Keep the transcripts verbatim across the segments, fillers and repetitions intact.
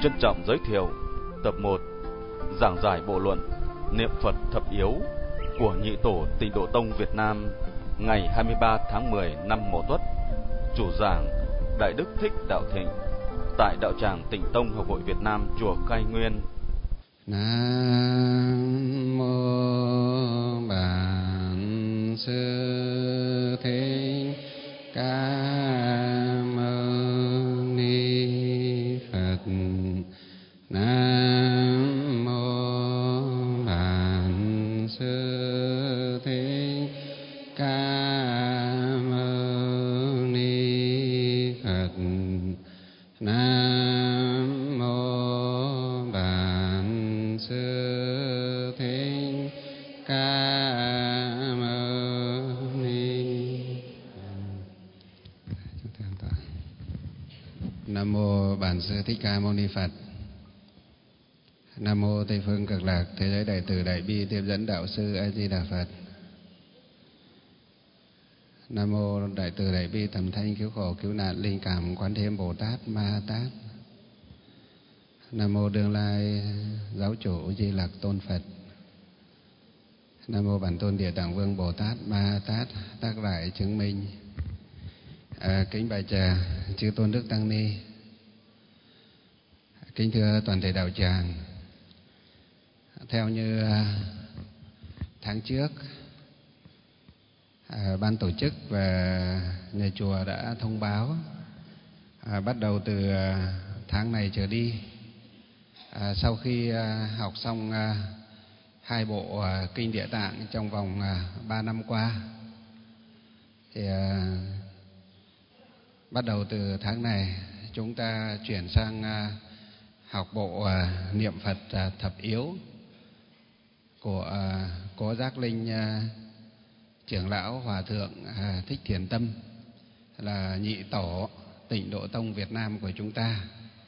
trân trọng giới thiệu tập một giảng giải bộ luận Niệm Phật Thập Yếu của Nhị Tổ Tịnh Độ Tông Việt Nam ngày hai mươi ba tháng mười năm Mậu Tuất. Chủ giảng Đại Đức Thích Đạo Thịnh tại đạo tràng Tịnh Tông Học hội Việt Nam, chùa Khai Nguyên. Nam mô Bản Sư Thích Ca Mâu Ni Phật. Nam mô Bản Sư Thích Ca Mâu Ni Phật. Nam mô Bản Sư Thích Ca Mâu Ni. Nam mô Bản Sư Thích Ca Mâu Ni Phật. Nam mô Tây Phương Cực Lạc Thế Giới Đại Từ Đại Bi Tiếp Dẫn Đạo Sư A Di Đà Phật. Nam mô Đại Từ Đại Bi Thầm Thanh Cứu Khổ Cứu Nạn Linh Cảm Quán Thế Bồ Tát Ma Tát. Nam mô Đương Lai Giáo Chủ Di Lặc Tôn Phật. Nam mô Bản Tôn Địa Tạng Vương Bồ Tát Ma Tát tác lại chứng minh. À, kính bạch trà chư tôn đức tăng ni, kính thưa toàn thể đạo tràng. Theo như tháng trước, à, ban tổ chức và nhà chùa đã thông báo, à, bắt đầu từ tháng này trở đi, à, sau khi à, học xong à, hai bộ à, kinh Địa Tạng trong vòng à, ba năm qua, thì à, bắt đầu từ tháng này chúng ta chuyển sang à, học bộ à, niệm Phật à, thập yếu của à, Cố Giác Linh à, trưởng lão Hòa thượng à, Thích Thiền Tâm, là nhị tổ Tịnh Độ Tông Việt Nam của chúng ta.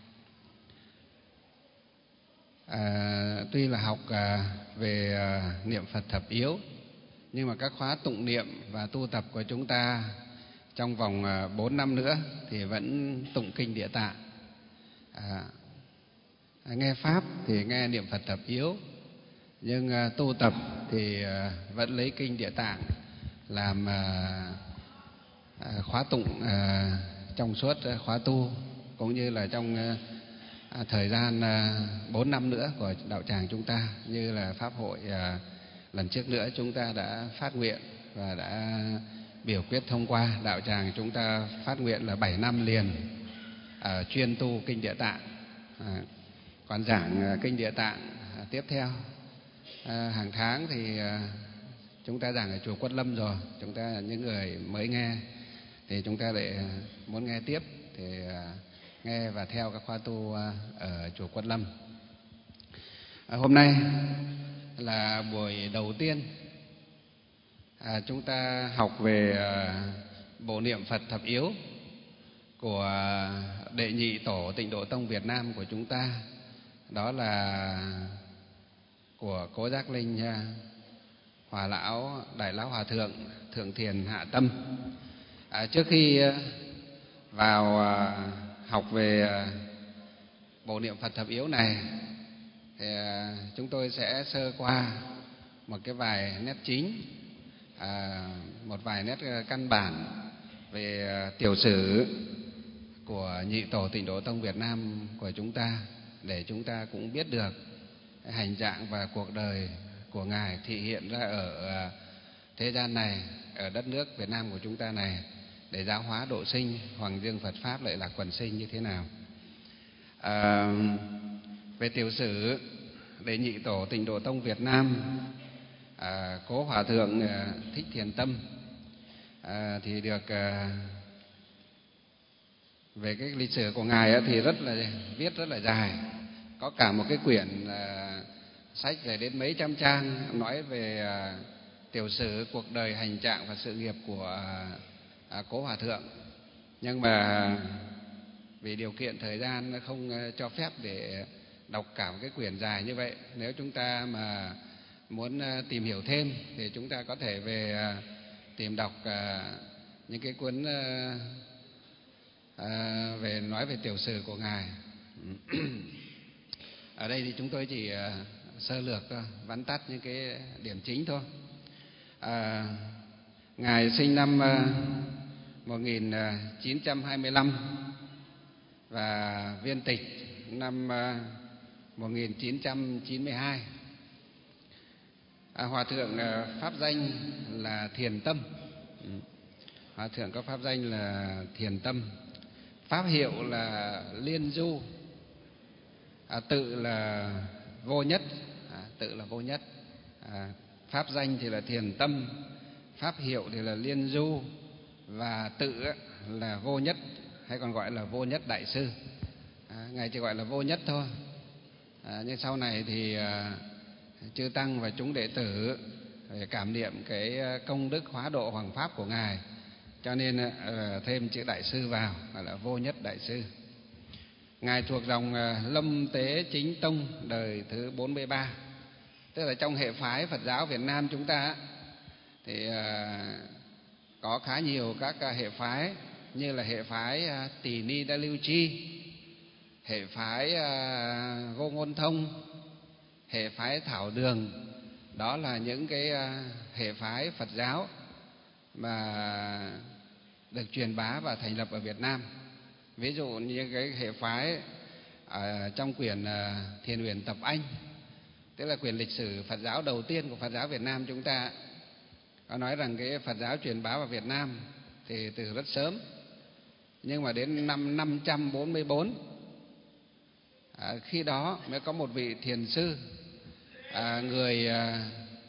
À, tuy là học à, về à, niệm Phật thập yếu, nhưng mà các khóa tụng niệm và tu tập của chúng ta trong vòng à, bốn năm nữa thì vẫn tụng kinh Địa Tạng. À, nghe pháp thì nghe niệm Phật thập yếu, nhưng à, tu tập thì à, vẫn lấy kinh Địa Tạng làm à, à, khóa tụng à, trong suốt khóa tu, cũng như là trong à, thời gian à, bốn năm nữa của đạo tràng chúng ta. Như là pháp hội à, lần trước nữa chúng ta đã phát nguyện và đã biểu quyết thông qua, đạo tràng chúng ta phát nguyện là bảy năm liền à, chuyên tu kinh Địa Tạng. À, còn giảng à, kinh Địa Tạng à, tiếp theo à, hàng tháng thì à, chúng ta giảng ở chùa Quất Lâm rồi. Chúng ta những người mới nghe thì chúng ta lại muốn nghe tiếp thì nghe và theo các khóa tu ở chùa Quất Lâm. Hôm nay là buổi đầu tiên à, chúng ta học về bộ niệm Phật thập yếu của đệ nhị tổ Tịnh Độ Tông Việt Nam của chúng ta. Đó là của Cố Giác Linh Hòa lão Đại lão Hòa thượng Thượng Thiền Hạ Tâm. À, trước khi vào à, học về à, bộ niệm Phật thập yếu này thì à, chúng tôi sẽ sơ qua một cái vài nét chính, à, một vài nét căn bản về à, tiểu sử của nhị tổ Tịnh Độ Tông Việt Nam của chúng ta, để chúng ta cũng biết được hành trạng và cuộc đời của Ngài thị hiện ra ở thế gian này, ở đất nước Việt Nam của chúng ta này, để giáo hóa độ sinh, hoàng dương Phật Pháp lợi lạc quần sinh như thế nào. À, về tiểu sử đệ nhị tổ Tịnh Độ Tông Việt Nam, à, Cố Hòa thượng Thích Thiền Tâm à, thì được à, về cái lịch sử của Ngài thì rất là viết rất là dài, có cả một cái quyển à, sách về đến mấy trăm trang nói về à, tiểu sử cuộc đời, hành trạng và sự nghiệp của à, Cố Hòa thượng. Nhưng mà vì điều kiện thời gian nó không cho phép để đọc cả một cái quyển dài như vậy. Nếu chúng ta mà muốn tìm hiểu thêm thì chúng ta có thể về à, tìm đọc à, những cái cuốn à, à, về nói về tiểu sử của Ngài. Ở đây thì chúng tôi chỉ sơ lược thôi, vắn tắt những cái điểm chính thôi. À, Ngài sinh năm một nghìn chín trăm hai mươi lăm và viên tịch năm một nghìn chín trăm chín mươi hai. À, Hòa thượng pháp danh là Thiền Tâm. Hòa thượng có pháp danh là Thiền Tâm, pháp hiệu là Liên Du, à, tự là Vô Nhất, à, tự là Vô Nhất. À, pháp danh thì là Thiền Tâm, pháp hiệu thì là Liên Du, và tự là Vô Nhất, hay còn gọi là Vô Nhất Đại Sư. À, Ngài chỉ gọi là Vô Nhất thôi. À, nhưng sau này thì à, chư tăng và chúng đệ tử để cảm niệm cái công đức hóa độ hoằng pháp của Ngài, cho nên à, thêm chữ Đại Sư vào, gọi là Vô Nhất Đại Sư. Ngài thuộc dòng à, Lâm Tế Chính Tông đời thứ bốn mươi ba, tức là trong hệ phái Phật giáo Việt Nam chúng ta thì à, có khá nhiều các à, hệ phái, như là hệ phái à, Tỳ Ni Đa Lưu Chi, hệ phái à, Vô Ngôn Thông, hệ phái Thảo Đường. Đó là những cái à, hệ phái Phật giáo mà được truyền bá và thành lập ở Việt Nam. Ví dụ như cái hệ phái ở trong quyển à, Thiền Uyển Tập Anh, tức là quyển lịch sử Phật giáo đầu tiên của Phật giáo Việt Nam chúng ta, có nói rằng cái Phật giáo truyền bá vào Việt Nam thì từ rất sớm, nhưng mà đến năm năm trăm bốn mươi bốn, à, khi đó mới có một vị thiền sư à, người à,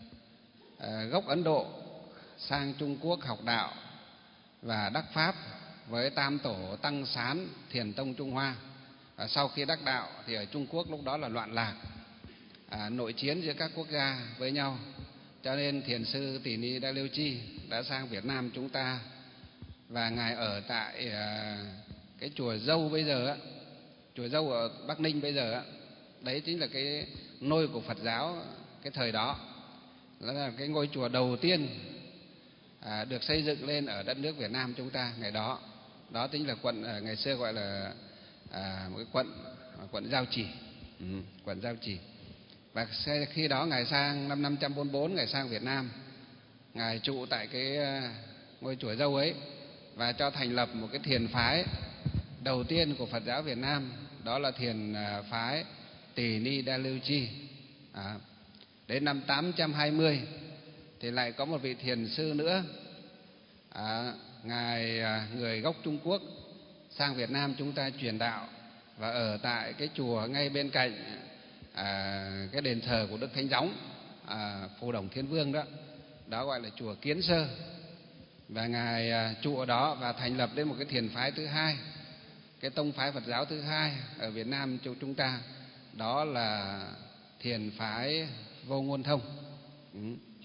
à, gốc Ấn Độ sang Trung Quốc học đạo và đắc pháp với tam tổ Tăng Sán Thiền Tông Trung Hoa. Và sau khi đắc đạo thì ở Trung Quốc lúc đó là loạn lạc, à, nội chiến giữa các quốc gia với nhau, cho nên thiền sư Tỳ Ni Đa Liêu Chi đã sang Việt Nam chúng ta, và Ngài ở tại à, cái chùa Dâu bây giờ á, chùa Dâu ở Bắc Ninh bây giờ á, đấy chính là cái nôi của Phật giáo cái thời đó, đó là cái ngôi chùa đầu tiên à, được xây dựng lên ở đất nước Việt Nam chúng ta ngày đó. Đó chính là quận à, ngày xưa gọi là à, một cái quận quận Giao Chỉ, ừ, quận Giao Chỉ. Và khi đó Ngài sang năm năm trăm bốn mươi bốn, Ngài sang Việt Nam, Ngài trụ tại cái ngôi chùa Dâu ấy và cho thành lập một cái thiền phái đầu tiên của Phật giáo Việt Nam, đó là thiền phái Tỳ Ni Đa Lưu Chi. À, đến năm tám trăm hai mươi thì lại có một vị thiền sư nữa, à, Ngài người gốc Trung Quốc sang Việt Nam chúng ta truyền đạo và ở tại cái chùa ngay bên cạnh à, cái đền thờ của Đức Thánh Gióng, à, Phù Đồng Thiên Vương đó, đó gọi là chùa Kiến Sơ. Và Ngài à, trụ ở đó và thành lập đến một cái thiền phái thứ hai, cái tông phái Phật giáo thứ hai ở Việt Nam chúng ta, đó là thiền phái Vô Ngôn Thông. Ừ.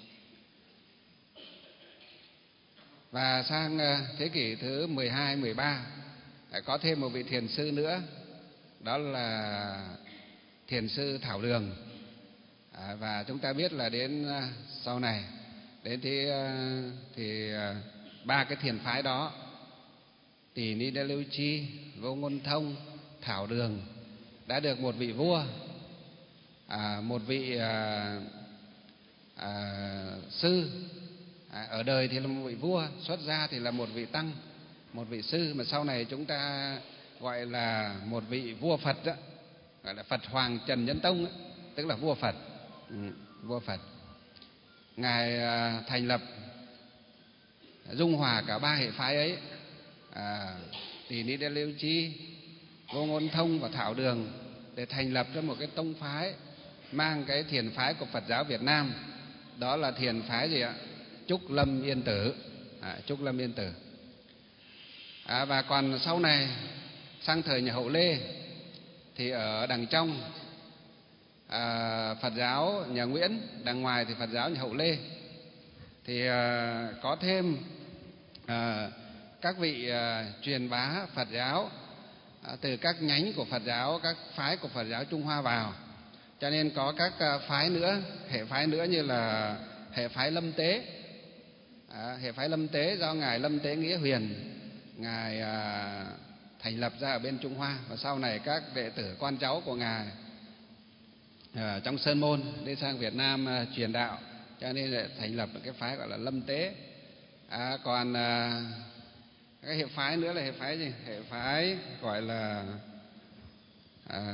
Và sang thế kỷ thứ mười hai, mười ba có thêm một vị thiền sư nữa, đó là thiền sư Thảo Đường. À, và chúng ta biết là đến sau này, đến thì, thì ba cái thiền phái đó, Tỳ Ni Đa Lưu Chi, Vô Ngôn Thông, Thảo Đường, đã được một vị vua, à, một vị à, à, sư, à, ở đời thì là một vị vua, xuất gia thì là một vị tăng, một vị sư, mà sau này chúng ta gọi là một vị vua Phật đó, gọi là Phật Hoàng Trần Nhân Tông đó, tức là vua Phật. Ừ, vua Phật. Ngài à, thành lập dung hòa cả ba hệ phái ấy, à, Tỳ Ni Đa Liêu Chi, Vô Ngôn Thông và Thảo Đường, để thành lập ra một cái tông phái mang cái thiền phái của Phật giáo Việt Nam, đó là thiền phái gì ạ? Trúc Lâm Yên Tử. À, Trúc Lâm Yên Tử. À, và còn sau này sang thời nhà Hậu Lê thì ở đằng trong à, Phật giáo nhà Nguyễn, đằng ngoài thì Phật giáo nhà Hậu Lê thì à, có thêm à, các vị à, truyền bá Phật giáo à, từ các nhánh của Phật giáo, các phái của Phật giáo Trung Hoa vào, cho nên có các à, phái nữa, hệ phái nữa, như là hệ phái Lâm Tế. À, hệ phái Lâm Tế do ngài Lâm Tế Nghĩa Huyền ngài à, thành lập ra ở bên Trung Hoa, và sau này các đệ tử con cháu của ngài ở trong Sơn Môn đi sang Việt Nam à, truyền đạo, cho nên là thành lập một cái phái gọi là Lâm Tế. À, còn à, cái hệ phái nữa là hệ phái gì? Hệ phái gọi là à,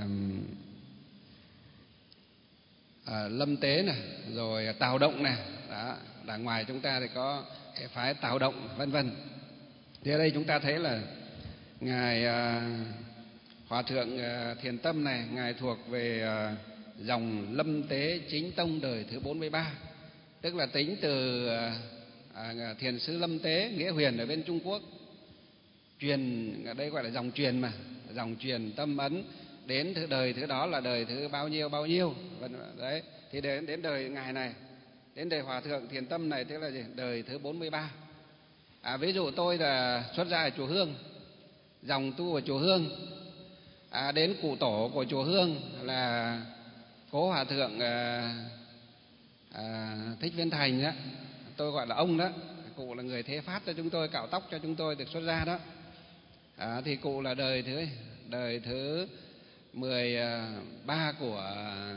à, Lâm Tế này, rồi Tào Động này. Đó, đằng ngoài chúng ta thì có hệ phái Tào Động vân vân. Thì ở đây chúng ta thấy là ngài à, Hòa thượng à, Thiền Tâm này, ngài thuộc về à, dòng Lâm Tế chính tông đời thứ bốn mươi ba, tức là tính từ à, à, Thiền sư Lâm Tế Nghĩa Huyền ở bên Trung Quốc truyền, ở đây gọi là dòng truyền mà, dòng truyền Tâm Ấn đến thứ đời thứ đó là đời thứ bao nhiêu bao nhiêu đấy, thì đến đến đời ngài này, đến đời Hòa thượng Thiền Tâm này, tức là gì? Đời thứ bốn mươi ba. À, ví dụ tôi là xuất gia ở chùa Hương, dòng tu ở chùa Hương, à, đến cụ tổ của chùa Hương là cố Hòa thượng à, à, Thích Viên Thành đó, tôi gọi là ông đó. Cụ là người thế pháp cho chúng tôi, cạo tóc cho chúng tôi được xuất gia đó. À, thì cụ là đời thứ đời thứ mười ba của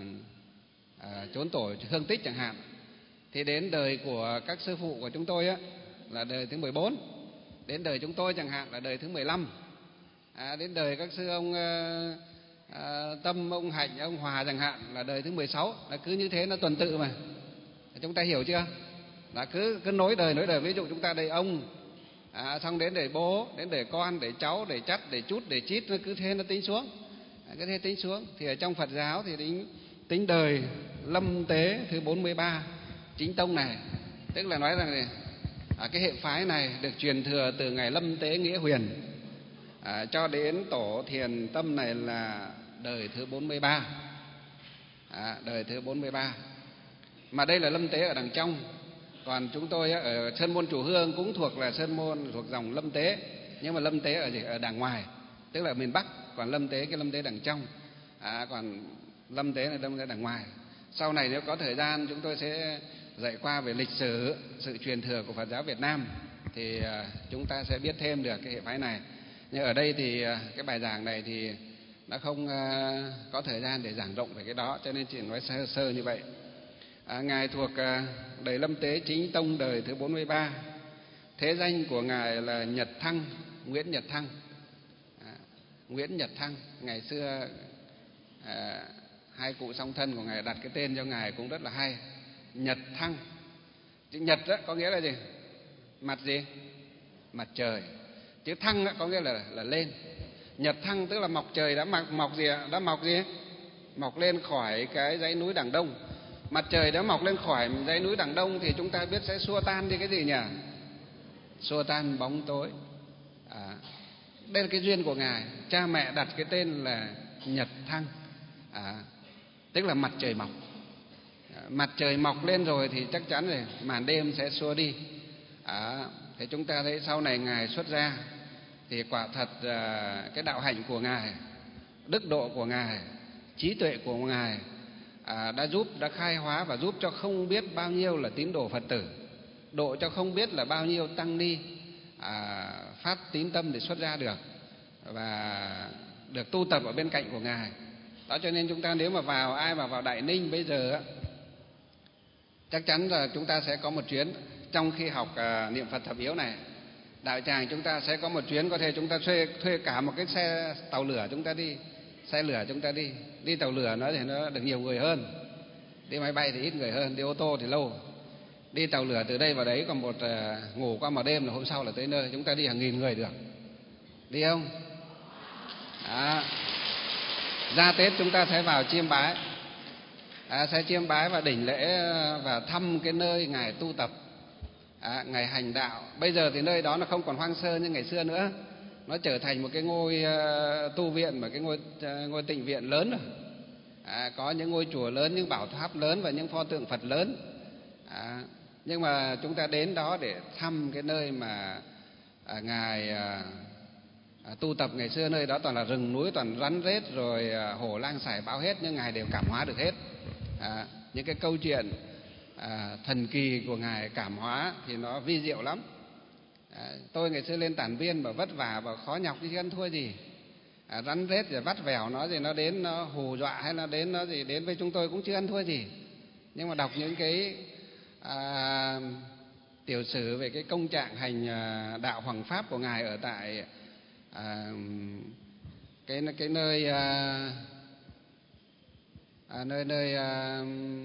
à, chốn tổ Hương Tích chẳng hạn. Thì đến đời của các sư phụ của chúng tôi á là đời thứ mười bốn, đến đời chúng tôi chẳng hạn là đời thứ mười lăm, à, đến đời các sư ông à, à, Tâm, ông Hạnh, ông Hòa chẳng hạn là đời thứ mười sáu. Là cứ như thế, nó tuần tự mà, chúng ta hiểu chưa? Là cứ cứ nối đời nối đời. Ví dụ chúng ta đời ông, à, xong đến đời bố, đến đời con, đời cháu, đời chắt, đời chút, đời chít, nó cứ thế nó tính xuống, à, cứ thế tính xuống. Thì ở trong Phật giáo thì tính tính đời Lâm Tế thứ bốn mươi ba chính tông này, tức là nói rằng này, à, cái hệ phái này được truyền thừa từ ngày Lâm Tế Nghĩa Huyền à, cho đến tổ Thiền Tâm này là đời thứ bốn mươi ba, à, đời thứ bốn mươi ba. Mà đây là Lâm Tế ở đằng trong. Còn chúng tôi ở Sơn Môn chùa Hương cũng thuộc là Sơn Môn, thuộc dòng Lâm Tế, nhưng mà Lâm Tế ở gì? Ở đằng ngoài, tức là miền Bắc. Còn Lâm Tế, cái Lâm Tế đằng trong, à, còn Lâm Tế là Lâm Tế đằng ngoài. Sau này nếu có thời gian chúng tôi sẽ dạy qua về lịch sử sự truyền thừa của Phật giáo Việt Nam, thì à, chúng ta sẽ biết thêm được cái hệ phái này. Nhưng ở đây thì à, cái bài giảng này thì đã không à, có thời gian để giảng rộng về cái đó, cho nên chỉ nói sơ sơ như vậy. À, ngài thuộc à, đời Lâm Tế chính tông đời thứ bốn mươi ba. Thế danh của ngài là Nhật Thăng, Nguyễn Nhật Thăng. À, Nguyễn Nhật Thăng, ngày xưa à, hai cụ song thân của ngài đặt cái tên cho ngài cũng rất là hay, Nhật Thăng. Chữ Nhật đó có nghĩa là gì? Mặt gì? Mặt trời. Chữ Thăng đó có nghĩa là là lên. Nhật Thăng tức là mọc trời đã mọc, mọc gì ạ? Đã mọc gì? Mọc lên khỏi cái dãy núi đằng Đông. Mặt trời đã mọc lên khỏi dãy núi đằng Đông thì chúng ta biết sẽ xua tan đi cái gì nhỉ? Xua tan bóng tối. À, đây là cái duyên của ngài. Cha mẹ đặt cái tên là Nhật Thăng, à, tức là mặt trời mọc. À, mặt trời mọc lên rồi thì chắc chắn rồi màn đêm sẽ xua đi. À, thì chúng ta thấy sau này ngài xuất gia thì quả thật à, cái đạo hạnh của ngài, đức độ của ngài, trí tuệ của ngài à, đã giúp, đã khai hóa và giúp cho không biết bao nhiêu là tín đồ Phật tử, độ cho không biết là bao nhiêu tăng ni à, phát tín tâm để xuất gia được và được tu tập ở bên cạnh của ngài. Đó, cho nên chúng ta nếu mà vào, ai mà vào Đại Ninh bây giờ á, chắc chắn là chúng ta sẽ có một chuyến trong khi học à, niệm Phật thập yếu này. Đạo tràng chúng ta sẽ có một chuyến, có thể chúng ta thuê thuê cả một cái xe tàu lửa chúng ta đi, xe lửa chúng ta đi. Đi tàu lửa nó thì nó được nhiều người hơn, đi máy bay thì ít người hơn, đi ô tô thì lâu. Đi tàu lửa từ đây vào đấy còn một à, ngủ qua một đêm là hôm sau là tới nơi. Chúng ta đi hàng nghìn người được, đi không? Đó. Ra Tết chúng ta sẽ vào Chiêm Bái, à, sẽ chiêm bái và đỉnh lễ và thăm cái nơi ngài tu tập, à, ngài hành đạo. Bây giờ thì nơi đó nó không còn hoang sơ như ngày xưa nữa, nó trở thành một cái ngôi uh, tu viện, mà cái ngôi uh, ngôi tịnh viện lớn rồi. À, có những ngôi chùa lớn, những bảo tháp lớn và những pho tượng Phật lớn. À, nhưng mà chúng ta đến đó để thăm cái nơi mà à, ngài à, à, tu tập ngày xưa. Nơi đó toàn là rừng núi, toàn rắn rết rồi à, hổ lang sải báo hết, nhưng ngài đều cảm hóa được hết. À, những cái câu chuyện à, thần kỳ của ngài cảm hóa thì nó vi diệu lắm. À, tôi ngày xưa lên Tản Viên mà vất vả và khó nhọc chứ ăn thua gì. à, rắn rết rồi vắt vẻo nó gì nó đến nó hù dọa hay nó đến nó gì đến với chúng tôi cũng chưa ăn thua gì. Nhưng mà đọc những cái à, tiểu sử về cái công trạng hành đạo hoằng pháp của ngài ở tại à, cái cái nơi à, à, nơi nơi à,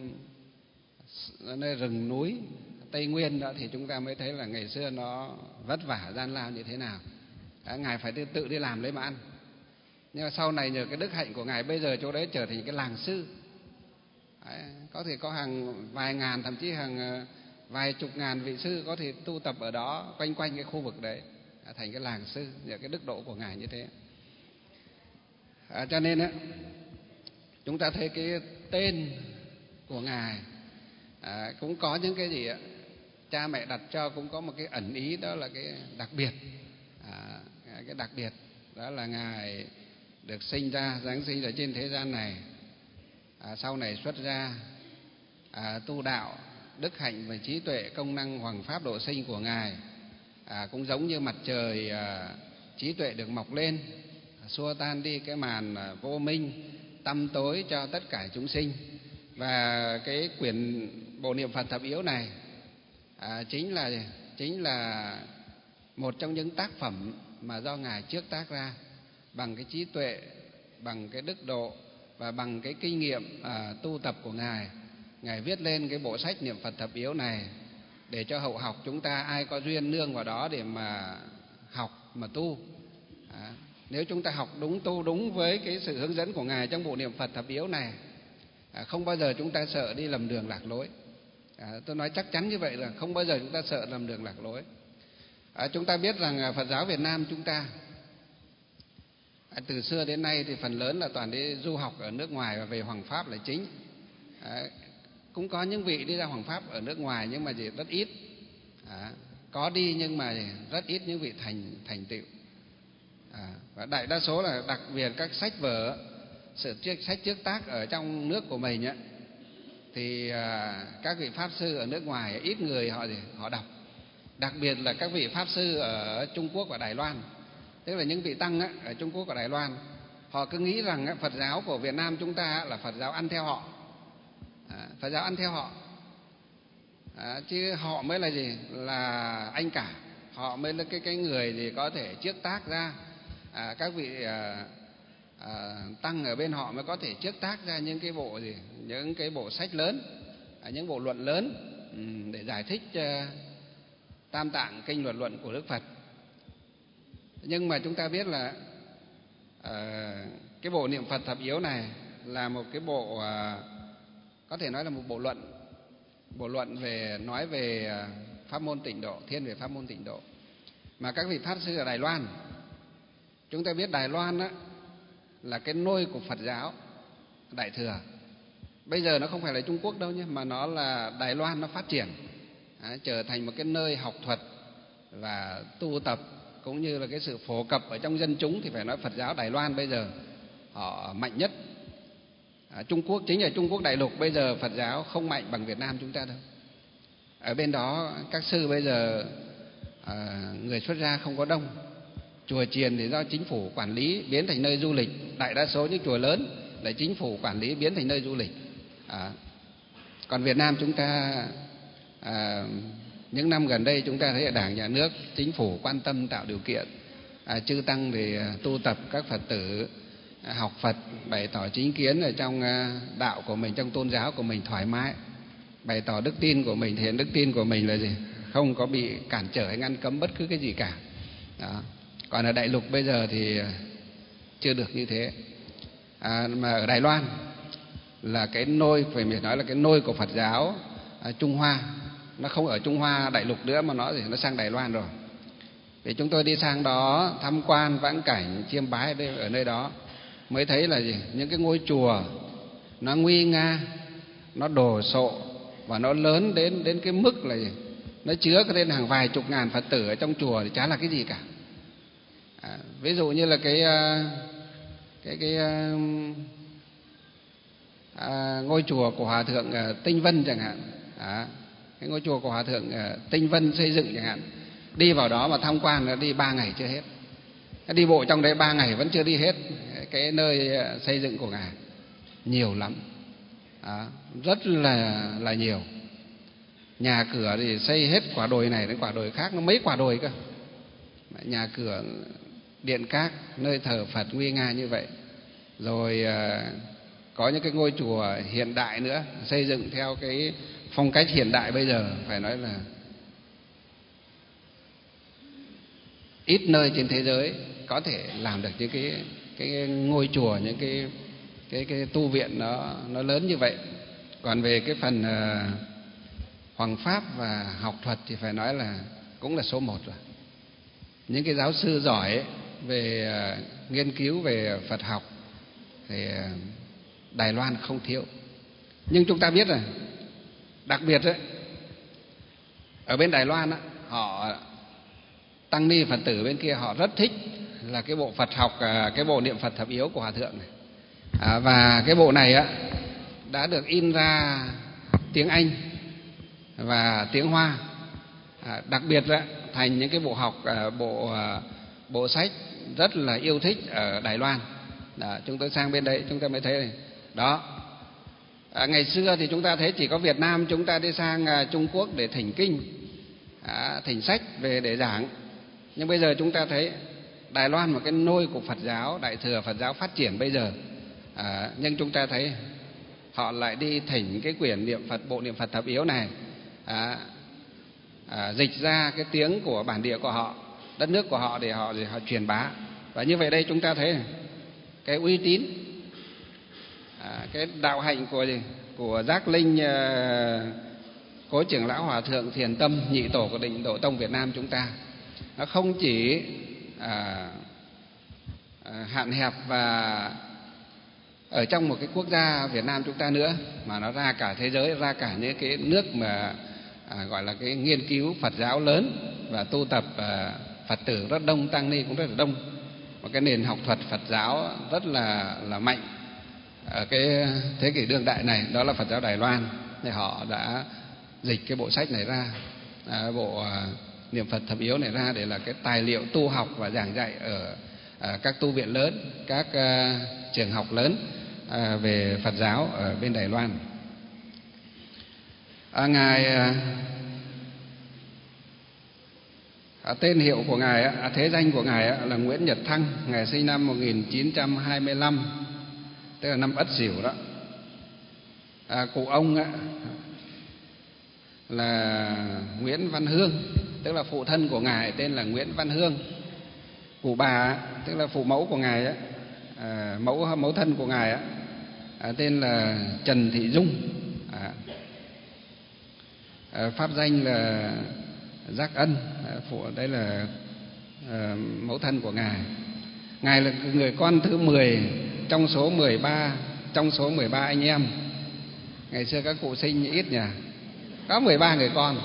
nơi rừng núi Tây Nguyên đó, thì chúng ta mới thấy là ngày xưa nó vất vả gian lao như thế nào. À, ngài phải tự, tự đi làm lấy mà ăn. Nhưng mà sau này nhờ cái đức hạnh của ngài, bây giờ chỗ đấy trở thành cái làng sư. Đấy, có thể có hàng vài ngàn, thậm chí hàng vài chục ngàn vị sư có thể tu tập ở đó quanh quanh cái khu vực đấy, thành cái làng sư nhờ cái đức độ của ngài như thế. À, cho nên á, chúng ta thấy cái tên của ngài à, cũng có những cái gì ạ, cha mẹ đặt cho cũng có một cái ẩn ý, đó là cái đặc biệt. À, cái đặc biệt đó là ngài được sinh ra, giáng sinh ở trên thế gian này, à, sau này xuất gia, à, tu đạo, đức hạnh và trí tuệ, công năng hoằng pháp độ sinh của ngài à, cũng giống như mặt trời à, trí tuệ được mọc lên, xua tan đi cái màn à, vô minh tăm tối cho tất cả chúng sinh. Và cái quyển bộ niệm Phật thập yếu này à, chính là chính là một trong những tác phẩm mà do ngài trước tác ra bằng cái trí tuệ, bằng cái đức độ và bằng cái kinh nghiệm à, tu tập của ngài. Ngài viết lên cái bộ sách niệm Phật thập yếu này để cho hậu học chúng ta ai có duyên nương vào đó để mà học mà tu. À, nếu chúng ta học đúng, tu đúng với cái sự hướng dẫn của ngài trong bộ niệm Phật thập yếu này, à, không bao giờ chúng ta sợ đi lầm đường lạc lối. À, tôi nói chắc chắn như vậy là không bao giờ chúng ta sợ lầm đường lạc lối. À, chúng ta biết rằng Phật giáo Việt Nam chúng ta à, từ xưa đến nay thì phần lớn là toàn đi du học ở nước ngoài và về hoằng pháp là chính. À, cũng có những vị đi ra hoằng pháp ở nước ngoài nhưng mà chỉ rất ít. À, có đi nhưng mà rất ít những vị thành thành tựu. À, và đại đa số là đặc biệt các sách vở, sự sách trước tác ở trong nước của mình ấy, thì à, các vị pháp sư ở nước ngoài ít người họ gì họ đọc. Đặc biệt là các vị pháp sư ở Trung Quốc và Đài Loan, tức là những vị tăng á, ở Trung Quốc và Đài Loan, họ cứ nghĩ rằng á, Phật giáo của Việt Nam chúng ta là Phật giáo ăn theo họ. À, Phật giáo ăn theo họ, à, chứ họ mới là gì, là anh cả, họ mới là cái cái người gì có thể trước tác ra. À, các vị à, à, tăng ở bên họ mới có thể trước tác ra những cái bộ gì, những cái bộ sách lớn, à, những bộ luận lớn um, để giải thích uh, Tam Tạng kinh luật luận của Đức Phật. Nhưng mà chúng ta biết là uh, cái bộ niệm Phật thập yếu này là một cái bộ uh, có thể nói là một bộ luận, bộ luận về nói về uh, pháp môn tịnh độ, thiên về pháp môn tịnh độ, mà các vị pháp sư ở Đài Loan. Chúng ta biết Đài Loan á, là cái nôi của Phật giáo Đại thừa. Bây giờ nó không phải là Trung Quốc đâu nhé, mà nó là Đài Loan, nó phát triển à, trở thành một cái nơi học thuật và tu tập cũng như là cái sự phổ cập ở trong dân chúng, thì phải nói Phật giáo Đài Loan bây giờ họ mạnh nhất. À, Trung Quốc, chính là Trung Quốc đại lục bây giờ Phật giáo không mạnh bằng Việt Nam chúng ta đâu. Ở bên đó các sư bây giờ à, người xuất gia không có đông. Chùa chiền thì do chính phủ quản lý biến thành nơi du lịch, đại đa số những chùa lớn là chính phủ quản lý biến thành nơi du lịch. À, còn Việt Nam chúng ta à, những năm gần đây chúng ta thấy ở Đảng, Nhà nước, chính phủ quan tâm tạo điều kiện à, chư tăng thì tu tập, các Phật tử à, học Phật, bày tỏ chính kiến ở trong à, đạo của mình, trong tôn giáo của mình thoải mái, bày tỏ đức tin của mình, thể hiện đức tin của mình là gì, không có bị cản trở hay ngăn cấm bất cứ cái gì cả. Đó. Còn ở đại lục bây giờ thì chưa được như thế. À, mà ở Đài Loan là cái nôi, phải mình nói là cái nôi của Phật giáo à, Trung Hoa. Nó không ở Trung Hoa đại lục nữa mà nó nó sang Đài Loan rồi. Thì chúng tôi đi sang đó tham quan vãng cảnh, chiêm bái ở nơi đó mới thấy là gì, những cái ngôi chùa nó nguy nga, nó đồ sộ và nó lớn đến đến cái mức là gì, nó chứa lên hàng vài chục ngàn Phật tử ở trong chùa thì chả là cái gì cả. À, ví dụ như là cái cái cái à, ngôi chùa của Hòa thượng Tinh Vân chẳng hạn, à, cái ngôi chùa của Hòa thượng Tinh Vân xây dựng chẳng hạn, đi vào đó mà tham quan là đi ba ngày chưa hết. Đi bộ trong đấy ba ngày vẫn chưa đi hết cái nơi xây dựng của Ngài, nhiều lắm, à, rất là là nhiều. Nhà cửa thì xây hết quả đồi này đến quả đồi khác, nó mấy quả đồi cơ. Nhà cửa, điện các, nơi thờ Phật nguy nga như vậy. Rồi à, có những cái ngôi chùa hiện đại nữa, xây dựng theo cái phong cách hiện đại bây giờ, phải nói là ít nơi trên thế giới có thể làm được những cái cái ngôi chùa, những cái cái cái tu viện nó nó lớn như vậy. Còn về cái phần uh, hoằng pháp và học thuật thì phải nói là cũng là số một rồi. Những cái giáo sư giỏi ấy, về uh, nghiên cứu về Phật học thì uh, Đài Loan không thiếu. Nhưng chúng ta biết rồi, đặc biệt ấy, ở bên Đài Loan á, họ tăng ni Phật tử bên kia họ rất thích là cái bộ Phật học, cái bộ niệm Phật thập yếu của Hòa thượng này. À, và cái bộ này á đã được in ra tiếng Anh và tiếng Hoa, à, đặc biệt á, thành những cái bộ học, bộ bộ sách rất là yêu thích ở Đài Loan. Đó, chúng tôi sang bên đấy chúng ta mới thấy này. Đó. À, ngày xưa thì chúng ta thấy chỉ có Việt Nam chúng ta đi sang à, Trung Quốc để thỉnh kinh, à, thỉnh sách về để giảng. Nhưng bây giờ chúng ta thấy Đài Loan một cái nôi của Phật giáo, Đại thừa Phật giáo phát triển bây giờ, à, nhưng chúng ta thấy họ lại đi thỉnh cái quyển niệm Phật, bộ niệm Phật thập yếu này, à, à, dịch ra cái tiếng của bản địa của họ, đất nước của họ để họ để họ truyền bá. Và như vậy đây chúng ta thấy cái uy tín, à, cái đạo hạnh của gì? Của Giác Linh, à, Cố trưởng lão Hòa thượng Thiền Tâm, nhị tổ của Tịnh Độ Tông Việt Nam chúng ta, nó không chỉ à, à, hạn hẹp và ở trong một cái quốc gia Việt Nam chúng ta nữa, mà nó ra cả thế giới, ra cả những cái nước mà à, gọi là cái nghiên cứu Phật giáo lớn và tu tập à, Phật tử rất đông, tăng ni cũng rất là đông, một cái nền học thuật Phật giáo rất là là mạnh ở cái thế kỷ đương đại này, đó là Phật giáo Đài Loan. Thì họ đã dịch cái bộ sách này ra, à, bộ à, niệm Phật thập yếu này ra để là cái tài liệu tu học và giảng dạy ở à, các tu viện lớn, các à, trường học lớn à, về Phật giáo ở bên Đài Loan. À, ngài à, à, tên hiệu của ngài, à, thế danh của ngài là Nguyễn Nhật Thăng. Ngài sinh năm một nghìn chín trăm hai mươi lăm, tức là năm Ất Sửu đó. À, cụ ông á, là Nguyễn Văn Hương, tức là phụ thân của ngài tên là Nguyễn Văn Hương. Cụ bà tức là phụ mẫu của ngài á, à, mẫu mẫu thân của ngài á, à, tên là Trần Thị Dung, à, à, pháp danh là Giác Ân, à, phụ đây là à, mẫu thân của ngài. Ngài là người con thứ mười trong số mười ba trong số mười ba anh em. Ngày xưa các cụ sinh ít nhỉ, có mười ba người con.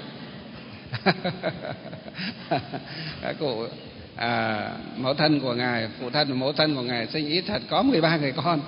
Các cụ à, mẫu thân của ngài, phụ thân và mẫu thân của ngài sinh ít thật, có mười ba người con.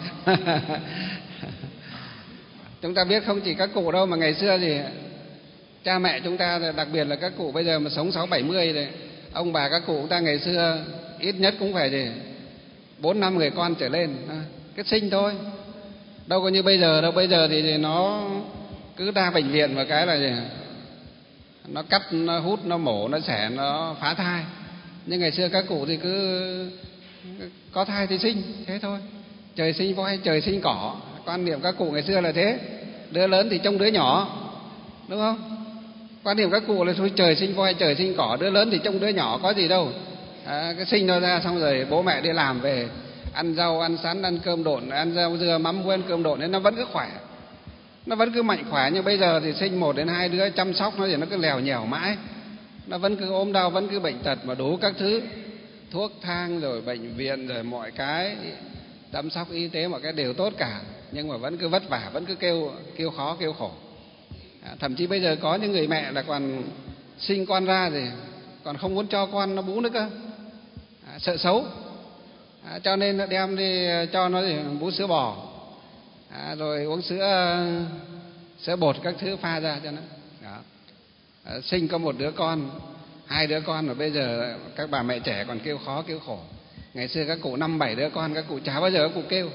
Chúng ta biết không chỉ các cụ đâu, mà ngày xưa thì cha mẹ chúng ta, đặc biệt là các cụ bây giờ mà sống sáu bảy mươi rồi, ông bà các cụ chúng ta ngày xưa ít nhất cũng phải gì bốn năm người con trở lên, cái sinh thôi, đâu có như bây giờ đâu. Bây giờ thì nó cứ ra bệnh viện và cái là gì, nó cắt, nó hút, nó mổ, nó xẻ, nó phá thai. Nhưng ngày xưa các cụ thì cứ có thai thì sinh, thế thôi. Trời sinh voi, trời sinh cỏ. Quan niệm các cụ ngày xưa là thế. Đứa lớn thì trông đứa nhỏ, đúng không? Quan niệm các cụ là thôi trời sinh voi, trời sinh cỏ, đứa lớn thì trông đứa nhỏ, có gì đâu. À, cái sinh nó ra xong rồi bố mẹ đi làm về, ăn rau, ăn sắn, ăn cơm độn, ăn rau dưa, mắm muối, ăn cơm độn nên nó vẫn cứ khỏe, nó vẫn cứ mạnh khỏe. Nhưng bây giờ thì sinh một đến hai đứa, chăm sóc nó thì nó cứ lèo nhèo mãi, nó vẫn cứ ốm đau, vẫn cứ bệnh tật mà đủ các thứ, thuốc thang rồi bệnh viện rồi mọi cái chăm sóc y tế mọi cái đều tốt cả, nhưng mà vẫn cứ vất vả, vẫn cứ kêu kêu khó kêu khổ. À, thậm chí bây giờ có những người mẹ là còn sinh con ra thì còn không muốn cho con nó bú nữa cơ, à, sợ xấu, à, cho nên nó đem đi cho nó bú sữa bò, à, rồi uống sữa sữa bột các thứ pha ra cho nó. Đó. À, sinh có một đứa con hai đứa con mà bây giờ các bà mẹ trẻ còn kêu khó kêu khổ. Ngày xưa các cụ năm bảy đứa con, các cụ chả bao giờ các cụ kêu.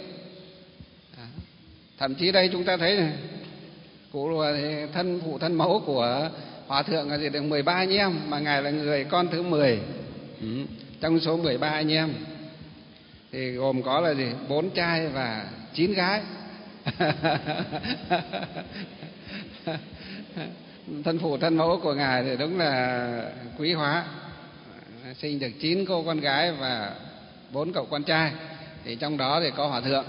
Thậm chí đây chúng ta thấy này, cụ là thân phụ thân mẫu của Hòa thượng là gì được mười ba anh em, mà ngài là người con thứ mười ừ. trong số mười ba anh em thì gồm có là gì bốn trai và chín gái. Thân phụ thân mẫu của ngài thì đúng là quý hóa, sinh được chín cô con gái và bốn cậu con trai, thì trong đó thì có Hòa thượng.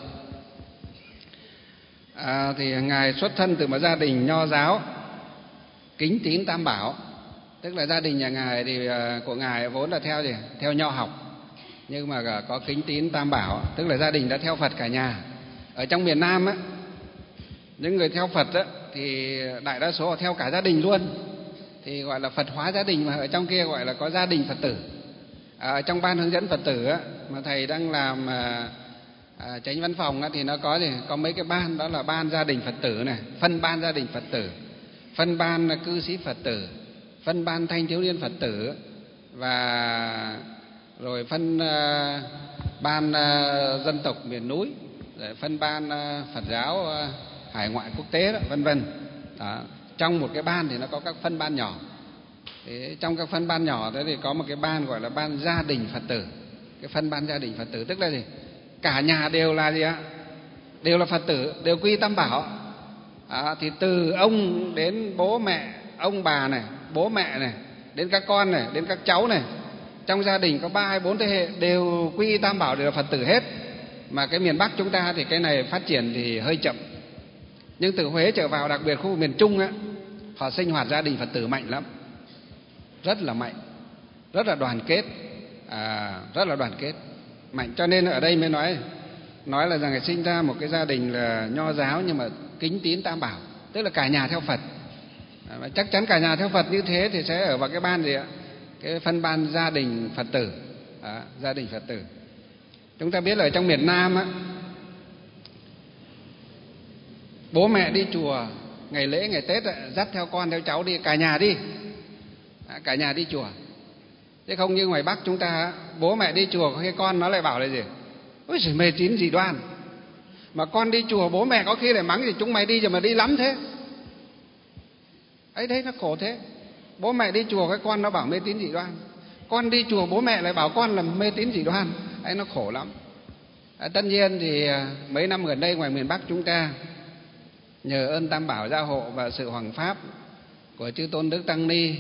À, thì ngài xuất thân từ một gia đình nho giáo kính tín tam bảo, tức là gia đình nhà ngài thì của ngài vốn là theo gì theo nho học, nhưng mà có kính tín tam bảo, tức là gia đình đã theo Phật cả nhà. Ở trong miền Nam á, những người theo Phật á, thì đại đa số theo cả gia đình luôn, thì gọi là Phật hóa gia đình, mà ở trong kia gọi là có gia đình Phật tử. Ở trong ban hướng dẫn Phật tử á, mà thầy đang làm à, à, chánh văn phòng á, thì nó có gì có mấy cái ban, đó là ban gia đình Phật tử này, phân ban gia đình Phật tử, phân ban cư sĩ Phật tử, phân ban thanh thiếu niên Phật tử, và rồi phân uh, ban uh, dân tộc miền núi, rồi phân ban uh, Phật giáo uh, hải ngoại quốc tế đó, vân vân. Đó. Trong một cái ban thì nó có các phân ban nhỏ. Thế trong các phân ban nhỏ đó thì có một cái ban gọi là ban gia đình Phật tử. Cái phân ban gia đình Phật tử tức là gì? Cả nhà đều là gì ạ? Đều là Phật tử, đều quy tam bảo. À, thì từ ông đến bố mẹ, ông bà này, bố mẹ này, đến các con này, đến các cháu này, trong gia đình có ba hay bốn thế hệ đều quy tam bảo, đều là Phật tử hết. Mà cái miền Bắc chúng ta thì cái này phát triển thì hơi chậm, nhưng từ Huế trở vào, đặc biệt khu miền Trung á, họ sinh hoạt gia đình Phật tử mạnh lắm, rất là mạnh, rất là đoàn kết, à, rất là đoàn kết mạnh. Cho nên ở đây mới nói nói là rằng sinh ra một cái gia đình là nho giáo nhưng mà kính tín tam bảo, tức là cả nhà theo Phật. À, chắc chắn cả nhà theo Phật như thế thì sẽ ở vào cái ban gì ạ? Cái phân ban gia đình Phật tử. À, gia đình Phật tử. Chúng ta biết là ở trong miền Nam á, bố mẹ đi chùa ngày lễ ngày Tết á, dắt theo con theo cháu đi, cả nhà đi, à, cả nhà đi chùa. Chứ không như ngoài Bắc chúng ta, bố mẹ đi chùa có khi con nó lại bảo là gì? Ôi trời, mê tín dị đoan. Mà con đi chùa bố mẹ có khi lại mắng gì, chúng mày đi rồi mà đi lắm thế. Ấy đấy, nó khổ thế. Bố mẹ đi chùa cái con nó bảo mê tín dị đoan, con đi chùa bố mẹ lại bảo con là mê tín dị đoan. Ấy, nó khổ lắm. À, tất nhiên thì mấy năm gần đây ngoài miền Bắc chúng ta, nhờ ơn tam bảo gia hộ và sự hoằng pháp của chư tôn đức tăng ni,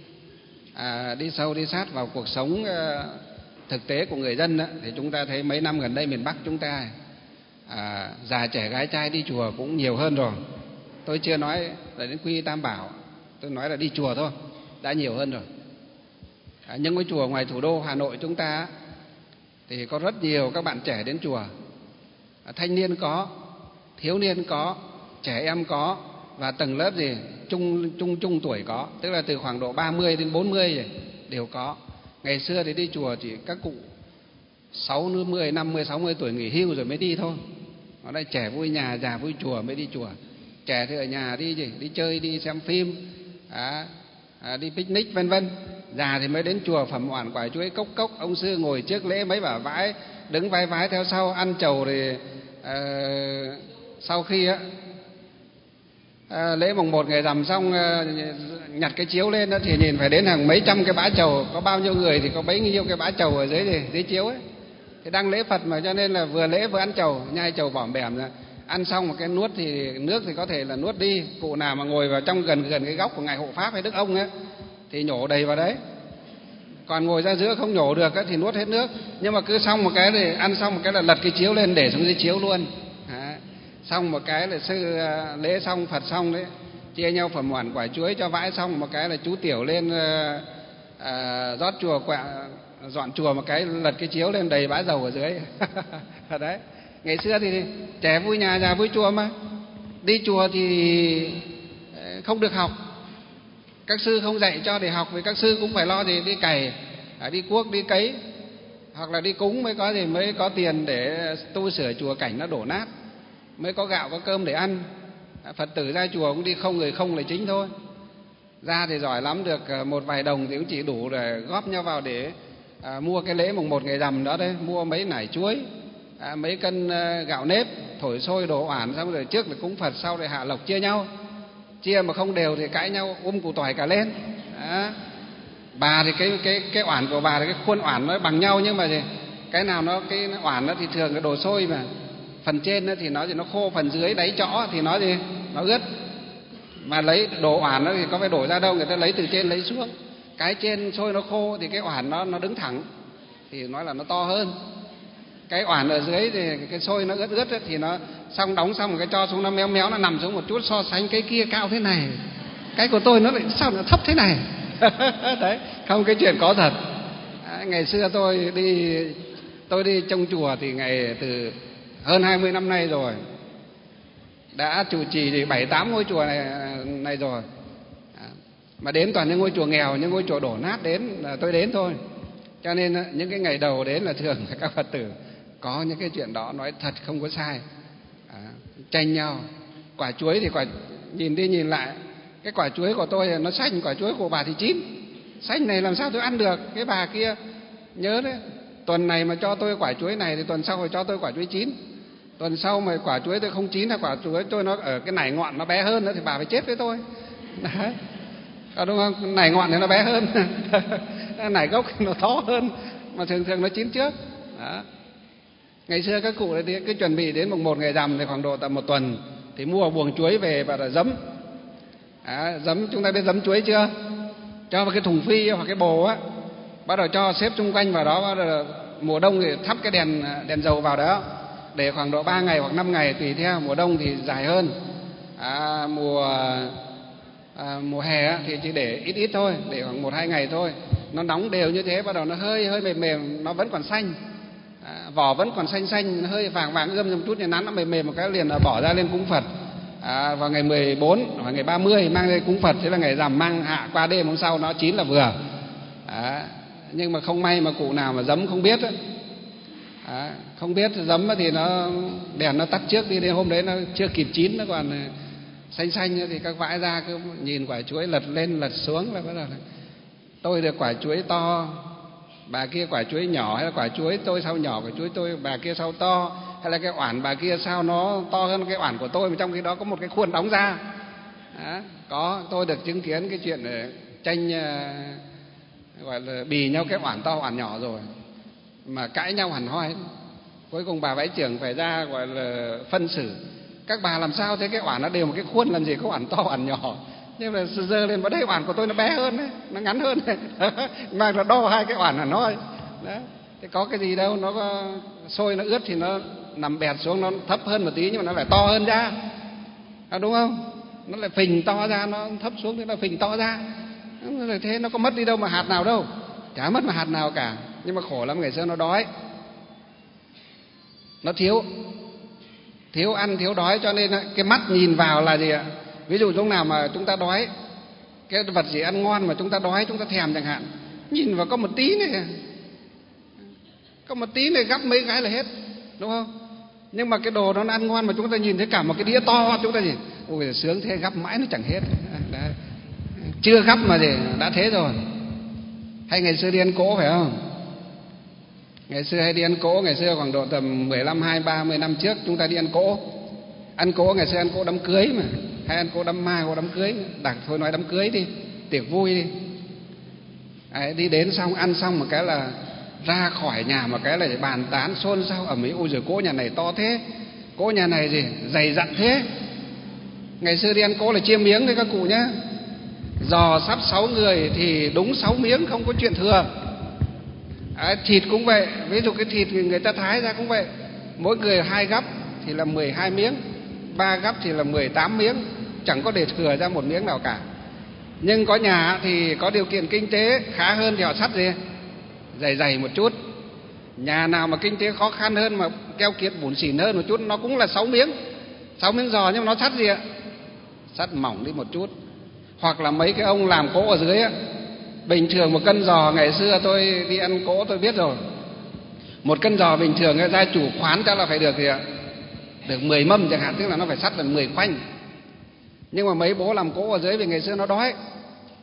à, đi sâu đi sát vào cuộc sống à, thực tế của người dân đó, thì chúng ta thấy mấy năm gần đây miền Bắc chúng ta à, già trẻ gái trai đi chùa cũng nhiều hơn rồi. Tôi chưa nói là đến quy tam bảo, tôi nói là đi chùa thôi, đã nhiều hơn rồi. À, nhưng cái chùa ngoài thủ đô Hà Nội chúng ta thì có rất nhiều các bạn trẻ đến chùa, à, thanh niên có, thiếu niên có, trẻ em có, và tầng lớp gì trung trung trung tuổi có, tức là từ khoảng độ ba mươi đến bốn mươi gì đều có. Ngày xưa thì đi chùa chỉ các cụ sáu mươi, năm mươi, sáu mươi tuổi nghỉ hưu rồi mới đi thôi. Ở đây trẻ vui nhà, già vui chùa mới đi chùa. Trẻ thì ở nhà đi gì, đi chơi, đi xem phim, à, à, đi picnic vân vân. Già thì mới đến chùa phẩm oản quả chuối cốc cốc. Ông sư ngồi trước lễ mấy bả vãi, đứng vai vái theo sau ăn trầu. Thì à, sau khi á à, lễ mùng một ngày rằm xong à, nhặt cái chiếu lên đó, thì nhìn phải đến hàng mấy trăm cái bã trầu, có bao nhiêu người thì có bấy nhiêu cái bã trầu ở dưới gì, dưới chiếu ấy. Thì đang lễ Phật mà, cho nên là vừa lễ vừa ăn trầu, nhai trầu bỏm bẻm ra. Ăn xong một cái nuốt thì nước thì có thể là nuốt đi. Cụ nào mà ngồi vào trong gần gần cái góc của ngài hộ pháp hay đức ông ấy thì nhổ đầy vào đấy. Còn ngồi ra giữa không nhổ được ấy, thì nuốt hết nước. Nhưng mà cứ xong một cái thì ăn xong một cái là lật cái chiếu lên để xuống dưới chiếu luôn. Đấy. Xong một cái là sư lễ xong Phật xong đấy, chia nhau phẩm oản quả chuối cho vãi xong một cái là chú tiểu lên à, rót chùa quạ, dọn chùa một cái lật cái chiếu lên đầy bã dầu ở dưới. Đấy. Ngày xưa thì trẻ vui nhà, già vui chùa mà. Đi chùa thì không được học, các sư không dạy cho để học, vì các sư cũng phải lo gì đi cày, đi cuốc, đi cấy, hoặc là đi cúng mới có gì, mới có tiền để tu sửa chùa cảnh nó đổ nát, mới có gạo có cơm để ăn. Phật tử ra chùa cũng đi không người không là chính thôi. Ra thì giỏi lắm, được một vài đồng thì cũng chỉ đủ để góp nhau vào để à, mua cái lễ mùng một ngày rằm đó đấy, mua mấy nải chuối, à, mấy cân gạo nếp, thổi sôi đổ oản, xong rồi trước là cúng Phật, sau rồi hạ lộc chia nhau. Chia mà không đều thì cãi nhau um củ tỏi cả lên. Đó. Bà thì cái cái cái oản của bà thì cái khuôn oản nó bằng nhau, nhưng mà thì cái nào nó cái oản nó thì thường cái đổ sôi mà phần trên nó thì nó thì nó khô, phần dưới đáy chõ thì nó gì nó ướt. Mà lấy đổ oản nó thì có phải đổ ra đâu, người ta lấy từ trên lấy xuống. Cái trên sôi nó khô thì cái oản nó nó đứng thẳng thì nói là nó to hơn. Cái oản ở dưới thì cái sôi nó ướt ướt ấy, thì nó xong đóng xong cái cho xuống nó méo méo, nó nằm xuống một chút, so sánh cái kia cao thế này, cái của tôi nó lại sao nó thấp thế này. Đấy, không, cái chuyện có thật. À, ngày xưa tôi đi tôi đi trông chùa thì ngày từ hơn hai mươi năm nay rồi, đã trụ trì thì bảy tám ngôi chùa này này rồi. À, mà đến toàn những ngôi chùa nghèo, những ngôi chùa đổ nát đến là tôi đến thôi. Cho nên những cái ngày đầu đến là thường là các Phật tử có những cái chuyện đó nói thật không có sai. À, tranh nhau. Quả chuối thì quả nhìn đi nhìn lại, cái quả chuối của tôi nó xanh, quả chuối của bà thì chín. Xanh này làm sao tôi ăn được? Cái bà kia nhớ đấy, tuần này mà cho tôi quả chuối này thì tuần sau phải cho tôi quả chuối chín. Tuần sau mà quả chuối tôi không chín, hay quả chuối tôi nó ở cái nải ngọn nó bé hơn nữa thì bà phải chết với tôi. Đấy. À, đúng không? Nải ngọn thì nó bé hơn, nải gốc thì nó to hơn, mà thường thường nó chín trước. Đó. Ngày xưa các cụ thì cứ chuẩn bị đến mùng một ngày rằm thì khoảng độ tầm một tuần thì mua buồng chuối về và là giấm. À, giấm chúng ta biết giấm chuối chưa? Cho vào cái thùng phi hoặc cái bồ á, bắt đầu cho xếp xung quanh vào đó, bắt đầu mùa đông thì thắp cái đèn đèn dầu vào đó để khoảng độ ba ngày hoặc năm ngày tùy theo, mùa đông thì dài hơn. À, mùa à, mùa hè thì chỉ để ít ít thôi, để khoảng một hai ngày thôi. Nó nóng đều như thế, bắt đầu nó hơi hơi mềm mềm, nó vẫn còn xanh. À, vỏ vẫn còn xanh xanh, nó hơi vàng vàng ươm một chút, thì nắn nó mềm mềm một cái liền là bỏ ra lên cúng Phật. À, vào ngày mười bốn hoặc ngày ba mươi mang lên cúng Phật, thế là ngày rằm mang hạ qua đêm hôm sau nó chín là vừa. À, nhưng mà không may mà cụ nào mà giấm không biết ấy. À, không biết giấm thì nó đèn nó tắt trước đi, đến hôm đấy nó chưa kịp chín, nó còn xanh xanh thì các vãi ra cứ nhìn quả chuối lật lên lật xuống là bắt đầu là tôi được quả chuối to, bà kia quả chuối nhỏ, hay là quả chuối tôi sao nhỏ, quả chuối tôi bà kia sao to, hay là cái oản bà kia sao nó to hơn cái oản của tôi, mà trong khi đó có một cái khuôn đóng ra. Đó, có, tôi được chứng kiến cái chuyện tranh gọi là bì nhau cái oản to oản nhỏ rồi, mà cãi nhau hẳn hoi. Cuối cùng bà vãi trưởng phải ra gọi là phân xử, các bà làm sao thế, cái oản nó đều một cái khuôn, làm gì có oản to oản nhỏ. Nhưng mà dơ lên vào đây oản của tôi nó bé hơn đấy, nó ngắn hơn đấy. Mang nó đo hai cái oản hẳn hoi. Đấy, thế có cái gì đâu, nó có sôi nó ướt thì nó nằm bẹt xuống, nó thấp hơn một tí nhưng mà nó lại to hơn ra. À, đúng không? Nó lại phình to ra, nó thấp xuống thì nó phình to ra. Thế nó có mất đi đâu mà hạt nào đâu, chả mất mà hạt nào cả. Nhưng mà khổ lắm, ngày xưa nó đói, nó thiếu thiếu ăn thiếu đói, cho nên cái mắt nhìn vào là gì ạ? Ví dụ lúc nào mà chúng ta đói, cái vật gì ăn ngon mà chúng ta đói, chúng ta thèm chẳng hạn, nhìn vào có một tí này, có một tí này gắp mấy cái là hết, đúng không? Nhưng mà cái đồ nó ăn ngon mà chúng ta nhìn thấy cả một cái đĩa to, chúng ta gì, ôi sướng thế, gắp mãi nó chẳng hết. Đấy. Chưa gắp mà gì đã thế rồi. Hay ngày xưa đi ăn cỗ phải không? Ngày xưa hay đi ăn cỗ, ngày xưa khoảng độ tầm mười lăm, hai, ba mươi năm trước chúng ta đi ăn cỗ. Ăn cỗ ngày xưa ăn cỗ đám cưới mà, hay ăn cỗ đám ma, cỗ đám cưới, đặc thôi nói đám cưới đi, tiệc vui đi. Đấy, đi đến xong ăn xong một cái là ra khỏi nhà một cái là bàn tán xôn xao ở Mỹ, ôi giời cỗ nhà này to thế, cỗ nhà này gì dày dặn thế. Ngày xưa đi ăn cỗ là chia miếng đấy các cụ nhá. Giò sắp sáu người thì đúng sáu miếng, không có chuyện thừa. À, thịt cũng vậy, ví dụ cái thịt người ta thái ra cũng vậy, mỗi người hai gắp thì là mười hai miếng, ba gắp thì là mười tám miếng, chẳng có để thừa ra một miếng nào cả. Nhưng có nhà thì có điều kiện kinh tế khá hơn thì họ sắt gì dày dày một chút. Nhà nào mà kinh tế khó khăn hơn mà keo kiệt bủn xỉn hơn một chút, nó cũng là sáu miếng, sáu miếng giò, nhưng mà nó sắt gì ạ? Sắt mỏng đi một chút. Hoặc là mấy cái ông làm cỗ ở dưới á, bình thường một cân giò, ngày xưa tôi đi ăn cỗ tôi biết rồi, một cân giò bình thường gia chủ khoán chắc là phải được gì ạ? Được mười mâm chẳng hạn, tức là nó phải sắt là mười khoanh. Nhưng mà mấy bố làm cỗ ở dưới vì ngày xưa nó đói,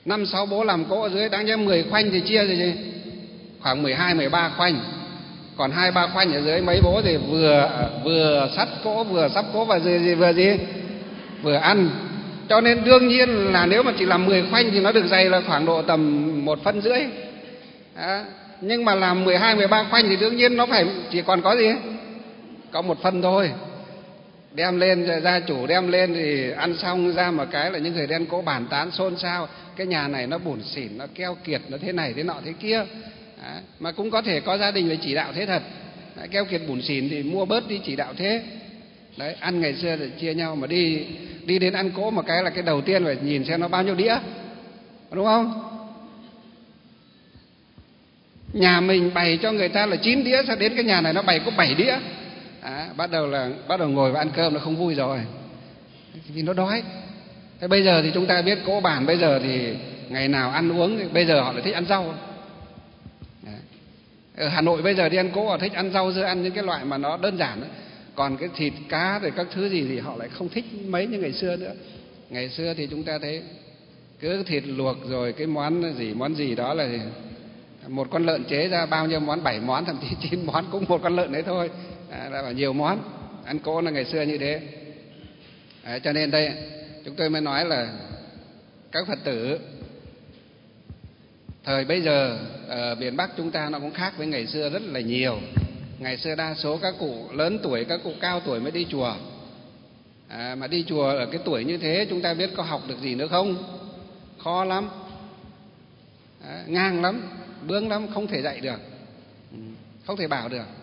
Năm sáu bố làm cỗ ở dưới, đáng nhẽ mười khoanh thì chia gì gì khoảng mười hai mười ba khoanh, còn hai ba khoanh ở dưới mấy bố thì vừa vừa sắt cỗ vừa sắp cỗ và gì, gì vừa gì vừa ăn. Cho nên đương nhiên là nếu mà chỉ làm mười khoanh thì nó được dày là khoảng độ tầm một phân rưỡi. Đó. Nhưng mà làm mười hai mười ba khoanh thì đương nhiên nó phải chỉ còn có gì có một phân thôi. Đem lên, gia chủ đem lên thì ăn xong ra một cái là những người đen cỗ bàn tán xôn xao, cái nhà này nó bủn xỉn, nó keo kiệt, nó thế này thế nọ thế kia. Đấy. Mà cũng có thể có gia đình là chỉ đạo thế thật. Đấy, keo kiệt bủn xỉn thì mua bớt đi chỉ đạo thế. Đấy, ăn ngày xưa thì chia nhau, mà đi đi đến ăn cỗ một cái là cái đầu tiên phải nhìn xem nó bao nhiêu đĩa, đúng không? Nhà mình bày cho người ta là chín đĩa, sao đến cái nhà này nó bày có bảy đĩa. À, bắt đầu là bắt đầu ngồi và ăn cơm nó không vui rồi, vì nó đói. Thế bây giờ thì chúng ta biết cỗ bản bây giờ thì ngày nào ăn uống, bây giờ họ lại thích ăn rau. Đấy. Ở Hà Nội bây giờ đi ăn cỗ họ thích ăn rau dưa, ăn những cái loại mà nó đơn giản đó. Còn cái thịt cá rồi các thứ gì thì họ lại không thích mấy như ngày xưa nữa. Ngày xưa thì chúng ta thấy cứ thịt luộc rồi cái món gì món gì đó là một con lợn chế ra bao nhiêu món, bảy món thậm chí chín món cũng một con lợn đấy thôi. À, là nhiều món. Ăn cỗ là ngày xưa như thế. À, cho nên đây chúng tôi mới nói là các Phật tử thời bây giờ ở miền Bắc chúng ta nó cũng khác với ngày xưa rất là nhiều. Ngày xưa đa số các cụ lớn tuổi, các cụ cao tuổi mới đi chùa. À, mà đi chùa ở cái tuổi như thế chúng ta biết có học được gì nữa không? Khó lắm. À, ngang lắm, bướng lắm, không thể dạy được, không thể bảo được.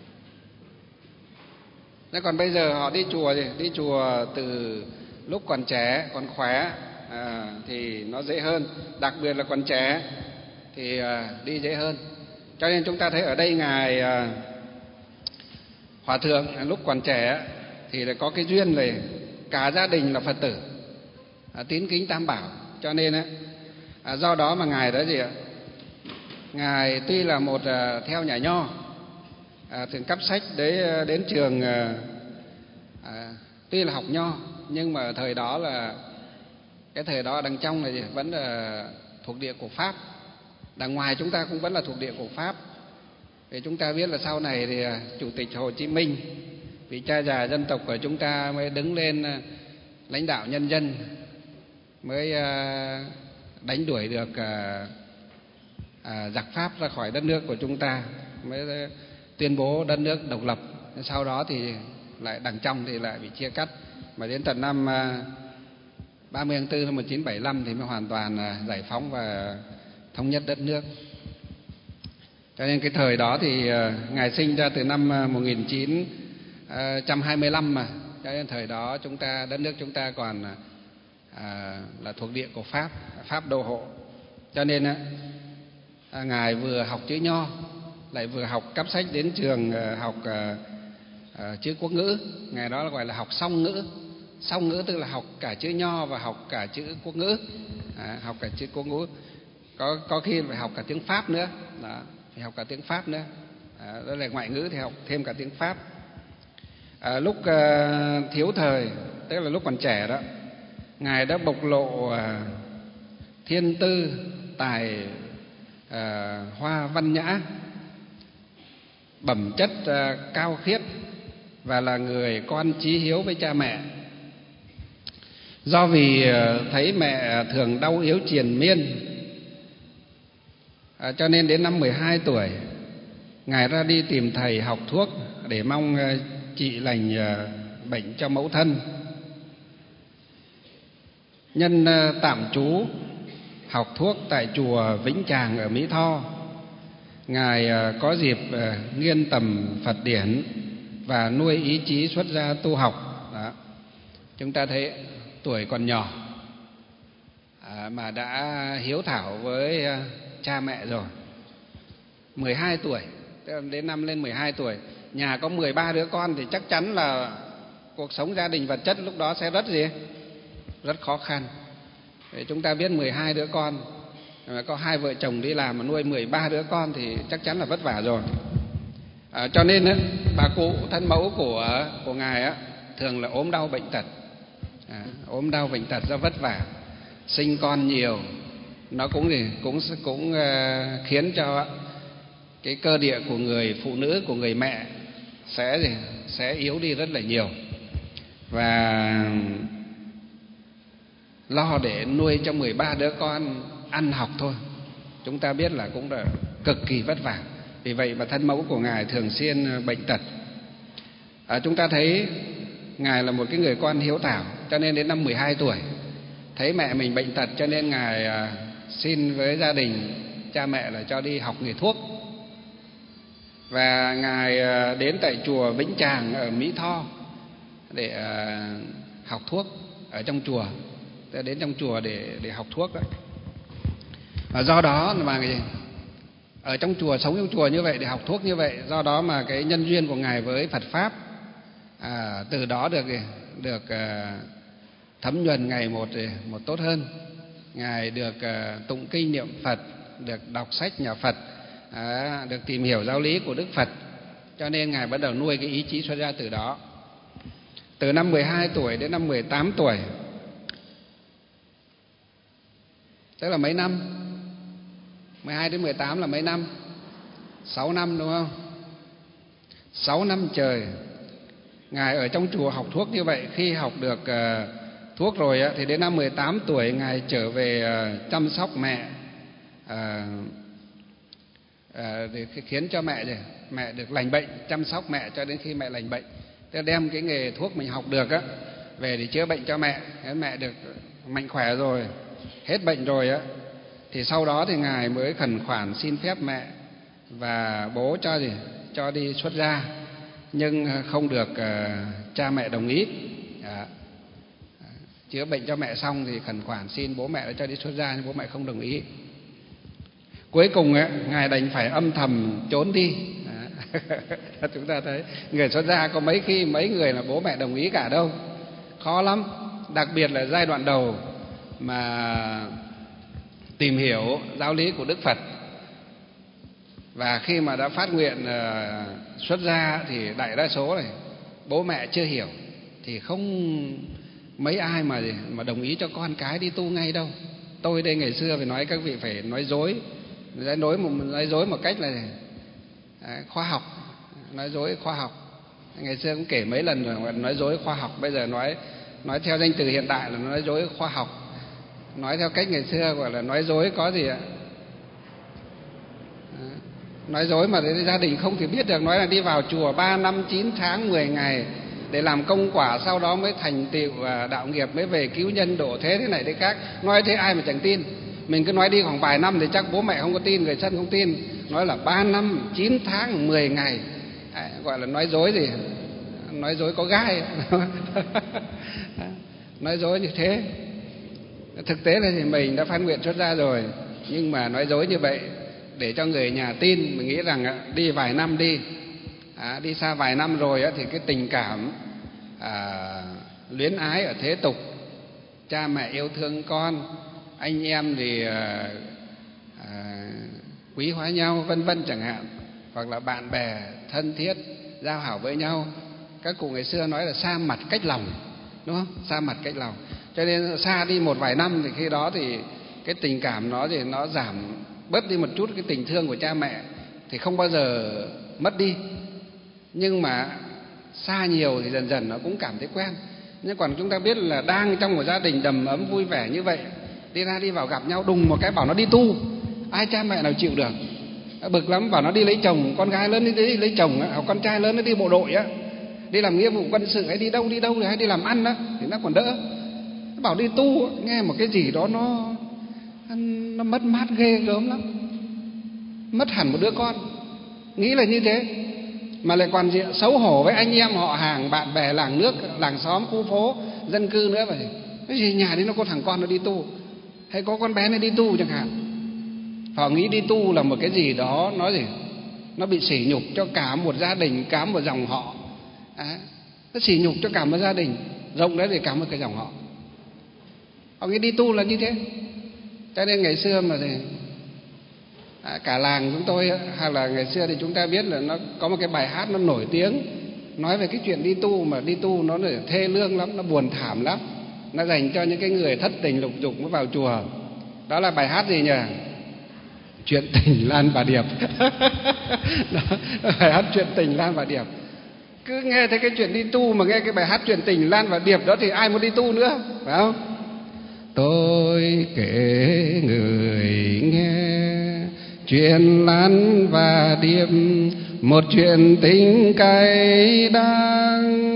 Thế còn bây giờ họ đi chùa thì đi chùa từ lúc còn trẻ, còn khỏe à, thì nó dễ hơn. Đặc biệt là còn trẻ thì à, đi dễ hơn. Cho nên chúng ta thấy ở đây Ngài à, Hòa Thượng lúc còn trẻ thì là có cái duyên này, cả gia đình là Phật tử, à, tín kính Tam Bảo. Cho nên à, do đó mà Ngài đó gì ạ? Ngài tuy là một à, theo nhà nho, à, thường cắp sách để đến trường, à, à, tuy là học nho nhưng mà thời đó là cái thời đó đằng trong này vẫn là thuộc địa của Pháp, đằng ngoài chúng ta cũng vẫn là thuộc địa của Pháp. Thì chúng ta biết là sau này thì Chủ tịch Hồ Chí Minh, vị cha già dân tộc của chúng ta mới đứng lên lãnh đạo nhân dân, mới đánh đuổi được giặc Pháp ra khỏi đất nước của chúng ta, mới tuyên bố đất nước độc lập. Sau đó thì lại đằng trong thì lại bị chia cắt, mà đến tận năm ba mươi tháng tư năm một nghìn chín trăm bảy mươi lăm thì mới hoàn toàn giải phóng và thống nhất đất nước. Cho nên cái thời đó thì Ngài sinh ra từ năm một nghìn chín trăm hai mươi lăm mà, cho nên thời đó chúng ta đất nước chúng ta còn à, là thuộc địa của Pháp, Pháp đô hộ. Cho nên à, Ngài vừa học chữ nho lại vừa học cắp sách đến trường học à, à, chữ quốc ngữ. Ngài đó gọi là học song ngữ. Song ngữ tức là học cả chữ nho và học cả chữ quốc ngữ. À, học cả chữ quốc ngữ, có có khi phải học cả tiếng Pháp nữa. Đó, phải học cả tiếng Pháp nữa. À, đó là ngoại ngữ thì học thêm cả tiếng Pháp. À, lúc à, thiếu thời, tức là lúc còn trẻ đó, Ngài đã bộc lộ à, thiên tư, tài à, hoa văn nhã, bẩm chất à, cao khiết và là người con chí hiếu với cha mẹ. Do vì à, thấy mẹ thường đau yếu triền miên, à, cho nên đến năm mười hai tuổi Ngài ra đi tìm thầy học thuốc để mong à, trị lành à, bệnh cho mẫu thân. Nhân à, tạm trú học thuốc tại chùa Vĩnh Tràng ở Mỹ Tho, Ngài à, có dịp à, nghiên tầm Phật điển và nuôi ý chí xuất gia tu học. Đó. Chúng ta thấy tuổi còn nhỏ à, mà đã hiếu thảo với à, cha mẹ rồi. mười hai tuổi, tức là đến năm lên mười hai tuổi, nhà có mười ba đứa con thì chắc chắn là cuộc sống gia đình vật chất lúc đó sẽ rất gì? Rất khó khăn. Để chúng ta biết mười hai đứa con, mà có hai vợ chồng đi làm mà nuôi mười ba đứa con thì chắc chắn là vất vả rồi. À, cho nên á, bà cụ thân mẫu của của Ngài á, thường là ốm đau bệnh tật, à, ốm đau bệnh tật do vất vả, sinh con nhiều, nó cũng gì cũng cũng uh, khiến cho cái cơ địa của người phụ nữ, của người mẹ sẽ gì sẽ yếu đi rất là nhiều, và lo để nuôi cho mười ba đứa con ăn học thôi, chúng ta biết là cũng là cực kỳ vất vả. Vì vậy mà thân mẫu của Ngài thường xuyên bệnh tật. À, chúng ta thấy Ngài là một cái người con hiếu thảo, cho nên đến năm mười hai tuổi thấy mẹ mình bệnh tật, cho nên Ngài à, xin với gia đình cha mẹ là cho đi học nghề thuốc. Và Ngài à, đến tại chùa Vĩnh Tràng ở Mỹ Tho để à, học thuốc ở trong chùa, đến trong chùa để để học thuốc đó. Và do đó mà ở trong chùa, sống trong chùa như vậy để học thuốc như vậy, do đó mà cái nhân duyên của Ngài với Phật pháp à, từ đó được được à, thấm nhuần ngày một một tốt hơn. Ngài được à, tụng kinh niệm Phật, được đọc sách nhà Phật, à, được tìm hiểu giáo lý của Đức Phật, cho nên Ngài bắt đầu nuôi cái ý chí xuất gia từ đó. Từ năm mười hai tuổi đến năm mười tám tuổi, tức là mấy năm? mười hai đến mười tám là mấy năm? sáu năm đúng không? sáu năm trời Ngài ở trong chùa học thuốc như vậy. Khi học được uh, thuốc rồi á, thì đến năm mười tám tuổi Ngài trở về uh, chăm sóc mẹ, uh, uh, để khiến cho mẹ gì? mẹ được lành bệnh, chăm sóc mẹ cho đến khi mẹ lành bệnh. Tức là đem cái nghề thuốc mình học được á về để chữa bệnh cho mẹ. Mẹ được mạnh khỏe rồi, hết bệnh rồi á, thì sau đó thì Ngài mới khẩn khoản xin phép mẹ và bố cho gì cho đi xuất gia, nhưng không được uh, cha mẹ đồng ý. Đó. Chữa bệnh cho mẹ xong thì khẩn khoản xin bố mẹ cho đi xuất gia, nhưng bố mẹ không đồng ý. Cuối cùng ấy, Ngài đành phải âm thầm trốn đi. Chúng ta thấy người xuất gia có mấy khi mấy người là bố mẹ đồng ý cả đâu, khó lắm. Đặc biệt là giai đoạn đầu mà tìm hiểu giáo lý của Đức Phật, và khi mà đã phát nguyện uh, xuất gia thì đại đa số này bố mẹ chưa hiểu, thì không mấy ai mà mà đồng ý cho con cái đi tu ngay đâu. Tôi đây ngày xưa phải nói các vị phải nói dối, nói dối một nói dối một cách là à, khoa học, nói dối khoa học. Ngày xưa cũng kể mấy lần rồi, nói dối khoa học. Bây giờ nói nói theo danh từ hiện đại là nói dối khoa học. Nói theo cách ngày xưa gọi là nói dối có gì ạ? Nói dối mà gia đình không thể biết được. Nói là đi vào chùa ba năm chín tháng mười ngày để làm công quả, sau đó mới thành tựu đạo nghiệp, mới về cứu nhân độ thế thế này thế khác. Nói thế ai mà chẳng tin. Mình cứ nói đi khoảng vài năm thì chắc bố mẹ không có tin, người thân không tin. Nói là ba năm chín tháng mười ngày, à, gọi là nói dối gì? Nói dối có gai. Nói dối như thế. Thực tế là thì mình đã phát nguyện xuất gia rồi, nhưng mà nói dối như vậy để cho người nhà tin. Mình nghĩ rằng đi vài năm đi, à, đi xa vài năm rồi thì cái tình cảm à, luyến ái ở thế tục, cha mẹ yêu thương con, anh em thì à, à, quý hóa nhau vân vân chẳng hạn, hoặc là bạn bè thân thiết giao hảo với nhau. Các cụ ngày xưa nói là xa mặt cách lòng, đúng không? Xa mặt cách lòng. Cho nên xa đi một vài năm thì khi đó thì cái tình cảm nó thì nó giảm bớt đi một chút, cái tình thương của cha mẹ thì không bao giờ mất đi. Nhưng mà xa nhiều thì dần dần nó cũng cảm thấy quen. Nhưng còn chúng ta biết là đang trong một gia đình đầm ấm vui vẻ như vậy, đi ra đi vào gặp nhau, đùng một cái bảo nó đi tu, ai cha mẹ nào chịu được. Bực lắm, bảo nó đi lấy chồng, con gái lớn đi lấy chồng, hoặc con trai lớn nó đi bộ đội á, đi làm nghĩa vụ quân sự, hay đi đâu đi đâu hay đi làm ăn á thì nó còn đỡ. Bảo đi tu, nghe một cái gì đó nó nó mất mát ghê gớm lắm, mất hẳn một đứa con. Nghĩ là như thế, mà lại còn xấu hổ với anh em họ hàng, bạn bè, làng nước, làng xóm, khu phố, dân cư nữa. Vậy cái gì nhà đấy nó có thằng con nó đi tu, hay có con bé nó đi tu chẳng hạn. Họ nghĩ đi tu là một cái gì đó nó gì nó bị sỉ nhục cho cả một gia đình, cả một dòng họ. À, nó sỉ nhục cho cả một gia đình, rộng đấy thì cả một cái dòng họ. Họ nghĩ đi tu là như thế. Cho nên ngày xưa mà thì à, cả làng chúng tôi, hay là ngày xưa thì chúng ta biết là nó có một cái bài hát nó nổi tiếng nói về cái chuyện đi tu, mà đi tu nó là thê lương lắm, nó buồn thảm lắm. Nó dành cho những cái người thất tình lục dục mới vào chùa. Đó là bài hát gì nhỉ? Chuyện tình Lan và Điệp. Đó, bài hát Chuyện tình Lan và Điệp. Cứ nghe thấy cái chuyện đi tu mà nghe cái bài hát Chuyện tình Lan và Điệp đó thì ai muốn đi tu nữa, phải không? Tôi kể người nghe chuyện Lan và Điệp, một chuyện tình cay đắng.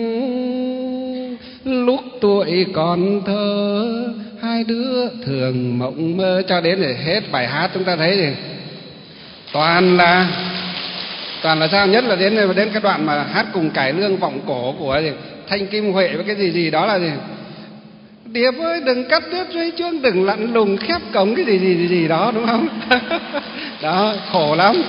Lúc tuổi còn thơ, hai đứa thường mộng mơ. Cho đến để hết bài hát chúng ta thấy thì toàn là toàn là sao? Nhất là đến đến cái đoạn mà hát cùng cải lương vọng cổ của gì? Thanh Kim Huệ với cái gì gì đó là gì? Điệp ơi đừng cắt đứt dây chương, đừng lặn lùng khép cổng cái gì gì gì, gì đó, đúng không? Đó, khổ lắm.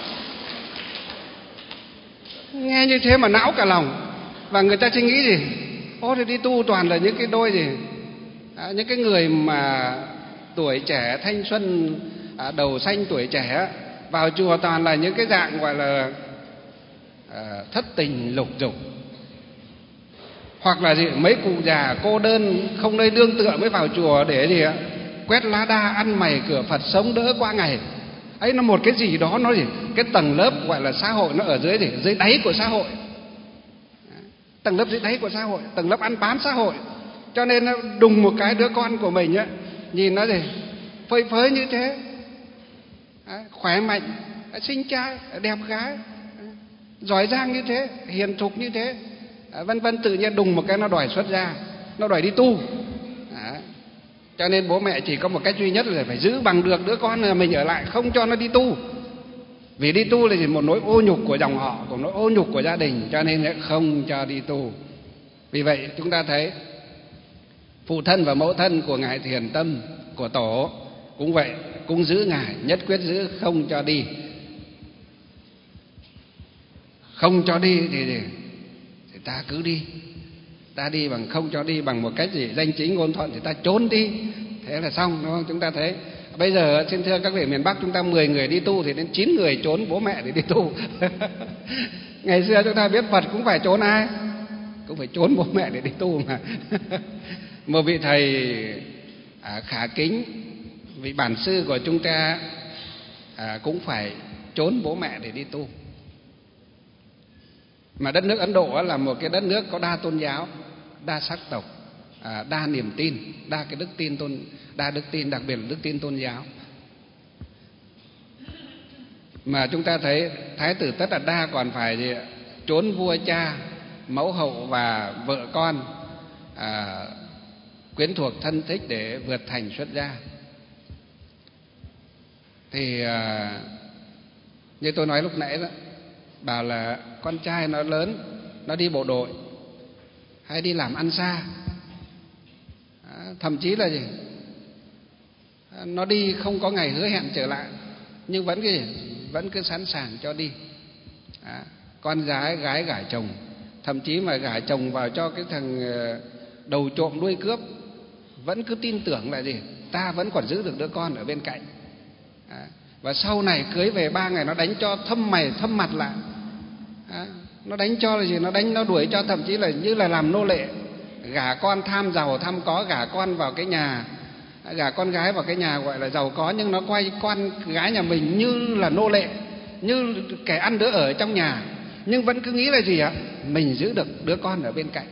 Nghe như thế mà não cả lòng. Và người ta suy nghĩ gì? Ô thì đi tu toàn là những cái đôi gì? À, những cái người mà tuổi trẻ thanh xuân, à, đầu xanh tuổi trẻ, vào chùa toàn là những cái dạng gọi là à, thất tình lục dục, hoặc là gì mấy cụ già cô đơn không nơi nương tựa mới vào chùa để gì ạ? Quét lá đa, ăn mày cửa Phật, sống đỡ qua ngày. Ấy nó một cái gì đó, nó gì cái tầng lớp gọi là xã hội, nó ở dưới gì dưới đáy của xã hội, tầng lớp dưới đáy của xã hội, tầng lớp ăn bám xã hội. Cho nên nó đùng một cái đứa con của mình á, nhìn nó gì phơi phới như thế, khỏe mạnh, xinh trai, đẹp gái, giỏi giang như thế, hiền thục như thế, vân vân, tự nhiên đùng một cái nó đòi xuất gia, nó đòi đi tu. Đó. Cho nên bố mẹ chỉ có một cách duy nhất là phải giữ bằng được đứa con là mình ở lại, không cho nó đi tu. Vì đi tu là gì? Một nỗi ô nhục của dòng họ, một nỗi ô nhục của gia đình, cho nên không cho đi tu. Vì vậy chúng ta thấy phụ thân và mẫu thân của ngài Thiền Tâm, của tổ cũng vậy, cũng giữ ngài, nhất quyết giữ không cho đi. Không cho đi thì, thì, thì ta cứ đi. Ta đi bằng không cho đi bằng một cách gì danh chính ngôn thuận thì ta trốn đi, thế là xong, đúng không? Chúng ta thấy bây giờ xin thưa các vị, miền Bắc chúng ta mười người đi tu thì đến chín người trốn bố mẹ để đi tu. Ngày xưa chúng ta biết Phật cũng phải trốn ai? Cũng phải trốn bố mẹ để đi tu mà. Một vị thầy à, khả kính, vị bản sư của chúng ta à, cũng phải trốn bố mẹ để đi tu. Mà đất nước Ấn Độ là một cái đất nước có đa tôn giáo, đa sắc tộc, à, đa niềm tin, đa cái đức tin tôn, đa đức tin, đặc biệt là đức tin tôn giáo. Mà chúng ta thấy Thái tử Tất Đạt Đa còn phải gì? Trốn vua cha, mẫu hậu và vợ con, à, quyến thuộc thân thích để vượt thành xuất gia. Thì à, như tôi nói lúc nãy đó, bảo là con trai nó lớn, nó đi bộ đội hay đi làm ăn xa, à, thậm chí là gì? Nó đi không có ngày hứa hẹn trở lại, nhưng vẫn cái gì? Vẫn cứ sẵn sàng cho đi. À, con gái gái gả chồng, thậm chí mà gả chồng vào cho cái thằng đầu trộm đuôi cướp, vẫn cứ tin tưởng là gì? Ta vẫn còn giữ được đứa con ở bên cạnh. À, và sau này cưới về ba ngày nó đánh cho thâm mày thâm mặt lại. À, nó đánh cho là gì? Nó đánh, nó đuổi cho, thậm chí là như là làm nô lệ. Gả con tham giàu tham có, gả con vào cái nhà, gả con gái vào cái nhà gọi là giàu có, nhưng nó quay con gái nhà mình như là nô lệ, như kẻ ăn đỡ ở trong nhà, nhưng vẫn cứ nghĩ là gì ạ? Mình giữ được đứa con ở bên cạnh.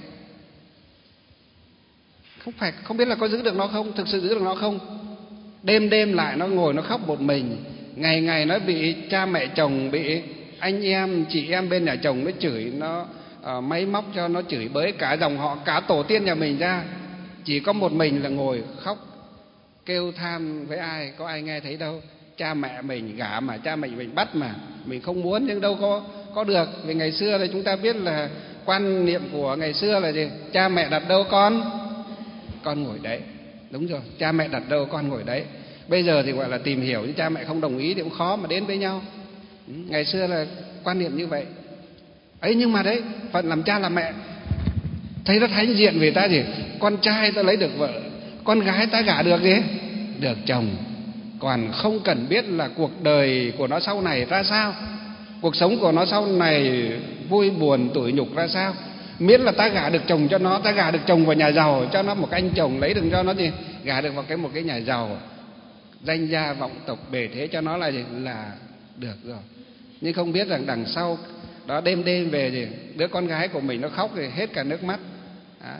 Không phải, không biết là có giữ được nó không, thực sự giữ được nó không. Đêm đêm lại nó ngồi nó khóc một mình, ngày ngày nó bị cha mẹ chồng, bị anh em chị em bên nhà chồng nó chửi, nó uh, máy móc cho, nó chửi bới cả dòng họ, cả tổ tiên nhà mình ra. Chỉ có một mình là ngồi khóc kêu than với ai, có ai nghe thấy đâu. Cha mẹ mình gả mà, cha mẹ mình bắt mà, mình không muốn nhưng đâu có có được. Vì ngày xưa là chúng ta biết là quan niệm của ngày xưa là gì? Cha mẹ đặt đâu con con ngồi đấy. Đúng rồi, cha mẹ đặt đâu con ngồi đấy. Bây giờ thì gọi là tìm hiểu, nhưng cha mẹ không đồng ý thì cũng khó mà đến với nhau. Ngày xưa là quan niệm như vậy ấy, nhưng mà đấy, phận làm cha làm mẹ thấy rất hãnh diện. Vì ta gì? Con trai ta lấy được vợ, con gái ta gả được gì? Được chồng. Còn không cần biết là cuộc đời của nó sau này ra sao, cuộc sống của nó sau này vui buồn tủi nhục ra sao, miễn là ta gả được chồng cho nó, ta gả được chồng vào nhà giàu, cho nó một anh chồng lấy được cho nó gì? Gả được vào cái một cái nhà giàu, danh gia vọng tộc bề thế cho nó là gì? Là được rồi. Nhưng không biết rằng đằng sau đó đêm đêm về thì đứa con gái của mình nó khóc thì hết cả nước mắt. Đó,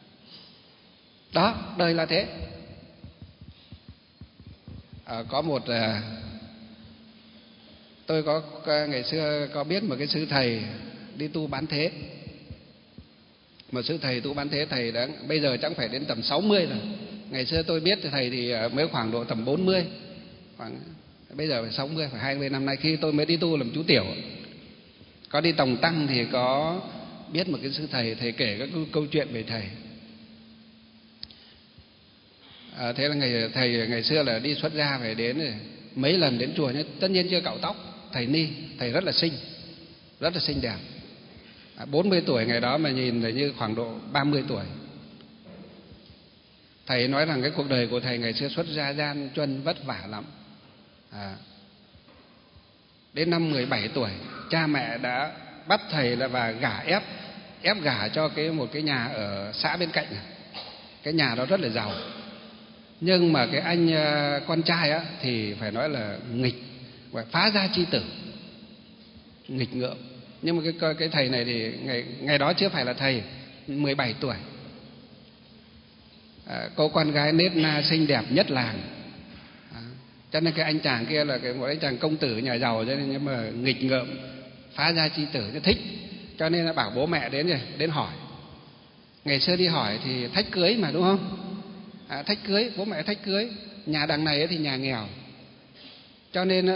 đó đời là thế. À, có một à, tôi có ngày xưa có biết một cái sư thầy đi tu bán thế. Một sư thầy tu bán thế, thầy đã bây giờ chắc phải đến tầm sáu mươi rồi. Ngày xưa tôi biết thì thầy thì mới khoảng độ tầm bốn mươi, khoảng bây giờ phải sáu mươi, phải hai mươi năm nay. Khi tôi mới đi tu làm chú tiểu, có đi tòng tăng thì có biết một cái sư thầy, thầy kể các câu chuyện về thầy. À, thế là ngày thầy ngày xưa là đi xuất gia phải đến mấy lần đến chùa, nhưng tất nhiên chưa cạo tóc. Thầy ni, thầy rất là xinh, rất là xinh đẹp. À, bốn mươi tuổi ngày đó mà nhìn là như khoảng độ ba mươi tuổi. Thầy nói rằng cái cuộc đời của thầy ngày xưa xuất gia gian truân vất vả lắm. À, đến năm mười bảy tuổi, cha mẹ đã bắt thầy là và gả ép ép gả cho cái một cái nhà ở xã bên cạnh. Cái nhà đó rất là giàu. Nhưng mà cái anh con trai á thì phải nói là nghịch, phá gia chi tử, nghịch ngợm. Nhưng mà cái cái thầy này thì ngày ngày đó chưa phải là thầy, mười bảy tuổi. À, cô con gái nết na xinh đẹp nhất làng. À, cho nên cái anh chàng kia là cái một anh chàng công tử nhà giàu, cho nên nhưng mà nghịch ngợm, phá gia chi tử, nó thích. Cho nên là bảo bố mẹ đến rồi, đến hỏi. Ngày xưa đi hỏi thì thách cưới mà, đúng không? À, thách cưới, bố mẹ thách cưới. Nhà đằng này thì nhà nghèo, cho nên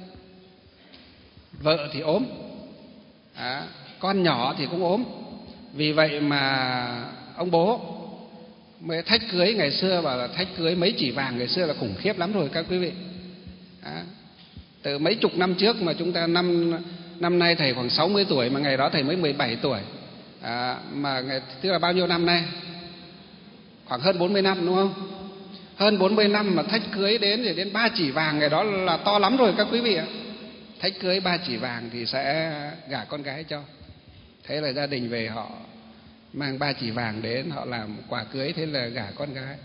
vợ thì ốm, à, con nhỏ thì cũng ốm. Vì vậy mà ông bố mới thách cưới. Ngày xưa bảo là thách cưới mấy chỉ vàng, ngày xưa là khủng khiếp lắm rồi các quý vị. À, từ mấy chục năm trước mà chúng ta năm năm nay thầy khoảng sáu mươi tuổi, mà ngày đó thầy mới mười bảy tuổi. À, mà ngày, tức là bao nhiêu năm nay? Khoảng hơn bốn mươi năm, đúng không? Hơn bốn mươi năm mà thách cưới đến thì đến ba chỉ vàng, ngày đó là to lắm rồi các quý vị ạ. Thách cưới ba chỉ vàng thì sẽ gả con gái cho. Thế là gia đình về họ mang ba chỉ vàng đến, họ làm quà cưới, thế là gả con gái.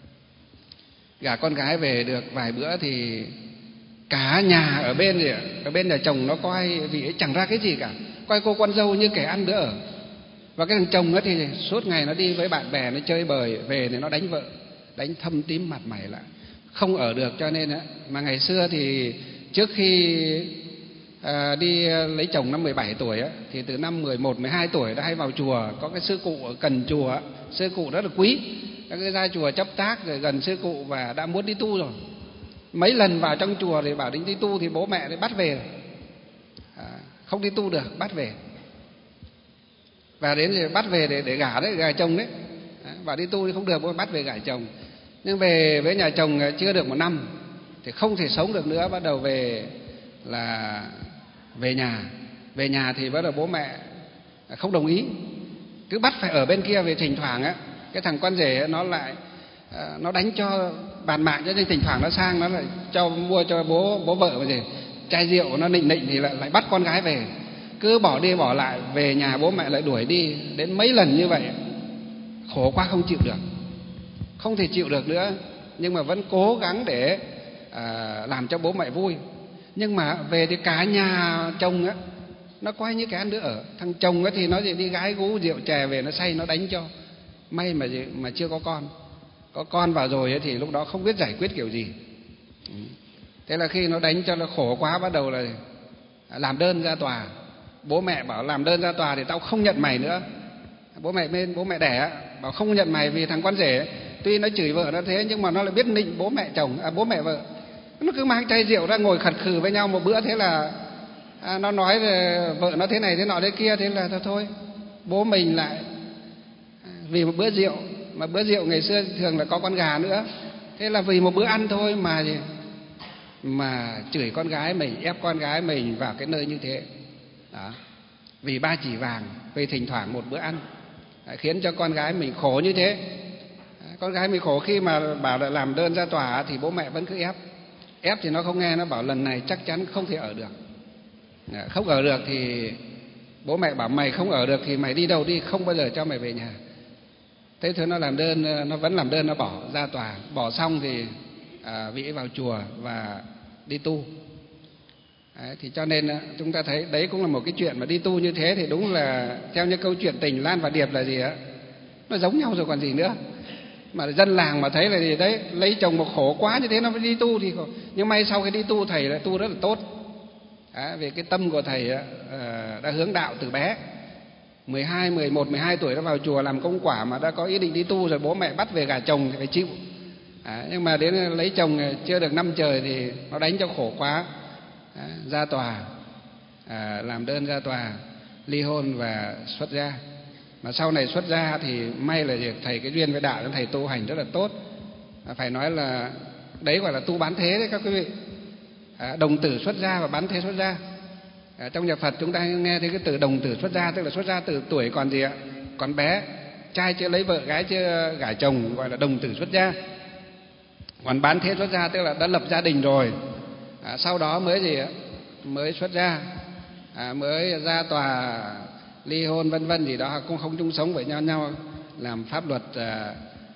Gả con gái về được vài bữa thì cả nhà ở bên gì, ở bên nhà chồng nó coi vì ấy chẳng ra cái gì cả, coi cô con dâu như kẻ ăn đỡ ở. Và cái thằng chồng đó thì suốt ngày nó đi với bạn bè, nó chơi bời, về thì nó đánh vợ, đánh thâm tím mặt mày lại, không ở được. Cho nên á, mà ngày xưa thì trước khi à, đi lấy chồng năm mười bảy tuổi á, thì từ năm mười một, mười hai tuổi đã hay vào chùa. Có cái sư cụ ở gần chùa, sư cụ rất là quý, các cái ra chùa chấp tác rồi gần sư cụ và đã muốn đi tu rồi. Mấy lần vào trong chùa thì bảo định đi tu thì bố mẹ thì bắt về, à, không đi tu được, bắt về. Và đến thì bắt về để để gả đấy, gả chồng đấy. Và đi tu thì không được, bố bắt về gả chồng. Nhưng về với nhà chồng chưa được một năm thì không thể sống được nữa, bắt đầu về là về nhà. Về nhà thì bắt đầu bố mẹ không đồng ý, cứ bắt phải ở bên kia. Về thỉnh thoảng á, cái thằng con rể nó lại nó đánh cho bàn mạng, cho nên thỉnh thoảng nó sang nó lại cho mua cho bố bố vợ cái gì chai rượu, nó nịnh nịnh thì lại, lại bắt con gái về. Cứ bỏ đi bỏ lại, về nhà bố mẹ lại đuổi đi. Đến mấy lần như vậy, khổ quá không chịu được, không thể chịu được nữa. Nhưng mà vẫn cố gắng để à, làm cho bố mẹ vui. Nhưng mà về thì cả nhà chồng á, nó coi như cái ăn đứa ở. Thằng chồng á thì nó đi gái gú rượu chè về, nó say nó đánh cho. May mà mà chưa có con. Có con vào rồi ấy, thì lúc đó không biết giải quyết kiểu gì. Thế là khi nó đánh cho nó khổ quá, bắt đầu là làm đơn ra tòa. Bố mẹ bảo làm đơn ra tòa thì tao không nhận mày nữa. Bố mẹ bên bố mẹ đẻ bảo không nhận mày vì thằng con rể tuy nó chửi vợ nó thế nhưng mà nó lại biết nịnh bố mẹ chồng, à, bố mẹ vợ. Nó cứ mang chai rượu ra ngồi khật khừ với nhau một bữa, thế là à, nó nói về vợ nó thế này thế nọ thế kia, thế là thôi, thôi bố mình lại vì một bữa rượu, mà bữa rượu ngày xưa thường là có con gà nữa, thế là vì một bữa ăn thôi mà mà chửi con gái mình, ép con gái mình vào cái nơi như thế. Đó. Vì ba chỉ vàng, vì thỉnh thoảng một bữa ăn, khiến cho con gái mình khổ như thế. Con gái mình khổ, khi mà bảo là làm đơn ra tòa thì bố mẹ vẫn cứ ép. Ép thì nó không nghe, nó bảo lần này chắc chắn không thể ở được. Không ở được thì bố mẹ bảo mày không ở được thì mày đi đâu đi, không bao giờ cho mày về nhà. Thế thôi nó làm đơn, nó vẫn làm đơn, nó bỏ ra tòa. Bỏ xong thì à, vị ấy vào chùa và đi tu. Đấy, thì cho nên chúng ta thấy đấy cũng là một cái chuyện mà đi tu như thế thì đúng là theo như câu chuyện Tình Lan và Điệp là gì á, nó giống nhau rồi còn gì nữa. Mà dân làng mà thấy là gì đấy, lấy chồng mà khổ quá như thế nó mới đi tu thì khổ. Nhưng may sau khi đi tu thầy lại tu rất là tốt. À, vì cái tâm của thầy à, đã hướng đạo từ bé. mười hai, mười một, mười hai tuổi đã vào chùa làm công quả mà đã có ý định đi tu rồi, bố mẹ bắt về gả chồng thì phải chịu. À, nhưng mà đến lấy chồng chưa được năm trời thì nó đánh cho khổ quá. À, ra tòa, à, làm đơn ra tòa ly hôn và xuất gia. Mà sau này xuất gia thì may là thầy cái duyên với đạo cho thầy tu hành rất là tốt. À, phải nói là đấy gọi là tu bán thế đấy các quý vị. À, đồng tử xuất gia và bán thế xuất gia. À, trong nhà Phật chúng ta nghe thấy cái từ đồng tử xuất gia, tức là xuất gia từ tuổi còn gì ạ? Còn bé, trai chưa lấy vợ, gái chưa gả chồng, gọi là đồng tử xuất gia. Còn bán thế xuất gia tức là đã lập gia đình rồi, à, sau đó mới gì ạ? Mới xuất gia, à, mới ra tòa ly hôn vân vân gì đó, cũng không chung sống với nhau nhau làm pháp luật, à,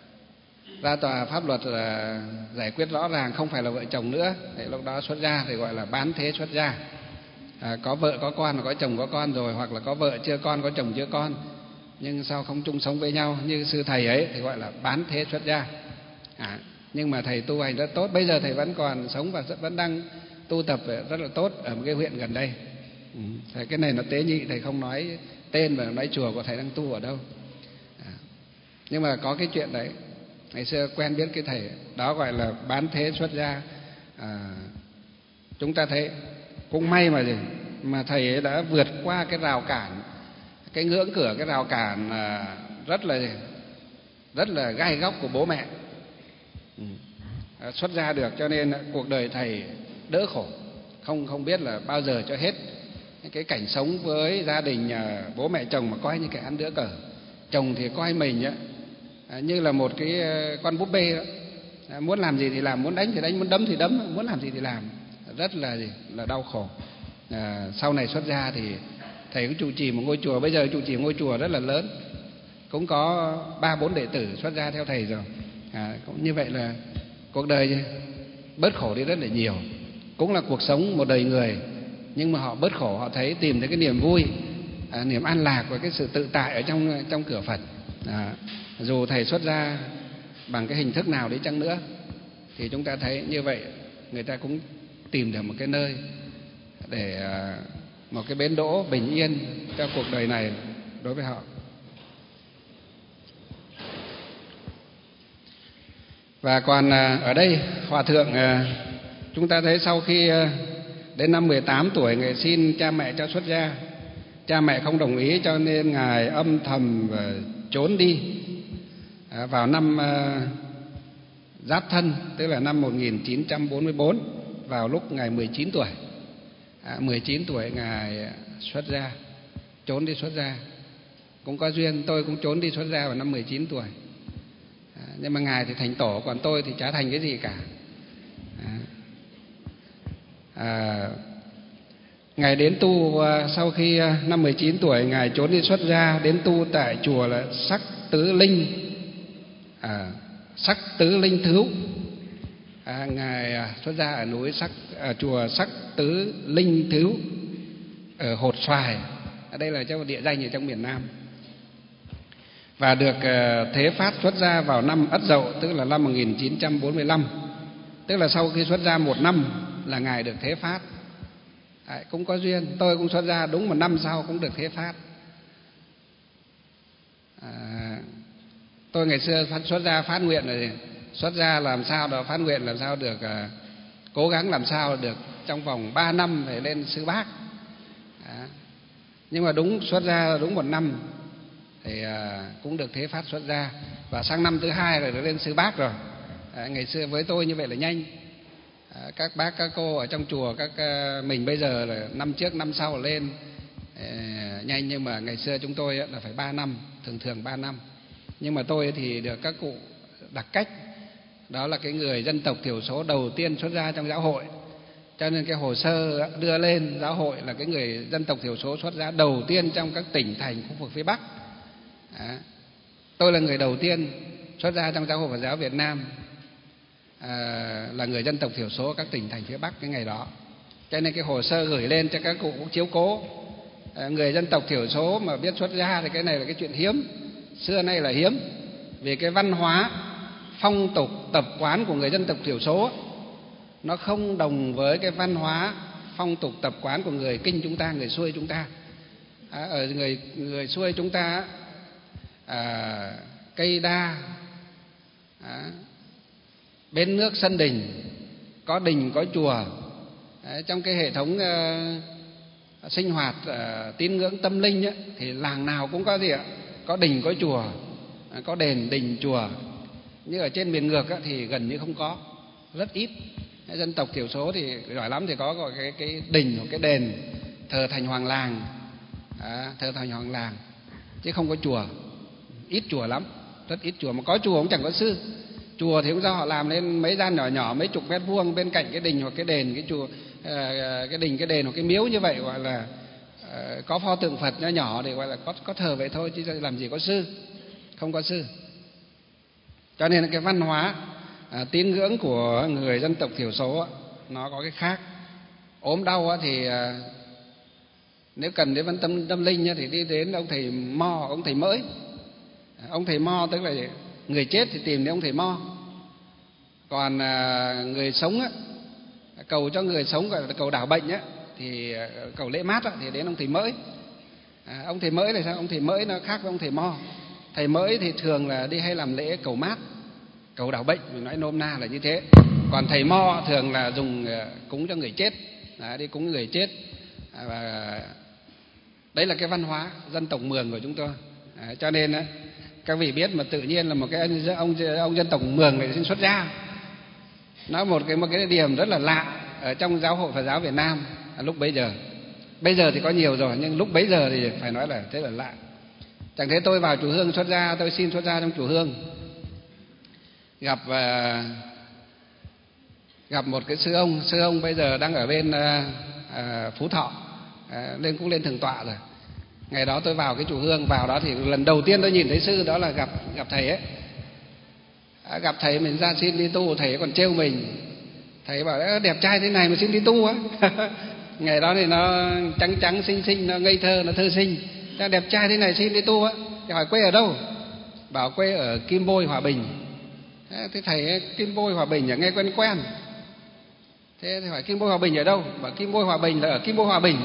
ra tòa pháp luật là giải quyết rõ ràng không phải là vợ chồng nữa. Thì lúc đó xuất gia thì gọi là bán thế xuất gia. À, có vợ có con, có chồng có con rồi, hoặc là có vợ chưa con, có chồng chưa con, nhưng sao không chung sống với nhau như sư thầy ấy thì gọi là bán thế xuất gia. À, nhưng mà thầy tu hành rất tốt, bây giờ thầy vẫn còn sống và vẫn đang tu tập rất là tốt ở một cái huyện gần đây. Ừ, thầy cái này nó tế nhị, thầy không nói tên và nói chùa của thầy đang tu ở đâu. À, nhưng mà có cái chuyện đấy, ngày xưa quen biết cái thầy đó gọi là bán thế xuất gia. À, chúng ta thấy cũng may mà gì mà thầy ấy đã vượt qua cái rào cản, cái ngưỡng cửa, cái rào cản rất là rất là gai góc của bố mẹ. Ừ. À, xuất gia được cho nên cuộc đời thầy đỡ khổ, không không biết là bao giờ cho hết cái cảnh sống với gia đình nhà bố mẹ chồng mà coi như kẻ ăn đỡ cờ. Chồng thì coi mình á, như là một cái con búp bê đó. À, muốn làm gì thì làm, muốn đánh thì đánh, muốn đấm thì đấm, muốn làm gì thì làm, rất là gì là đau khổ. À, sau này xuất gia thì thầy cũng trụ trì một ngôi chùa, bây giờ trụ trì một ngôi chùa rất là lớn, cũng có ba bốn đệ tử xuất gia theo thầy rồi. À, cũng như vậy là cuộc đời bớt khổ đi rất là nhiều. Cũng là cuộc sống một đời người, nhưng mà họ bớt khổ, họ thấy tìm thấy cái niềm vui, à, niềm an lạc và cái sự tự tại ở trong trong cửa Phật. À, dù thầy xuất gia bằng cái hình thức nào đi chăng nữa thì chúng ta thấy như vậy, người ta cũng tìm được một cái nơi để một cái bến đỗ bình yên cho cuộc đời này đối với họ. Và còn ở đây hòa thượng, chúng ta thấy sau khi đến năm mười tám tuổi ngài xin cha mẹ cho xuất gia, cha mẹ không đồng ý cho nên ngài âm thầm và trốn đi. À, vào năm uh, Giáp Thân, tức là năm một nghìn chín trăm bốn mươi bốn, vào lúc ngài mười chín tuổi. À, mười chín tuổi ngài xuất gia, trốn đi xuất gia. Cũng có duyên, tôi cũng trốn đi xuất gia vào năm mười chín tuổi. À, nhưng mà ngài thì thành tổ, còn tôi thì chả thành cái gì cả. À, à, ngài đến tu uh, sau khi uh, năm mười chín tuổi ngài trốn đi xuất gia, đến tu tại chùa là Sắc Tứ Linh. À, Sắc Tứ Linh Thứu. À, ngài à, xuất gia ở núi Sắc, ở chùa Sắc Tứ Linh Thứu ở Hột Xoài. Ở đây là trong địa danh ở trong miền Nam. Và được uh, thế phát xuất gia vào năm Ất Dậu, tức là năm một nghìn chín trăm bốn mươi lăm. Tức là sau khi xuất gia một năm là ngài được thế phát. À, cũng có duyên, tôi cũng xuất gia đúng một năm sau cũng được thế phát. À, tôi ngày xưa phát xuất gia phát nguyện rồi, xuất gia làm sao đó, phát nguyện làm sao được, à, cố gắng làm sao được trong vòng ba năm phải lên sư bác. À, nhưng mà đúng xuất gia đúng một năm thì à, cũng được thế phát xuất gia, và sang năm thứ hai rồi được lên sư bác rồi. À, ngày xưa với tôi như vậy là nhanh. À, các bác các cô ở trong chùa các à, mình bây giờ là năm trước năm sau lên à, nhanh, nhưng mà ngày xưa chúng tôi là phải ba năm, thường thường ba năm. Nhưng mà tôi thì được các cụ đặc cách, đó là cái người dân tộc thiểu số đầu tiên xuất gia trong giáo hội, cho nên cái hồ sơ đưa lên giáo hội là cái người dân tộc thiểu số xuất gia đầu tiên trong các tỉnh thành khu vực phía Bắc. Đó. Tôi là người đầu tiên xuất gia trong giáo hội Phật giáo Việt Nam. à, là người dân tộc thiểu số các tỉnh thành phía Bắc cái ngày đó. Cho nên cái hồ sơ gửi lên cho các cụ cũng chiếu cố. À, người dân tộc thiểu số mà biết xuất gia thì cái này là cái chuyện hiếm, xưa nay là hiếm. Vì cái văn hóa, phong tục, tập quán của người dân tộc thiểu số nó không đồng với cái văn hóa, phong tục, tập quán của người Kinh chúng ta, người Xuôi chúng ta. À, ở người người Xuôi chúng ta, à, cây đa, à, bên nước sân đình, có đình có chùa. À, trong cái hệ thống uh, sinh hoạt uh, tín ngưỡng tâm linh ấy, thì làng nào cũng có gì ạ? Có đình có chùa, à, có đền đình chùa. Nhưng ở trên miền ngược ấy, thì gần như không có, rất ít. Dân tộc thiểu số thì giỏi lắm thì có gọi cái cái đình hoặc cái đền thờ thành hoàng làng, à, thờ thành hoàng làng, chứ không có chùa, ít chùa lắm, rất ít chùa. Mà có chùa cũng chẳng có sư. Chùa thì cũng do họ làm lên mấy gian nhỏ nhỏ mấy chục mét vuông bên cạnh cái đình hoặc cái đền, cái chùa, cái đình cái đền hoặc cái miếu như vậy, gọi là có pho tượng Phật nhỏ nhỏ thì gọi là có có thờ vậy thôi, chứ làm gì có sư, không có sư. Cho nên là cái văn hóa à, tín ngưỡng của người dân tộc thiểu số nó có cái khác. Ốm đau thì à, nếu cần đến vấn tâm tâm linh thì đi đến ông thầy Mo, ông thầy Mỡi. Ông thầy Mo tức là người chết thì tìm đến ông thầy Mo. Còn à, người sống á, cầu cho người sống gọi là cầu đảo bệnh á, thì cầu lễ mát á, thì đến ông thầy Mỡi. À, ông thầy Mỡi là sao? Ông thầy Mỡi nó khác với ông thầy Mo. Thầy Mỡi thì thường là đi hay làm lễ cầu mát, cầu đảo bệnh, mình nói nôm na là như thế. Còn thầy Mo thường là dùng cúng cho người chết, à, đi cúng người chết. À, và đấy là cái văn hóa dân tộc Mường của chúng tôi. À, cho nên á, các vị biết mà tự nhiên là một cái ông ông, ông dân tộc Mường này xin xuất gia, nó một cái một cái điểm rất là lạ ở trong giáo hội Phật giáo Việt Nam à, lúc bấy giờ. Bây giờ thì có nhiều rồi, nhưng lúc bấy giờ thì phải nói là thế là lạ. Chẳng thế tôi vào chùa Hương xuất gia, tôi xin xuất gia trong chùa Hương, gặp uh, gặp một cái sư ông, sư ông bây giờ đang ở bên uh, uh, Phú Thọ, uh, lên cũng lên thượng tọa rồi. Ngày đó tôi vào cái chùa Hương, vào đó thì lần đầu tiên tôi nhìn thấy sư đó là gặp gặp thầy ấy. À, gặp thầy mình ra xin đi tu, thầy còn trêu mình. Thầy bảo đẹp trai thế này mà xin đi tu á. Ngày đó thì nó trắng trắng xinh xinh, nó ngây thơ, nó thơ xinh. Đẹp trai thế này xin đi tu á. Thì hỏi quê ở đâu? Bảo quê ở Kim Bôi, Hòa Bình. Thế thầy ấy, Kim Bôi, Hòa Bình nghe quen quen. Thế thì hỏi Kim Bôi, Hòa Bình ở đâu? Bảo Kim Bôi, Hòa Bình là ở Kim Bôi, Hòa Bình.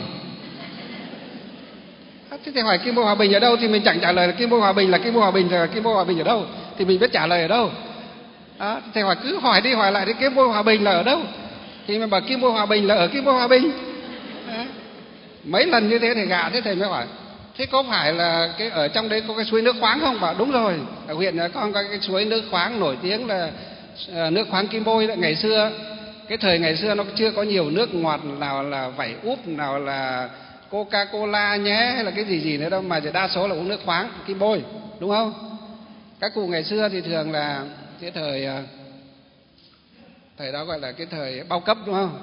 Thế thì hỏi Kim Bôi, Hòa Bình ở đâu thì mình chẳng trả lời là Kim Bôi, Hòa Bình là Kim Bôi, Hòa Bình là Kim Bôi, Hòa Bình ở đâu, thì mình biết trả lời ở đâu. Đó, thầy hỏi cứ hỏi đi hỏi lại thì Kim Bôi, Hòa Bình là ở đâu, thì mình bảo Kim Bôi, Hòa Bình là ở Kim Bôi, Hòa Bình. Đó. Mấy lần như thế thầy gạ, thế thầy mới hỏi thế có phải là cái ở trong đấy có cái suối nước khoáng không? Bảo đúng rồi, ở huyện nhà con có cái suối nước khoáng nổi tiếng là nước khoáng Kim Bôi đấy. Ngày xưa, cái thời ngày xưa nó chưa có nhiều nước ngọt, nào là vảy úp, nào là Coca-Cola nhé, hay là cái gì gì nữa đâu, mà đa số là uống nước khoáng Kim Bôi, đúng không? Các cụ ngày xưa thì thường là cái thời thời đó gọi là cái thời bao cấp, đúng không?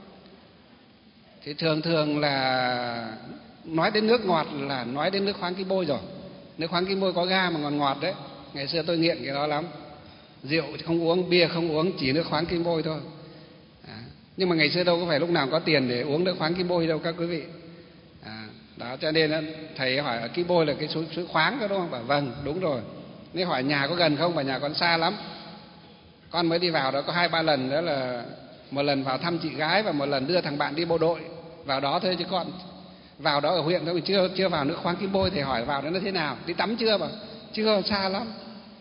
Thì thường thường là nói đến nước ngọt là nói đến nước khoáng Kim Bôi rồi. Nước khoáng Kim Bôi có ga mà ngọt ngọt đấy. Ngày xưa tôi nghiện cái đó lắm. Rượu không uống, bia không uống, chỉ nước khoáng Kim Bôi thôi. À, nhưng mà ngày xưa đâu có phải lúc nào có tiền để uống nước khoáng Kim Bôi đâu các quý vị. À, đó cho nên thầy hỏi ở Kim Bôi là cái suối, suối khoáng đó, đúng không? Bảo vâng, đúng rồi. Nếu hỏi nhà có gần không? Bảo nhà con xa lắm. Con mới đi vào đó có hai ba lần, đó là một lần vào thăm chị gái và một lần đưa thằng bạn đi bộ đội vào đó thôi, chứ còn vào đó ở huyện thôi, chưa chưa vào nước khoáng Kim Bôi. Thì hỏi vào đó nó thế nào, đi tắm chưa? Bảo chưa, xa lắm.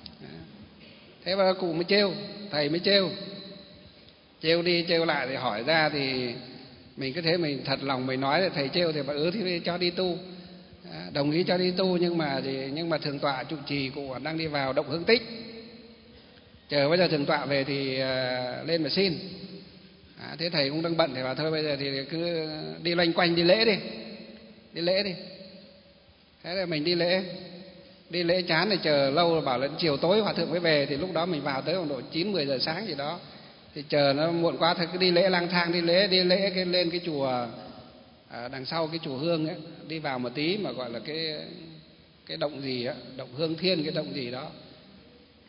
Thế mà cụ mới trêu, thầy mới trêu trêu đi trêu lại, thì hỏi ra thì mình cứ thế mình thật lòng mình nói, thầy trêu thì bảo ừ thì cho đi tu, đồng ý cho đi tu. Nhưng mà thì nhưng mà thượng tọa trụ trì cụ đang đi vào động hương tích, chờ bây giờ thượng tọa về thì lên mà xin. À, thế thầy cũng đang bận thì bảo thôi bây giờ thì cứ đi loanh quanh đi lễ đi, đi lễ đi. Thế là mình đi lễ, đi lễ chán thì chờ lâu, bảo là chiều tối hòa thượng mới về, thì lúc đó mình vào tới khoảng độ chín mười giờ sáng gì đó, thì chờ nó muộn quá thôi cứ đi lễ lang thang đi lễ đi lễ cái lên cái chùa à, đằng sau cái chùa Hương ấy, đi vào một tí mà gọi là cái cái động gì á, động Hương Thiên, cái động gì đó,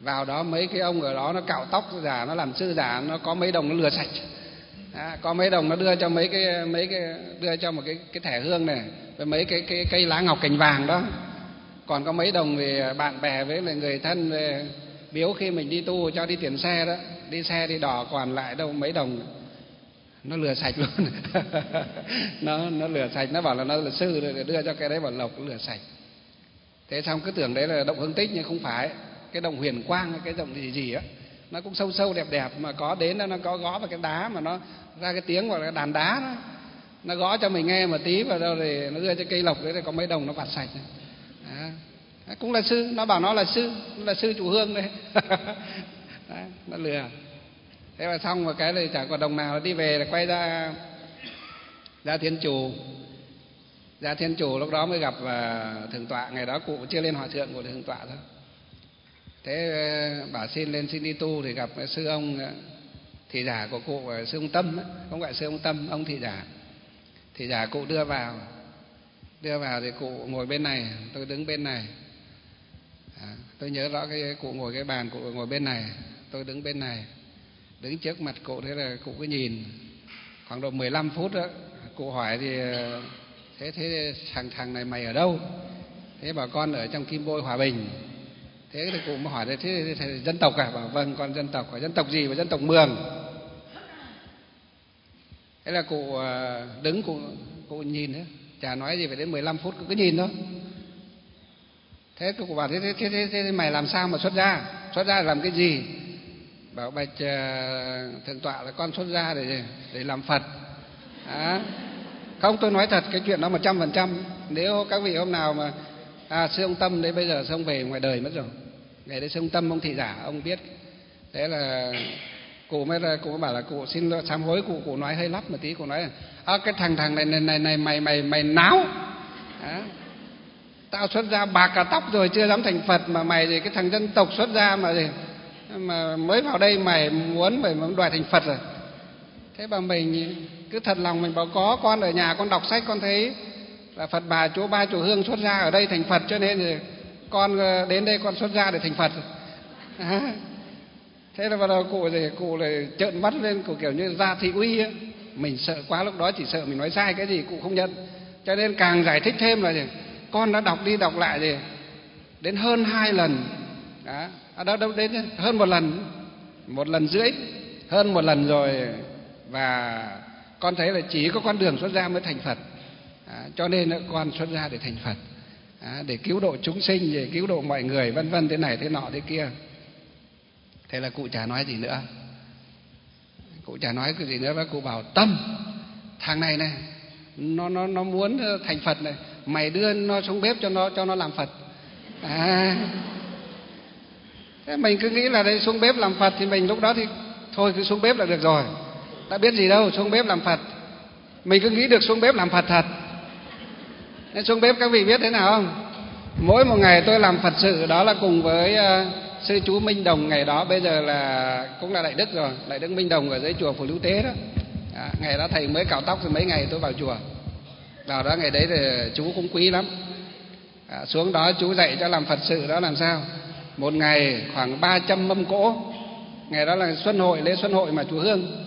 Vào đó mấy cái ông ở đó nó cạo tóc giả, nó làm sư giả, nó có mấy đồng nó lừa sạch. À, có mấy đồng nó đưa cho mấy cái mấy cái đưa cho một cái cái thẻ hương này với mấy cái cái cây lá ngọc cành vàng đó. Còn có mấy đồng thì bạn bè với người thân về biếu khi mình đi tu cho đi tiền xe đó, đi xe đi đò, còn lại đâu mấy đồng nó lừa sạch luôn. nó nó lừa sạch, nó bảo là nó là sư rồi đưa cho cái đấy bảo lộc, nó lừa sạch. Thế xong cứ tưởng đấy là động Hương Tích, nhưng không phải. Cái động Huyền Quang, cái động gì gì á, nó cũng sâu sâu đẹp đẹp, mà có đến đó nó có gõ vào cái đá mà nó ra cái tiếng gọi là đàn đá đó. Nó gõ cho mình nghe một tí vào đâu thì nó đưa cho cây lộc đấy, thì có mấy đồng nó vặt sạch. À, cũng là sư, nó bảo nó là sư, nó là sư chủ hương đấy. Đấy, nó lừa. Thế mà xong một cái thì chả còn đồng nào, đi về là quay ra ra Thiên Trù. Ra Thiên Trù lúc đó mới gặp uh, thượng tọa, ngày đó cụ chưa lên hòa thượng của thượng tọa thôi. Thế uh, bảo xin lên xin đi tu thì gặp uh, sư ông uh, thị giả của cụ, uh, sư ông Tâm ấy. Không gọi sư ông Tâm, ông thị giả. Thị giả cụ đưa vào, đưa vào thì cụ ngồi bên này, tôi đứng bên này. À, tôi nhớ rõ cái cụ ngồi cái bàn, cụ ngồi bên này, tôi đứng bên này. Đứng trước mặt cụ, thế là cụ cứ nhìn khoảng độ mười lăm phút đó. Cụ hỏi thì thế thế thằng thằng này mày ở đâu? Thế bảo con ở trong Kim Bôi Hòa Bình. Thế thì cụ mới hỏi thế, thế, thế dân tộc à? Bảo vâng, con dân tộc. Hỏi dân tộc gì? Bảo dân tộc Mường. Thế là cụ đứng, cụ cụ nhìn đấy, chả nói gì, phải đến mười lăm phút cụ cứ nhìn thôi. Thế cụ bảo thế thế, thế, thế, thế mày làm sao mà xuất gia? Xuất gia làm cái gì? Bảo bạch uh, thượng tọa là con xuất gia để để làm Phật. À, không, tôi nói thật cái chuyện đó một trăm phần trăm. Nếu các vị hôm nào mà à, sư ông Tâm đấy bây giờ xong về ngoài đời mất rồi. Ngày đấy sư ông Tâm, ông thị giả, ông biết. Thế là cụ mới là cụ mới bảo là cụ xin sám hối. Cụ cụ nói hơi lắp một tí, cụ nói là à, cái thằng thằng này này này, này mày mày mày náo. À, tao xuất gia bạc cả tóc rồi chưa dám thành Phật, mà mày gì cái thằng dân tộc xuất gia mà gì mà mới vào đây mày muốn mày muốn đòi thành Phật rồi. Thế bà mình cứ thật lòng mình bảo có, con ở nhà con đọc sách con thấy là Phật Bà Chúa Ba Chùa Hương xuất gia ở đây thành Phật, cho nên thì con đến đây con xuất gia để thành Phật. À, thế là bắt đầu cụ thì cụ lại trợn mắt lên, cụ kiểu như ra thị uy ấy. Mình sợ quá, lúc đó chỉ sợ mình nói sai cái gì cụ không nhận, cho nên càng giải thích thêm là gì, con đã đọc đi đọc lại thì đến hơn hai lần. Đó, à, đâu đâu đến hơn một lần, một lần rưỡi, hơn một lần rồi, và con thấy là chỉ có con đường xuất gia mới thành Phật. À, cho nên con xuất gia để thành Phật, à, để cứu độ chúng sinh, để cứu độ mọi người, vân vân, thế này thế nọ thế kia. Thế là cụ chả nói gì nữa, cụ chả nói cái gì nữa, và cụ bảo Tâm, thằng này này nó nó nó muốn thành Phật này, mày đưa nó xuống bếp cho nó cho nó làm Phật. À, thế mình cứ nghĩ là đây xuống bếp làm Phật thì mình lúc đó thì thôi cứ xuống bếp là được rồi, đã biết gì đâu, xuống bếp làm Phật. Mình cứ nghĩ được xuống bếp làm Phật thật. Nên xuống bếp các vị biết thế nào không? Mỗi một ngày tôi làm Phật sự đó là cùng với uh, sư chú Minh Đồng, ngày đó bây giờ là cũng là đại đức rồi, đại đức Minh Đồng ở dưới chùa Phù Lưu Tế đó. À, ngày đó thầy mới cạo tóc rồi mấy ngày tôi vào chùa. Vào đó ngày đấy thì chú cũng quý lắm. À, xuống đó chú dạy cho làm Phật sự đó làm sao? Một ngày khoảng ba trăm mâm cỗ. Ngày đó là Xuân Hội, lễ Xuân Hội mà chùa Hương.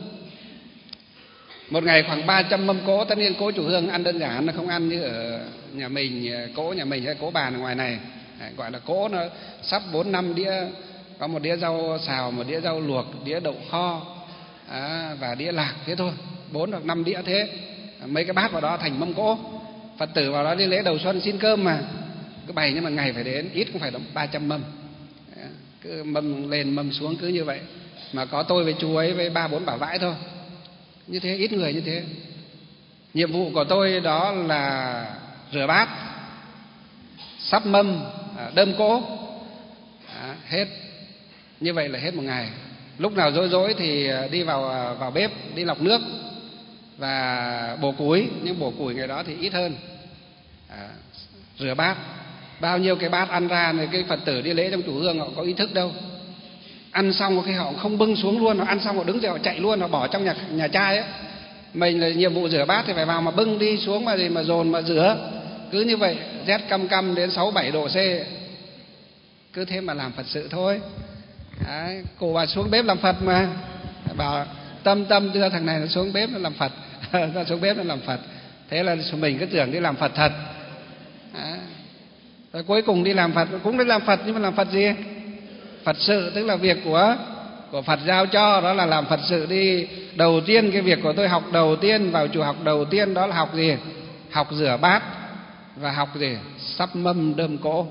Một ngày khoảng ba trăm mâm cỗ, tất nhiên cỗ chùa Hương ăn đơn giản, nó không ăn như ở nhà mình, cỗ nhà mình hay cỗ bàn ở ngoài này. À, gọi là cỗ nó sắp bốn năm đĩa, có một đĩa rau xào, một đĩa rau luộc, đĩa đậu kho, à, và đĩa lạc, thế thôi, bốn hoặc năm đĩa thế. À, mấy cái bát vào đó thành mâm cỗ. Phật tử vào đó đi lễ đầu xuân xin cơm mà, cứ bày, nhưng mà ngày phải đến ít cũng phải là ba trăm mâm. À, cứ mâm lên mâm xuống cứ như vậy. Mà có tôi với chú ấy với ba bốn bà vãi thôi, như thế, ít người như thế. Nhiệm vụ của tôi đó là rửa bát, sắp mâm, đơm cỗ, à, hết. Như vậy là hết một ngày. Lúc nào rỗi rỗi thì đi vào vào bếp, đi lọc nước và bổ củi, nhưng bổ củi ngày đó thì ít hơn. À, rửa bát, bao nhiêu cái bát ăn ra này, cái Phật tử đi lễ trong chùa Hương họ có ý thức đâu. Ăn xong cái họ không bưng xuống luôn, họ ăn xong họ đứng dậy họ chạy luôn, họ bỏ trong nhà nhà trai ấy. Mình là nhiệm vụ rửa bát thì phải vào mà bưng đi xuống mà gì mà dồn mà rửa. Cứ như vậy rét căm căm đến sáu bảy độ C, cứ thế mà làm Phật sự thôi. Đấy, cụ bà xuống bếp làm Phật mà, bảo Tâm Tâm đưa thằng này nó xuống bếp nó làm Phật. Nó xuống bếp nó làm Phật. Thế là mình cứ tưởng đi làm Phật thật. Đấy. Rồi cuối cùng đi làm Phật cũng đi làm Phật, nhưng mà làm Phật gì? Phật sự, tức là việc của của Phật giao cho, đó là làm Phật sự đi. Đầu tiên cái việc của tôi học đầu tiên vào chùa học đầu tiên đó là học gì? Học rửa bát và học gì? Sắp mâm đơm cỗ.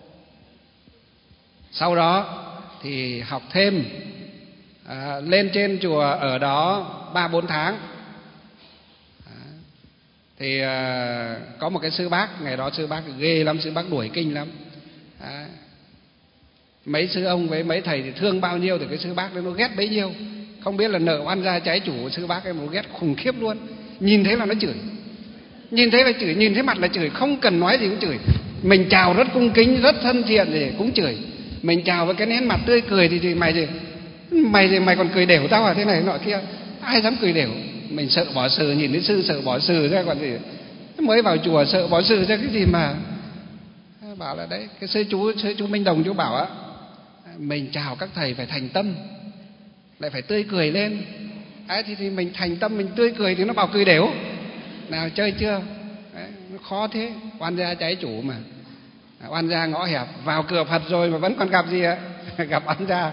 Sau đó thì học thêm, à, lên trên chùa ở đó ba bốn tháng. À, thì à, có một cái sư bác, ngày đó sư bác ghê lắm, sư bác đuổi kinh lắm. À, mấy sư ông với mấy thầy thì thương bao nhiêu thì cái sư bác đấy nó ghét bấy nhiêu. Không biết là nợ oan gia trái chủ, sư bác ấy nó ghét khủng khiếp luôn. Nhìn thấy là nó chửi, nhìn thấy là chửi, nhìn thấy mặt là chửi, không cần nói gì cũng chửi. Mình chào rất cung kính, rất thân thiện thì cũng chửi. Mình chào với cái nét mặt tươi cười thì, thì mày gì mày gì mày còn cười đều tao à, thế này nọ kia, ai dám cười đều. Mình sợ bỏ sự, nhìn thấy sư sợ bỏ sự ra, còn gì mới vào chùa sợ bỏ sự ra cái gì mà. Bảo là đấy, cái sư chú sư chú Minh Đồng chú bảo á, mình chào các thầy phải thành tâm, lại phải tươi cười lên. Ấy thì, thì mình thành tâm, mình tươi cười thì nó bảo cười đều. Nào chơi chưa? Đấy, nó khó thế, oan gia trái chủ mà. Oan gia ngõ hẹp, vào cửa Phật rồi mà vẫn còn gặp gì ạ? Gặp oan gia.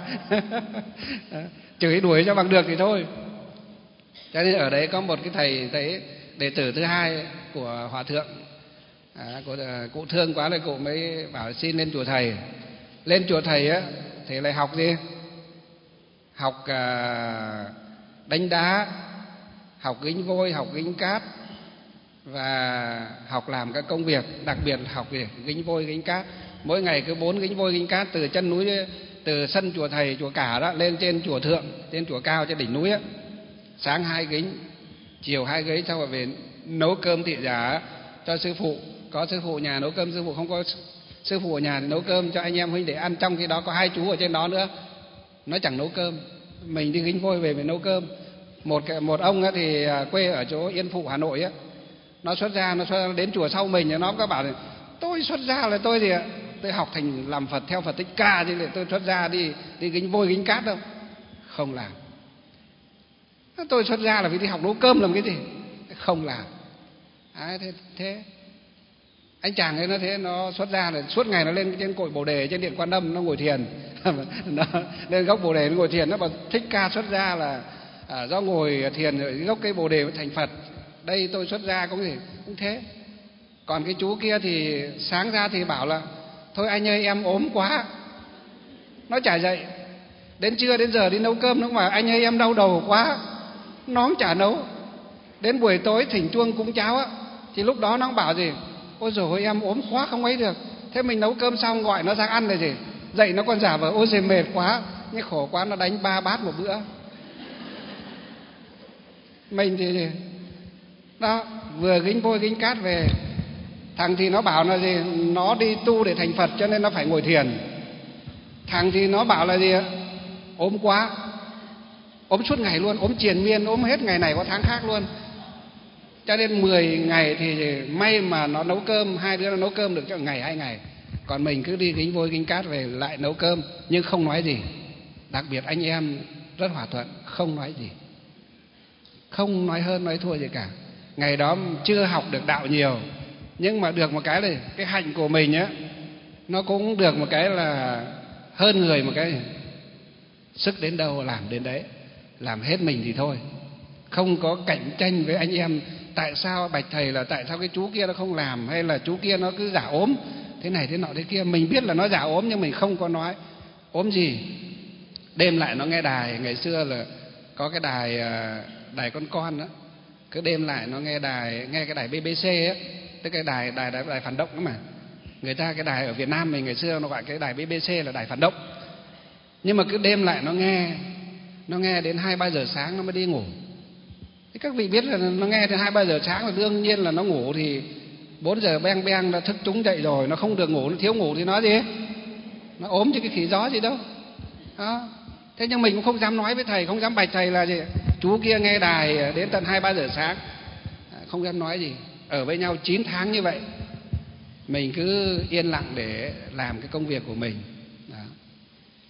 Chửi đuổi cho bằng được thì thôi. Cho nên ở đấy có một cái thầy, thầy đệ tử thứ hai của Hòa Thượng, à, cụ, cụ thương quá là cụ mới bảo xin lên chùa thầy. Lên chùa thầy á thì lại học gì? Học à, đánh đá, học gính vôi, học gính cát và học làm các công việc, đặc biệt học gì? Gính vôi, gính cát. Mỗi ngày cứ bốn gính vôi, gính cát từ chân núi, từ sân chùa thầy, chùa Cả đó lên trên chùa Thượng, trên chùa cao trên đỉnh núi á. Sáng hai gính, chiều hai gính, sau rồi về nấu cơm thị giả cho sư phụ. Có sư phụ nhà nấu cơm, sư phụ không có sư phụ ở nhà thì nấu cơm cho anh em huynh để ăn. Trong khi đó có hai chú ở trên đó nữa, nó chẳng nấu cơm. Mình đi gính vôi về phải nấu cơm. Một một ông thì quê ở chỗ Yên Phụ Hà Nội á, nó xuất gia, nó xuất gia đến chùa sau mình, nó có bảo là tôi xuất gia là tôi gì ạ? Tôi học thành làm Phật theo Phật Thích Ca chứ tôi xuất gia đi đi gính vôi gính cát đâu. Không làm. Tôi xuất gia là vì đi học nấu cơm làm cái gì? Không làm. À, thế, thế anh chàng ấy nó thế, nó xuất gia là suốt ngày nó lên trên cội Bồ Đề trên điện Quan Âm nó ngồi thiền. Nó lên gốc Bồ Đề nó ngồi thiền. Nó bảo Thích Ca xuất gia là à, do ngồi thiền ở gốc cây Bồ Đề mới thành Phật. Đây tôi xuất gia cũng gì cũng thế. Còn cái chú kia thì sáng ra thì bảo là thôi anh ơi em ốm quá, nó chả dậy. Đến trưa đến giờ đi nấu cơm nó mà anh ơi em đau đầu quá, nó cũng chả nấu. Đến buổi tối thỉnh chuông cúng cháo á, thì lúc đó nó cũng bảo gì ôi dồi ôi em ốm quá không ấy được. Thế mình nấu cơm xong gọi nó sang ăn là gì, dậy nó còn giả vờ ôi giời mệt quá, nhưng khổ quá nó đánh ba bát một bữa. Mình thì gì đó, vừa gính vôi gính cát về. Thằng thì nó bảo là gì, nó đi tu để thành Phật cho nên nó phải ngồi thiền. Thằng thì nó bảo là gì, ốm quá, ốm suốt ngày luôn, ốm triền miên, ốm hết ngày này qua tháng khác luôn. Cho nên mười ngày thì may mà nó nấu cơm, hai đứa nó nấu cơm được cho ngày hai ngày. Còn mình cứ đi gính vôi gính cát về lại nấu cơm, nhưng không nói gì. Đặc biệt anh em rất hòa thuận, không nói gì, không nói hơn nói thua gì cả. Ngày đó chưa học được đạo nhiều, nhưng mà được một cái là cái hạnh của mình á, nó cũng được một cái là hơn người một cái, sức đến đâu làm đến đấy, làm hết mình thì thôi, không có cạnh tranh với anh em. Tại sao bạch thầy là tại sao cái chú kia nó không làm, hay là chú kia nó cứ giả ốm thế này thế nọ thế kia. Mình biết là nó giả ốm nhưng mình không có nói. Ốm gì? Đêm lại nó nghe đài, ngày xưa là có cái đài đài con con đó, cứ đêm lại nó nghe đài, nghe cái đài bê bê xê á, tức cái đài đài đài, đài phản động đó mà. Người ta cái đài ở Việt Nam mình ngày xưa nó gọi cái đài bê bê xê là đài phản động. Nhưng mà cứ đêm lại nó nghe, nó nghe đến hai ba giờ sáng nó mới đi ngủ. Thế các vị biết là nó nghe đến hai ba giờ sáng là đương nhiên là nó ngủ, thì bốn giờ beng beng đã thức trúng dậy rồi, nó không được ngủ, nó thiếu ngủ thì nói gì? Nó ốm chứ cái khỉ gió gì đâu. Đó. Thế nhưng mình cũng không dám nói với thầy, không dám bạch thầy là gì chú kia nghe đài đến tận hai ba giờ sáng, không dám nói gì. Ở với nhau chín tháng như vậy, mình cứ yên lặng để làm cái công việc của mình. Đó.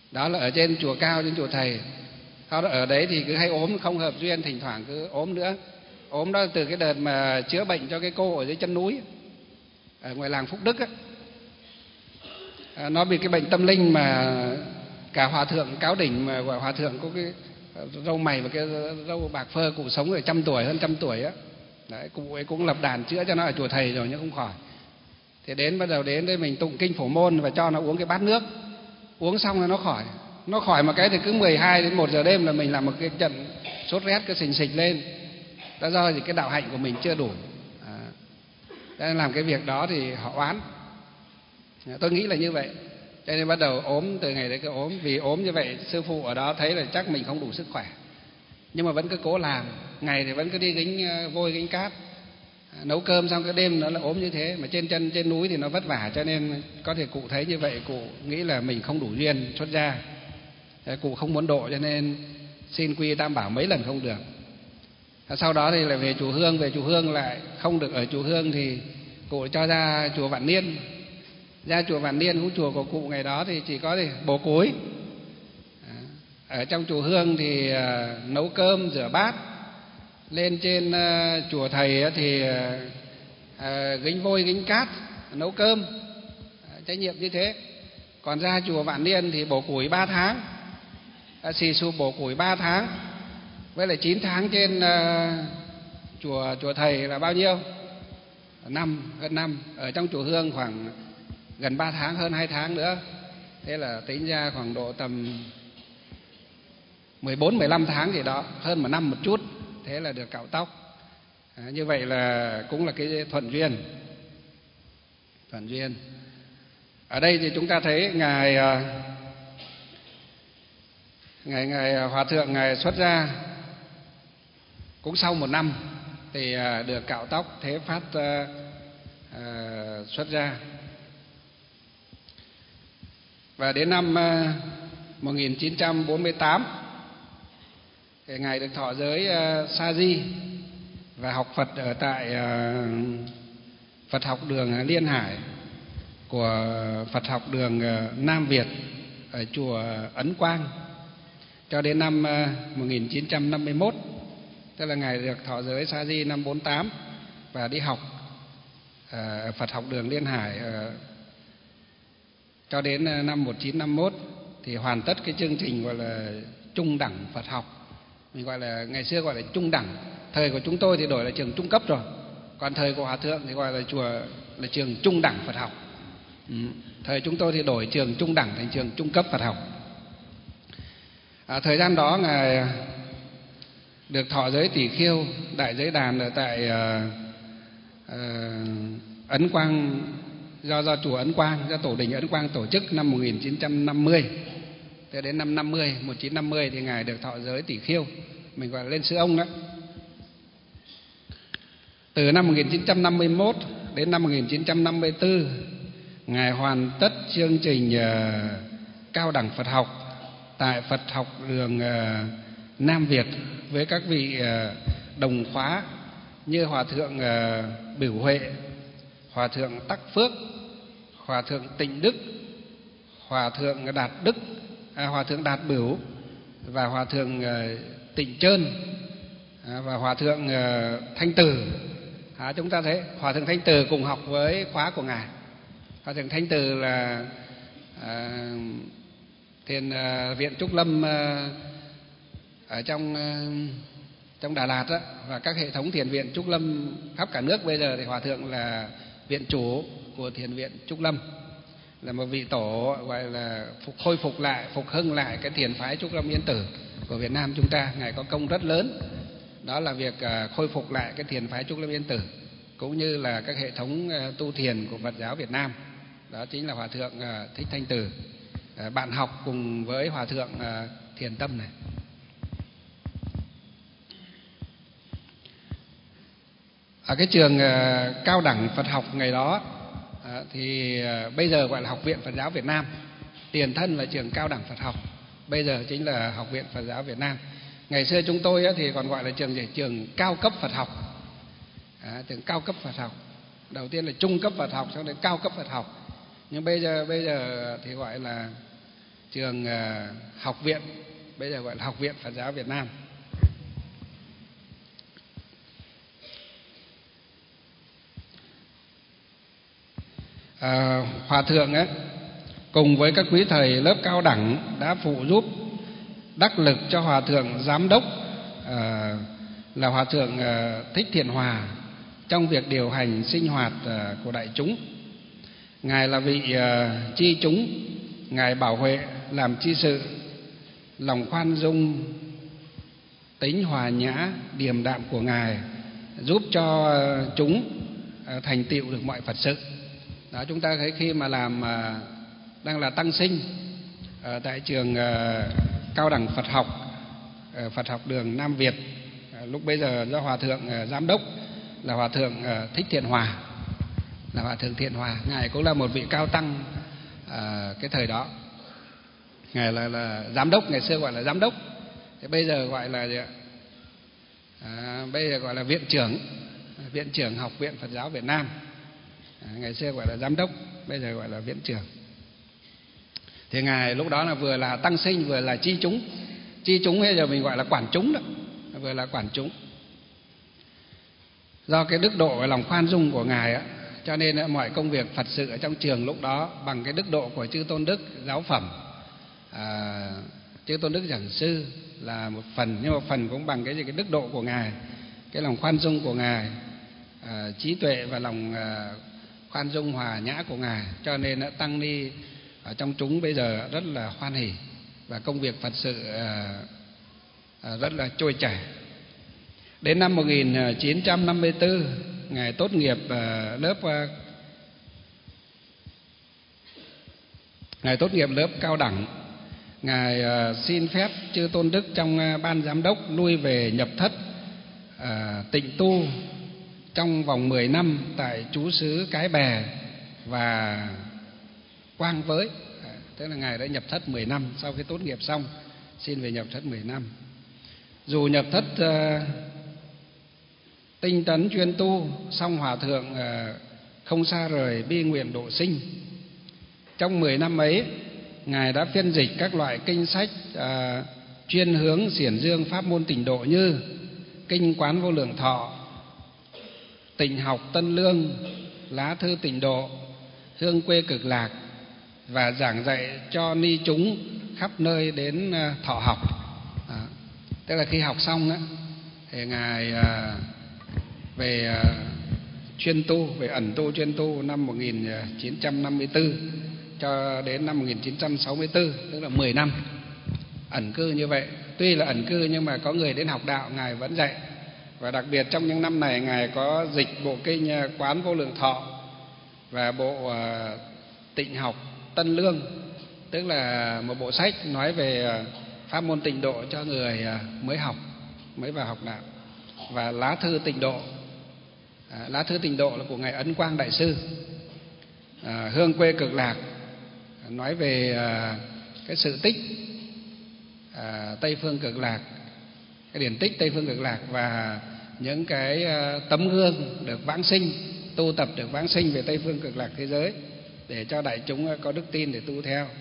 Đó là ở trên chùa Cao, trên chùa Thầy. Sau đó ở đấy thì cứ hay ốm, không hợp duyên, thỉnh thoảng cứ ốm nữa. Ốm đó từ cái đợt mà chữa bệnh cho cái cô ở dưới chân núi, ở ngoài làng Phúc Đức á. À, nó bị cái bệnh tâm linh mà cả hòa thượng Cáo Đỉnh, mà gọi hòa thượng có cái râu mày và cái râu bạc phơ, cụ sống ở trăm tuổi, hơn trăm tuổi á. Đấy, cụ ấy cũng lập đàn chữa cho nó ở chùa Thầy rồi nhưng không khỏi. Thì đến bắt đầu đến đây mình tụng kinh Phổ Môn và cho nó uống cái bát nước. Uống xong là nó khỏi. Nó khỏi một cái thì cứ mười hai đến một giờ đêm là mình làm một cái trận sốt rét cứ sình sịch lên. Đó do thì cái đạo hạnh của mình chưa đủ. À, nên làm cái việc đó thì họ oán. Tôi nghĩ là như vậy. Cho nên bắt đầu ốm, từ ngày đấy cứ ốm. Vì ốm như vậy sư phụ ở đó thấy là chắc mình không đủ sức khỏe, nhưng mà vẫn cứ cố làm. Ngày thì vẫn cứ đi gánh vôi gánh cát, nấu cơm, xong cái đêm nó là ốm như thế. Mà trên chân trên núi thì nó vất vả, cho nên có thể cụ thấy như vậy, cụ nghĩ là mình không đủ duyên xuất gia. Cụ không muốn độ cho nên xin quy Tam Bảo mấy lần không được. Sau đó thì lại về chùa Hương. Về chùa Hương lại không được ở chùa Hương thì cụ cho ra chùa Vạn Niên. Ra chùa Vạn Niên cũng chùa của cụ ngày đó thì chỉ có thì bồ cối. Ở trong chùa Hương thì nấu cơm rửa bát. Lên trên chùa Thầy thì gánh vôi gánh cát nấu cơm, trách nhiệm như thế. Còn ra chùa Vạn Niên thì bổ củi ba tháng, xì xù bổ củi ba tháng, với lại chín tháng trên chùa chùa Thầy là bao nhiêu? Năm, hơn năm. Ở trong chùa Hương khoảng gần ba tháng, hơn hai tháng nữa. Thế là tính ra khoảng độ tầm mười bốn, mười lăm tháng gì đó, hơn một năm một chút. Thế là được cạo tóc. À, như vậy là cũng là cái thuận duyên. Thuận duyên. Ở đây thì chúng ta thấy ngài ngài ngài hòa thượng ngài xuất gia cũng sau một năm thì được cạo tóc thế phát uh, uh, xuất gia. Và đến năm uh, một nghìn chín trăm bốn mươi tám thì ngài được thọ giới uh, Sa Di và học Phật ở tại uh, Phật học đường Liên Hải của Phật học đường uh, Nam Việt ở chùa Ấn Quang cho đến năm uh, một nghìn chín trăm năm mươi mốt. Tức là ngài được thọ giới Sa Di năm bốn tám và đi học uh, Phật học đường Liên Hải uh, cho đến uh, năm một nghìn chín trăm năm mươi mốt thì hoàn tất cái chương trình gọi là trung đẳng Phật học. Mình gọi là ngày xưa gọi là trung đẳng. Thời của chúng tôi thì đổi là trường trung cấp rồi. Còn thời của hòa thượng thì gọi là chùa là trường trung đẳng Phật học. Ừ. Thời chúng tôi thì đổi trường trung đẳng thành trường trung cấp Phật học. À, thời gian đó ngài được thọ giới Tỷ Khiêu, đại giới đàn ở tại uh, uh, Ấn Quang, do do chùa Ấn Quang, do tổ đình Ấn Quang tổ chức năm một nghìn chín trăm năm mươi. Thế đến năm năm mươi, một nghìn chín trăm năm mươi thì ngài được thọ giới Tỷ Khiêu, mình gọi là lên sư ông đó. Từ năm một nghìn chín trăm năm mươi mốt đến năm một nghìn chín trăm năm mươi tư, ngài hoàn tất chương trình uh, cao đẳng Phật học tại Phật học đường uh, Nam Việt với các vị uh, đồng khóa như hòa thượng uh, Bửu Huệ, hòa thượng Tắc Phước, hòa thượng Tịnh Đức, hòa thượng Đạt Đức, à, hòa thượng Đạt Bửu và hòa thượng uh, Tịnh Trơn, à, và hòa thượng uh, Thanh Từ. À, chúng ta thấy hòa thượng Thanh Từ cùng học với khóa của ngài. Hòa thượng Thanh Từ là à, thiền à, viện Trúc Lâm à, ở trong à, trong Đà Lạt đó, và các hệ thống thiền viện Trúc Lâm khắp cả nước. Bây giờ thì hòa thượng là viện chủ của thiền viện Trúc Lâm, là một vị tổ gọi là phục khôi phục lại, phục hưng lại cái thiền phái Trúc Lâm Yên Tử của Việt Nam chúng ta. Ngài có công rất lớn, đó là việc uh, khôi phục lại cái thiền phái Trúc Lâm Yên Tử cũng như là các hệ thống uh, tu thiền của Phật giáo Việt Nam. Đó chính là hòa thượng uh, Thích Thanh Từ, uh, bạn học cùng với hòa thượng uh, Thiền Tâm này. Ở cái trường uh, cao đẳng Phật học ngày đó uh, thì uh, bây giờ gọi là Học viện Phật giáo Việt Nam, tiền thân là trường cao đẳng Phật học, bây giờ chính là Học viện Phật giáo Việt Nam. Ngày xưa chúng tôi thì còn gọi là trường gì? Trường cao cấp Phật học. À, trường cao cấp Phật học. Đầu tiên là trung cấp Phật học, sau đến cao cấp Phật học. Nhưng bây giờ bây giờ thì gọi là trường học viện, bây giờ gọi là Học viện Phật giáo Việt Nam. À, Hòa thượng ấy, cùng với các quý thầy lớp cao đẳng đã phụ giúp đắc lực cho Hòa thượng giám đốc à, là Hòa thượng à, Thích Thiện Hòa trong việc điều hành sinh hoạt à, của đại chúng. Ngài là vị à, chi chúng, Ngài bảo huệ làm chi sự, lòng khoan dung, tính hòa nhã, điềm đạm của Ngài giúp cho chúng à, thành tựu được mọi Phật sự. Đó, chúng ta thấy khi mà làm à, đang là tăng sinh ở tại trường à, cao đẳng Phật học, à, Phật học đường Nam Việt, à, lúc bây giờ do Hòa thượng à, giám đốc là Hòa thượng à, Thích Thiện Hòa, là Hòa thượng Thiện Hòa. Ngài cũng là một vị cao tăng à, cái thời đó. Ngài là, là giám đốc, ngày xưa gọi là giám đốc, thì bây giờ gọi là gì ạ? À, bây giờ gọi là viện trưởng, viện trưởng Học viện Phật giáo Việt Nam. À, ngày xưa gọi là giám đốc, bây giờ gọi là viện trưởng. Thì Ngài lúc đó là vừa là tăng sinh vừa là chi chúng. Chi chúng bây giờ mình gọi là quản chúng đó, vừa là quản chúng. Do cái đức độ và lòng khoan dung của Ngài á, cho nên mọi công việc Phật sự ở trong trường lúc đó bằng cái đức độ của chư Tôn Đức giáo phẩm, à, chư Tôn Đức giảng sư là một phần, nhưng mà phần cũng bằng cái gì cái đức độ của Ngài, cái lòng khoan dung của Ngài, à, trí tuệ và lòng à, khoan dung hòa nhã của Ngài, cho nên đã tăng ni ở trong chúng bây giờ rất là hoan hỉ và công việc Phật sự à, à, rất là trôi chảy. Đến năm một nghìn chín trăm năm mươi tư, Ngài tốt nghiệp à, lớp à, Ngài tốt nghiệp lớp cao đẳng. Ngài à, xin phép chư Tôn Đức trong à, ban giám đốc lui về nhập thất à, tịnh tu trong vòng mười năm tại trú xứ Cái Bè và Quang Với. À, tức là Ngài đã nhập thất mười năm, sau khi tốt nghiệp xong xin về nhập thất mười năm. Dù nhập thất uh, tinh tấn chuyên tu, song Hòa thượng uh, không xa rời bi nguyện độ sinh. Trong mười năm ấy, Ngài đã phiên dịch các loại kinh sách uh, chuyên hướng xiển dương pháp môn tịnh độ như Kinh Quán Vô Lượng Thọ, Tịnh Học Tân Lương, Lá Thư Tịnh Độ, Hương Quê Cực Lạc, và giảng dạy cho ni chúng khắp nơi đến thọ học. À, tức là khi học xong á, thì Ngài à, về à, chuyên tu, về ẩn tu chuyên tu năm một nghìn chín trăm năm mươi tư cho đến năm một nghìn chín trăm sáu mươi tư, tức là mười năm ẩn cư như vậy. Tuy là ẩn cư nhưng mà có người đến học đạo Ngài vẫn dạy. Và đặc biệt trong những năm này, Ngài có dịch bộ kinh Quán Vô Lượng Thọ và bộ à, Tịnh Học Tân Lương, tức là một bộ sách nói về pháp môn tịnh độ cho người mới học, mới vào học đạo. Và Lá Thư Tịnh Độ, à, Lá Thư Tịnh Độ là của Ngài Ấn Quang Đại Sư. à, Hương Quê Cực Lạc nói về à, cái sự tích à, Tây Phương Cực Lạc, cái điển tích Tây Phương Cực Lạc và những cái tấm gương được vãng sinh, tu tập được vãng sinh về Tây Phương Cực Lạc thế giới để cho đại chúng có đức tin để tu theo.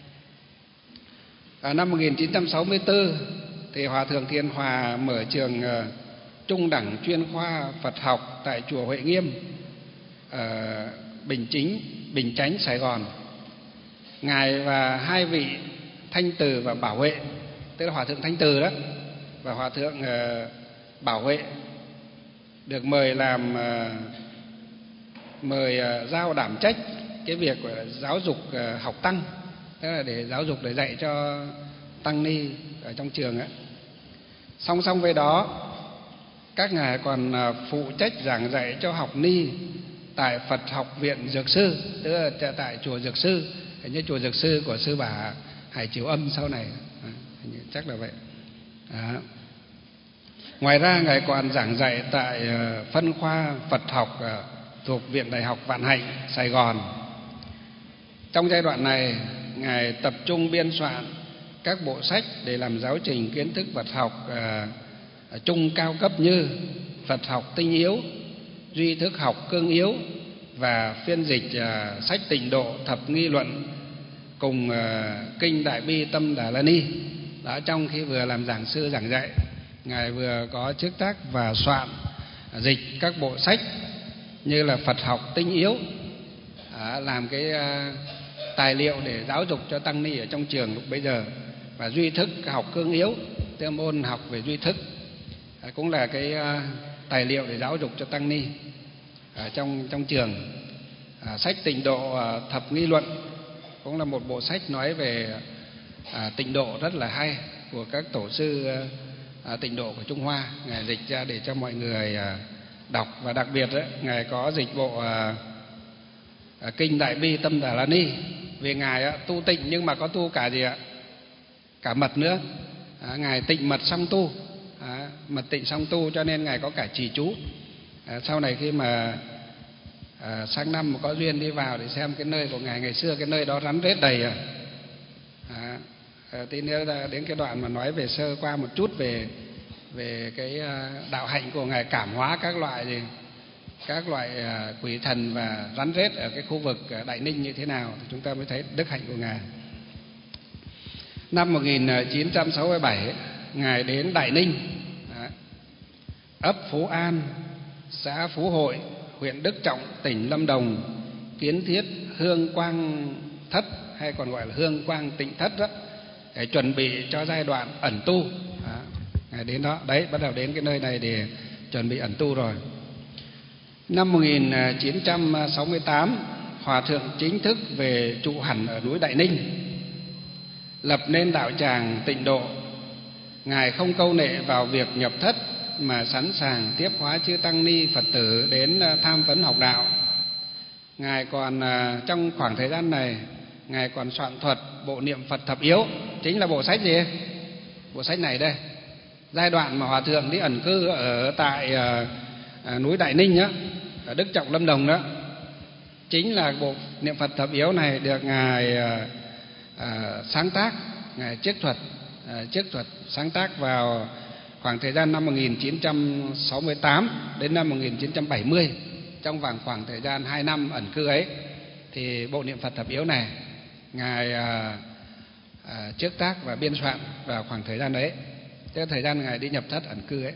À, năm một nghìn chín trăm sáu mươi tư thì Hòa thượng Thiện Hòa mở trường uh, trung đẳng chuyên khoa Phật học tại chùa Huệ Nghiêm, uh, Bình Chính, Bình Chánh, Sài Gòn. Ngài và hai vị Thanh Từ và Bảo Huệ, tức là Hòa thượng Thanh Từ đó và Hòa thượng uh, Bảo Huệ được mời làm uh, mời uh, giao đảm trách cái việc của giáo dục uh, học tăng, tức là để giáo dục, để dạy cho tăng ni ở trong trường ấy. Song song với đó, các ngài còn uh, phụ trách giảng dạy cho học ni tại Phật học viện Dược Sư, tức là tại chùa Dược Sư, hình như chùa Dược Sư của sư bà Hải Chiếu Âm sau này, à, hình như chắc là vậy. Đó. Ngoài ra, ngài còn giảng dạy tại uh, phân khoa Phật học uh, thuộc Viện Đại học Vạn Hạnh, Sài Gòn. Trong giai đoạn này, ngài tập trung biên soạn các bộ sách để làm giáo trình kiến thức Phật học uh, trung cao cấp như Phật học tinh yếu, duy thức học cương yếu, và phiên dịch uh, sách Tịnh Độ Thập Nghi Luận cùng kinh Đại Bi Tâm Đà La Ni. Đó, trong khi vừa làm giảng sư giảng dạy, ngài vừa có chức tác và soạn dịch các bộ sách như là Phật học tinh yếu, à, làm cái à, tài liệu để giáo dục cho tăng ni ở trong trường lúc bấy giờ, và duy thức học cương yếu, tức môn học về duy thức, à, cũng là cái à, tài liệu để giáo dục cho tăng ni ở trong trong trường. À, sách Tịnh Độ à, Thập Nghi Luận cũng là một bộ sách nói về à, tịnh độ rất là hay của các tổ sư à, tịnh độ của Trung Hoa. Ngài dịch ra để cho mọi người à, đọc, và đặc biệt đấy, ngài có dịch bộ à, à, kinh Đại Bi Tâm Đà La Ni. Vì ngài à, tu tịnh nhưng mà có tu cả gì ạ? Cả mật nữa. À, ngài tịnh mật song tu, à, mật tịnh song tu, cho nên ngài có cả trì chú. À, sau này khi mà à, sang năm mà có duyên đi vào để xem cái nơi của ngài ngày xưa, cái nơi đó rắn rết đầy à. À, tí nữa đến cái đoạn mà nói về sơ qua một chút về về cái đạo hạnh của ngài cảm hóa các loại gì, các loại quỷ thần và rắn rết ở cái khu vực Đại Ninh như thế nào, thì chúng ta mới thấy đức hạnh của ngài. Năm một nghìn chín trăm sáu mươi bảy, ngài đến Đại Ninh, ấp Phú An, xã Phú Hội, huyện Đức Trọng, tỉnh Lâm Đồng, kiến thiết Hương Quang Thất, hay còn gọi là Hương Quang Tịnh Thất đó, để chuẩn bị cho giai đoạn ẩn tu. Đó, ngài đến đó, đấy, bắt đầu đến cái nơi này để chuẩn bị ẩn tu rồi. Năm một nghìn chín trăm sáu mươi tám, Hòa thượng chính thức về trụ hẳn ở núi Đại Ninh, lập nên đạo tràng Tịnh Độ. Ngài không câu nệ vào việc nhập thất, mà sẵn sàng tiếp hóa chư tăng ni Phật tử đến tham vấn học đạo. Ngài còn trong khoảng thời gian này, ngài còn soạn thuật bộ niệm Phật thập yếu, chính là bộ sách gì? Bộ sách này đây. Giai đoạn mà hòa thượng đi ẩn cư ở tại à, à, núi Đại Ninh á, ở Đức Trọng Lâm Đồng đó, chính là bộ niệm Phật thập yếu này được ngài à, à, sáng tác, ngài chiết thuật, à, chiết thuật sáng tác vào khoảng thời gian năm một nghìn chín trăm sáu mươi tám đến năm một nghìn chín trăm bảy mươi. Trong vòng khoảng thời gian hai năm ẩn cư ấy, thì bộ niệm Phật thập yếu này ngài à, à, chiết tác và biên soạn vào khoảng thời gian đấy, tức thời gian ngài đi nhập thất ẩn cư ấy.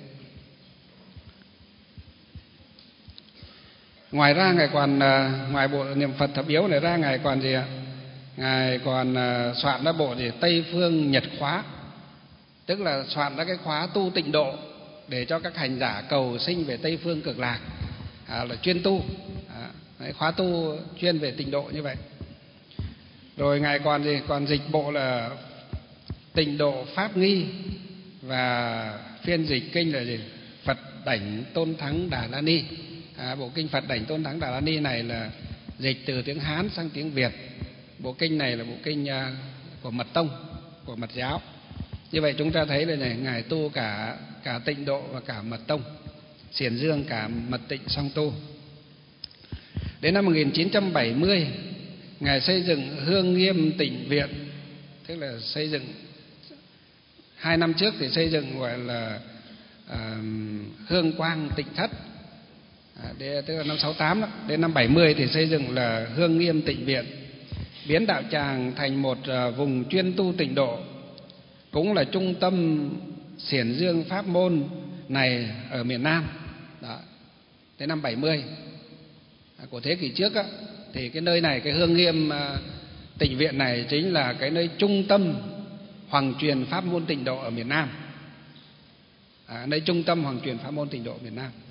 Ngoài ra ngài còn à, ngoài bộ niệm Phật thập yếu này ra, ngài còn gì ạ? Ngài còn à, soạn ra bộ gì Tây Phương Nhật Khóa, tức là soạn ra cái khóa tu tịnh độ để cho các hành giả cầu sinh về Tây Phương Cực Lạc, à, là chuyên tu, à, đấy, khóa tu chuyên về tịnh độ như vậy. Rồi ngài còn gì? Còn dịch bộ là Tịnh Độ Pháp Nghi, và phiên dịch kinh là gì? Phật Đảnh Tôn Thắng Đà La Ni. À, bộ kinh Phật Đảnh Tôn Thắng Đà La Ni này là dịch từ tiếng Hán sang tiếng Việt. Bộ kinh này là bộ kinh uh, của Mật Tông, của Mật giáo. Như vậy chúng ta thấy là này, ngài tu cả cả tịnh độ và cả mật tông, xiển dương cả mật tịnh song tu. Đến năm một nghìn chín trăm bảy mươi, ngài xây dựng Hương Nghiêm Tịnh Viện, tức là xây dựng hai năm trước thì xây dựng gọi là à, Hương Quang Tịnh Thất, à, để, tức là năm sáu tám đó. Đến năm bảy mươi thì xây dựng là Hương Nghiêm Tịnh Viện, biến đạo tràng thành một à, vùng chuyên tu tịnh độ, cũng là trung tâm xiển dương pháp môn này ở miền Nam. Đó. Đến năm bảy mươi của thế kỷ trước á, thì cái nơi này, cái Hương Nghiêm Tịnh Viện này chính là cái nơi trung tâm hoàng truyền pháp môn tịnh độ ở miền Nam, à, nơi trung tâm hoàng truyền pháp môn tịnh độ ở miền Nam.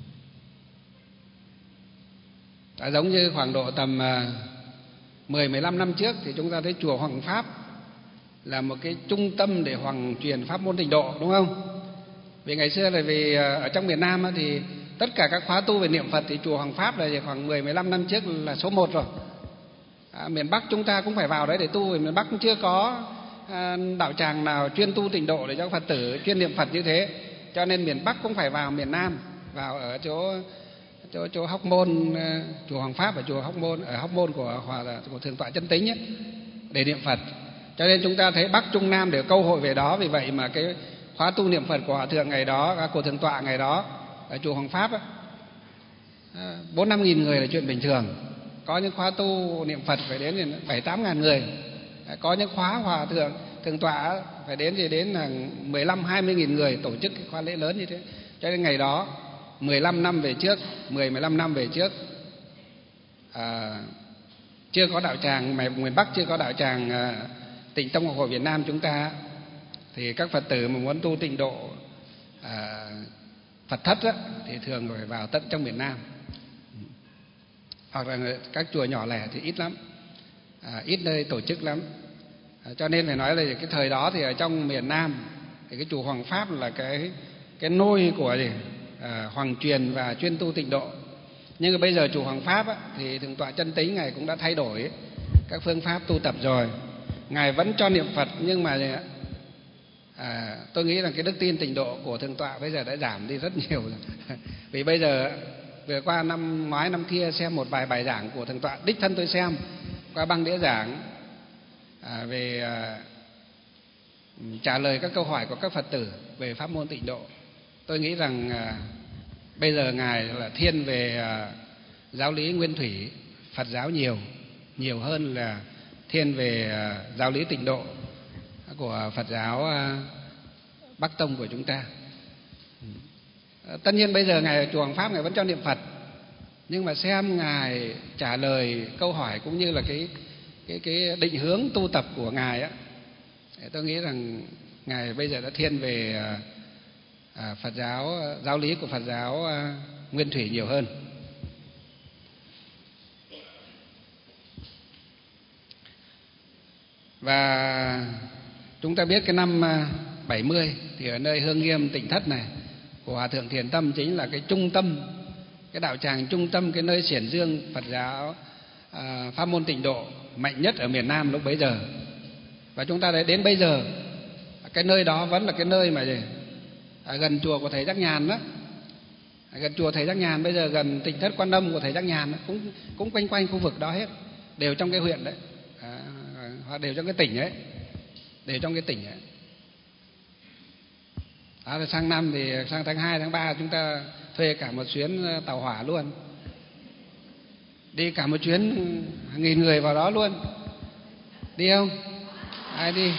À, giống như khoảng độ tầm mười mười lăm năm trước thì chúng ta thấy chùa Hoàng Pháp là một cái trung tâm để hoàng truyền pháp môn tịnh độ, đúng không? Vì ngày xưa là vì ở trong miền Nam thì tất cả các khóa tu về niệm Phật thì chùa Hoàng Pháp là khoảng mười mười lăm năm trước là số một rồi. À, miền Bắc chúng ta cũng phải vào đấy để tu, vì miền Bắc cũng chưa có à, đạo tràng nào chuyên tu tịnh độ để cho Phật tử chuyên niệm Phật như thế. Cho nên miền Bắc cũng phải vào miền Nam, vào ở chỗ chỗ chỗ Hóc Môn, chùa Hoàng Pháp ở chùa Hóc Môn, ở Hóc Môn của hòa của Thượng tọa Chân Tính ấy, để niệm Phật. Cho nên chúng ta thấy Bắc Trung Nam đều câu hội về đó. Vì vậy mà cái khóa tu niệm Phật của hòa thượng ngày đó, của Thượng tọa ngày đó ở chùa Hoàng Pháp ấy, bốn năm nghìn người là chuyện bình thường. Có những khóa tu niệm Phật phải đến bảy tám ngàn người Có những khóa hòa thượng thượng tọa phải đến thì đến là mười lăm hai mươi nghìn người tổ chức cái khóa lễ lớn như thế. Cho nên ngày đó mười lăm năm về trước, mười mười lăm năm về trước, à, chưa có đạo tràng, mà miền Bắc chưa có đạo tràng à, Tịnh Tông Học Hội Việt Nam chúng ta, thì các Phật tử mà muốn tu tịnh độ à, Phật thất á, thì thường phải vào tận trong miền Nam, hoặc là các chùa nhỏ lẻ thì ít lắm, à, ít nơi tổ chức lắm. À, cho nên phải nói là cái thời đó thì ở trong miền Nam thì cái chùa Hoàng Pháp là cái cái nôi của gì à, hoàng truyền và chuyên tu tịnh độ. Nhưng mà bây giờ chùa Hoàng Pháp á, thì thượng tọa Chân Tính ngài cũng đã thay đổi các phương pháp tu tập rồi. Ngài vẫn cho niệm Phật, nhưng mà à, tôi nghĩ là cái đức tin tịnh độ của thượng tọa bây giờ đã giảm đi rất nhiều rồi. Vì bây giờ vừa qua năm ngoái năm kia xem một vài bài giảng của thượng tọa, đích thân tôi xem qua băng đĩa giảng à, về à, trả lời các câu hỏi của các Phật tử về pháp môn tịnh độ. Tôi nghĩ rằng à, bây giờ ngài là thiên về à, giáo lý nguyên thủy Phật giáo nhiều, nhiều hơn là thiên về à, giáo lý tịnh độ của Phật giáo à, Bắc Tông của chúng ta. À, tất nhiên bây giờ ngài ở chùa Hoàng Pháp ngài vẫn cho niệm Phật, nhưng mà xem ngài trả lời câu hỏi cũng như là cái cái cái định hướng tu tập của ngài á, tôi nghĩ rằng ngài bây giờ đã thiên về à, à, Phật giáo, giáo lý của Phật giáo à, nguyên thủy nhiều hơn. Và chúng ta biết cái năm bảy mươi thì ở nơi Hương Nghiêm Tịnh Thất này của Hòa Thượng Thiền Tâm chính là cái trung tâm, cái đạo tràng trung tâm, cái nơi xiển dương Phật giáo à, pháp môn tịnh độ mạnh nhất ở miền Nam lúc bấy giờ. Và chúng ta đến bây giờ cái nơi đó vẫn là cái nơi mà gì? À, gần chùa của thầy Giác Nhàn đó, à, gần chùa thầy Giác Nhàn, bây giờ gần Tịnh Thất Quan Âm của thầy Giác Nhàn đó, cũng cũng quanh quanh khu vực đó hết, đều trong cái huyện đấy, à, hoặc đều trong cái tỉnh ấy, đều trong cái tỉnh ấy. À, rồi sang năm thì sang tháng hai, tháng ba chúng ta thuê cả một chuyến tàu hỏa luôn, đi cả một chuyến hàng nghìn người vào đó luôn. Đi không? Ai đi?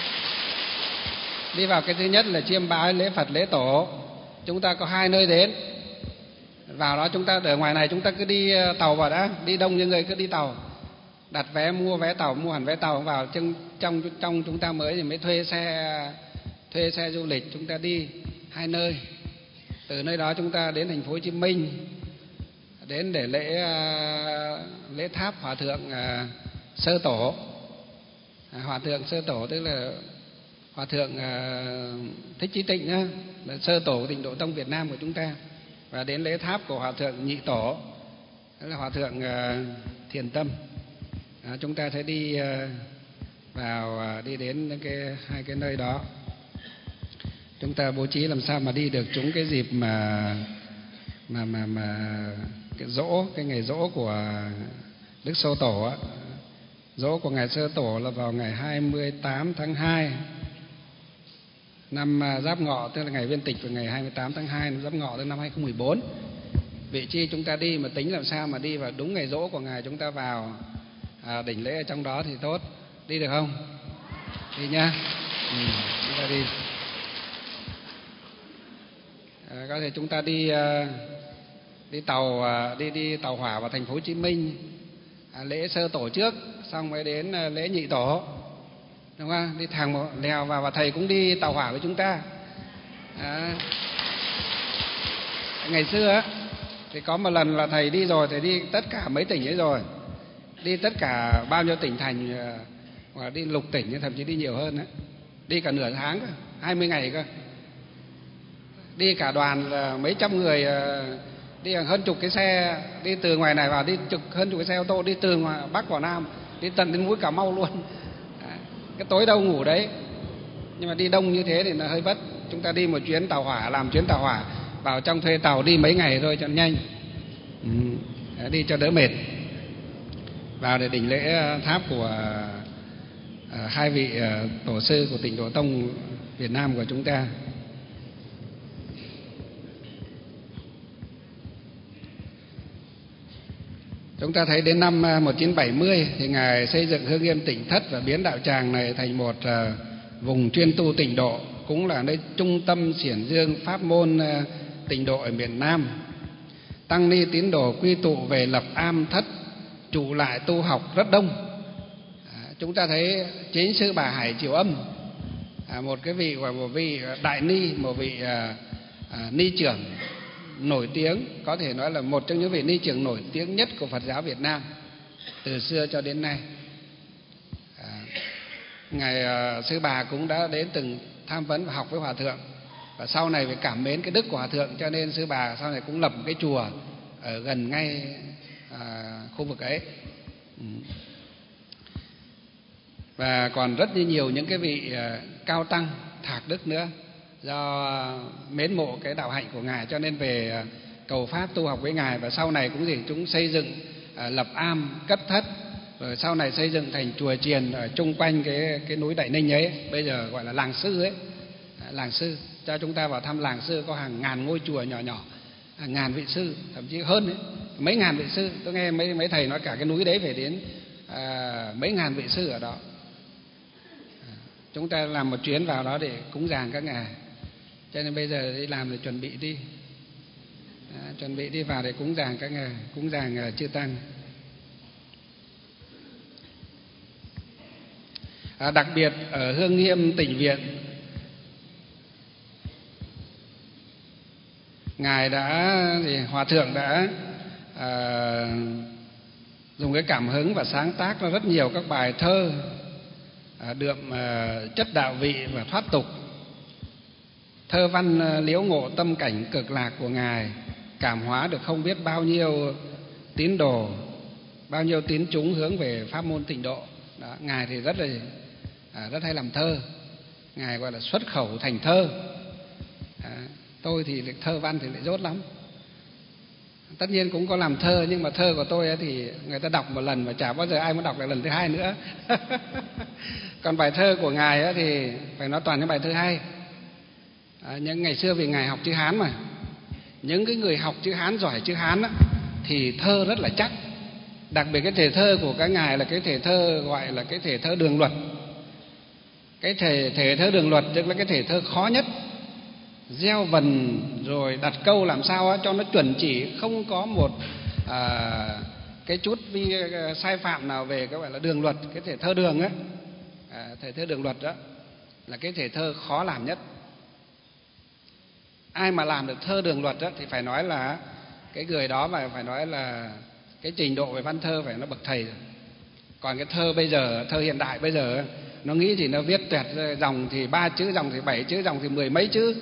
Đi vào cái thứ nhất là chiêm bái lễ Phật lễ tổ. Chúng ta có hai nơi đến. Vào đó chúng ta ở ngoài này chúng ta cứ đi tàu vào đã, đi đông như người cứ đi tàu, đặt vé, mua vé tàu, mua hẳn vé tàu vào trong trong trong chúng ta mới thì mới thuê xe thuê xe du lịch chúng ta đi hai nơi. Từ nơi đó chúng ta đến thành phố Hồ Chí Minh, đến để lễ lễ tháp Hòa Thượng Sơ Tổ. Hòa Thượng Sơ Tổ tức là Hòa Thượng Thích Chí Tịnh đó, là Sơ Tổ Tịnh Độ Tông Việt Nam của chúng ta. Và đến lễ tháp của Hòa Thượng Nhị Tổ, đó là Hòa Thượng Thiền Tâm. À, chúng ta sẽ đi vào đi đến cái hai cái nơi đó. Chúng ta bố trí làm sao mà đi được trúng cái dịp mà mà mà mà cái dỗ, cái ngày dỗ của Đức Sô Tổ á. Dỗ của ngài Sơ Tổ là vào ngày hai mươi tám tháng hai năm Giáp Ngọ, tức là ngày Viên Tịch vào ngày hai mươi tám tháng hai năm Giáp Ngọ tới năm hai không một bốn. Vị chi chúng ta đi mà tính làm sao mà đi vào đúng ngày dỗ của ngài, chúng ta vào à, đỉnh lễ ở trong đó thì tốt. Đi được không? Đi nhá. Ừ, chúng ta đi. À, có thể chúng ta đi à, đi tàu à, đi đi tàu hỏa vào thành phố Hồ Chí Minh, à, lễ Sơ Tổ trước, xong mới đến à, lễ Nhị Tổ, đúng không? Đi thẳng một lèo vào, và thầy cũng đi tàu hỏa với chúng ta. À, ngày xưa á thì có một lần là thầy đi rồi, thầy đi tất cả mấy tỉnh ấy rồi, đi tất cả bao nhiêu tỉnh thành, hoặc đi lục tỉnh, thậm chí đi nhiều hơn đấy, đi cả nửa tháng cơ, hai mươi ngày cơ, đi cả đoàn là mấy trăm người, đi hơn chục cái xe, đi từ ngoài này vào, đi chục hơn chục cái xe ô tô, đi từ ngoài Bắc vào Nam, đi tận đến mũi Cà Mau luôn. Cái tối đâu ngủ đấy, nhưng mà đi đông như thế thì nó hơi vất. Chúng ta đi một chuyến tàu hỏa, làm chuyến tàu hỏa vào trong, thuê tàu đi mấy ngày thôi cho nhanh, ừ, đi cho đỡ mệt. Vào để đỉnh lễ tháp của à, hai vị à, tổ sư của Tịnh Độ Tông Việt Nam của chúng ta. Chúng ta thấy đến năm một nghìn chín trăm bảy mươi thì Ngài xây dựng Hương Nghiêm Tỉnh Thất và biến đạo tràng này thành một vùng chuyên tu tịnh độ, cũng là nơi trung tâm xiển dương pháp môn tịnh độ ở miền Nam. Tăng ni tín đồ quy tụ về lập am thất, trụ lại tu học rất đông. À, chúng ta thấy chính sư Bà Hải Triều Âm, à, một cái vị gọi một vị đại ni, một vị à, à, ni trưởng nổi tiếng, có thể nói là một trong những vị ni trưởng nổi tiếng nhất của Phật giáo Việt Nam từ xưa cho đến nay. À, ngài à, sư Bà cũng đã đến từng tham vấn và học với Hòa thượng, và sau này vì cảm mến cái đức của Hòa thượng cho nên sư Bà sau này cũng lập một cái chùa ở gần ngay à, khu vực ấy. Ừ. Và còn rất nhiều những cái vị à, cao tăng thạc đức nữa, do mến mộ cái đạo hạnh của Ngài cho nên về cầu pháp tu học với Ngài, và sau này cũng gì chúng xây dựng à, lập am cất thất, rồi sau này xây dựng thành chùa chiền ở chung quanh cái cái núi Đại Ninh ấy, bây giờ gọi là làng sư ấy, à, làng sư. Cho chúng ta vào thăm làng sư có hàng ngàn ngôi chùa nhỏ nhỏ, hàng ngàn vị sư, thậm chí hơn ấy, mấy ngàn vị sư. Tôi nghe mấy mấy thầy nói cả cái núi đấy phải đến à, mấy ngàn vị sư ở đó. À, chúng ta làm một chuyến vào đó để cúng dường các ngài. Cho nên bây giờ đi làm thì chuẩn bị đi, à, chuẩn bị đi vào để cúng dường các ngài, cúng dường uh, chư tăng. À, đặc biệt ở Hương Nghiêm Tịnh Viện, Ngài đã thì Hòa thượng đã à, dùng cái cảm hứng và sáng tác ra rất nhiều các bài thơ à, đượm à, chất đạo vị và thoát tục. Thơ văn à, liễu ngộ tâm cảnh cực lạc của Ngài, cảm hóa được không biết bao nhiêu tín đồ, bao nhiêu tín chúng hướng về pháp môn tịnh độ. Đó, Ngài thì rất là à, rất hay làm thơ. Ngài gọi là xuất khẩu thành thơ. À, tôi thì thơ văn thì lại dốt lắm. Tất nhiên cũng có làm thơ, nhưng mà thơ của tôi ấy thì người ta đọc một lần và chả bao giờ ai muốn đọc lại lần thứ hai nữa. Còn bài thơ của Ngài ấy thì phải nói toàn những bài thơ hay. À, những ngày xưa vì Ngài học chữ Hán mà, những cái người học chữ Hán giỏi chữ Hán á, thì thơ rất là chắc. Đặc biệt cái thể thơ của các ngài là cái thể thơ gọi là cái thể thơ đường luật. Cái thể, thể thơ đường luật tức là cái thể thơ khó nhất, gieo vần rồi đặt câu làm sao á, cho nó chuẩn chỉ, không có một à, cái chút vi sai phạm nào về cái gọi là đường luật. Cái thể thơ đường á, à, thể thơ đường luật đó là cái thể thơ khó làm nhất. Ai mà làm được thơ đường luật đó thì phải nói là cái người đó mà phải nói là cái trình độ về văn thơ phải nó bậc thầy rồi. Còn cái thơ bây giờ, thơ hiện đại bây giờ, nó nghĩ thì nó viết tuyệt, dòng thì ba chữ, dòng thì bảy chữ, dòng thì mười mấy chữ,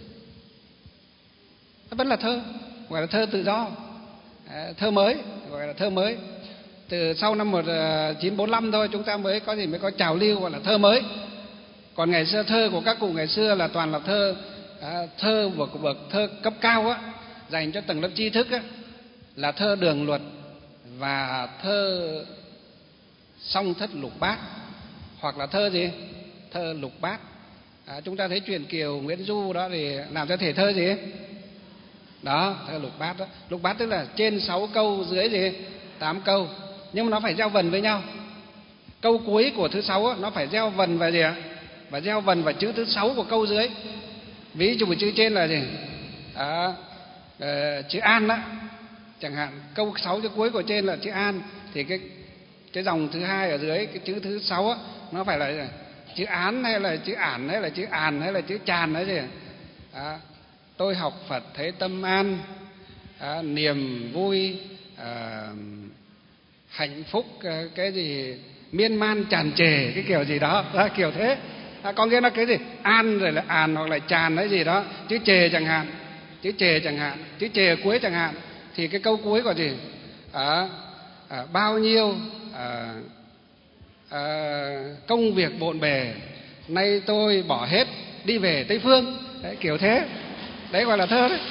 nó vẫn là thơ, gọi là thơ tự do, à, thơ mới, gọi là thơ mới. Từ sau năm một nghìn chín trăm bốn mươi lăm thôi chúng ta mới có gì mới có trào lưu gọi là thơ mới. Còn ngày xưa thơ của các cụ ngày xưa là toàn là thơ à, thơ bậc bậc thơ cấp cao á, dành cho tầng lớp tri thức á, là thơ đường luật và thơ song thất lục bát, hoặc là thơ gì, thơ lục bát. À, chúng ta thấy truyện Kiều Nguyễn Du đó thì làm cho thể thơ gì đó, thơ lục bát đó. Lục bát tức là trên sáu câu, dưới gì tám câu, nhưng mà nó phải gieo vần với nhau. Câu cuối của thứ sáu nó phải gieo vần và gì ạ, và gieo vần vào chữ thứ sáu của câu dưới. Ví dụ chữ trên là gì à, à, chữ an đó chẳng hạn, câu sáu chữ cuối của trên là chữ an, thì cái cái dòng thứ hai ở dưới cái chữ thứ sáu á, nó phải là chữ án hay là chữ ản hay là chữ àn hay là chữ tràn hay gì. À, tôi học Phật thấy tâm an, à, niềm vui, à, hạnh phúc, à, cái gì miên man tràn trề, cái kiểu gì đó, đó kiểu thế. À, có nghĩa là cái gì an rồi là àn hoặc là tràn hay gì đó, chữ trề chẳng hạn, chữ trề chẳng hạn, chữ trề cuối chẳng hạn, thì cái câu cuối của gì à, à, bao nhiêu à, à, công việc bộn bề, nay tôi bỏ hết đi về Tây Phương. Đấy, kiểu thế, đấy gọi là thơ đấy.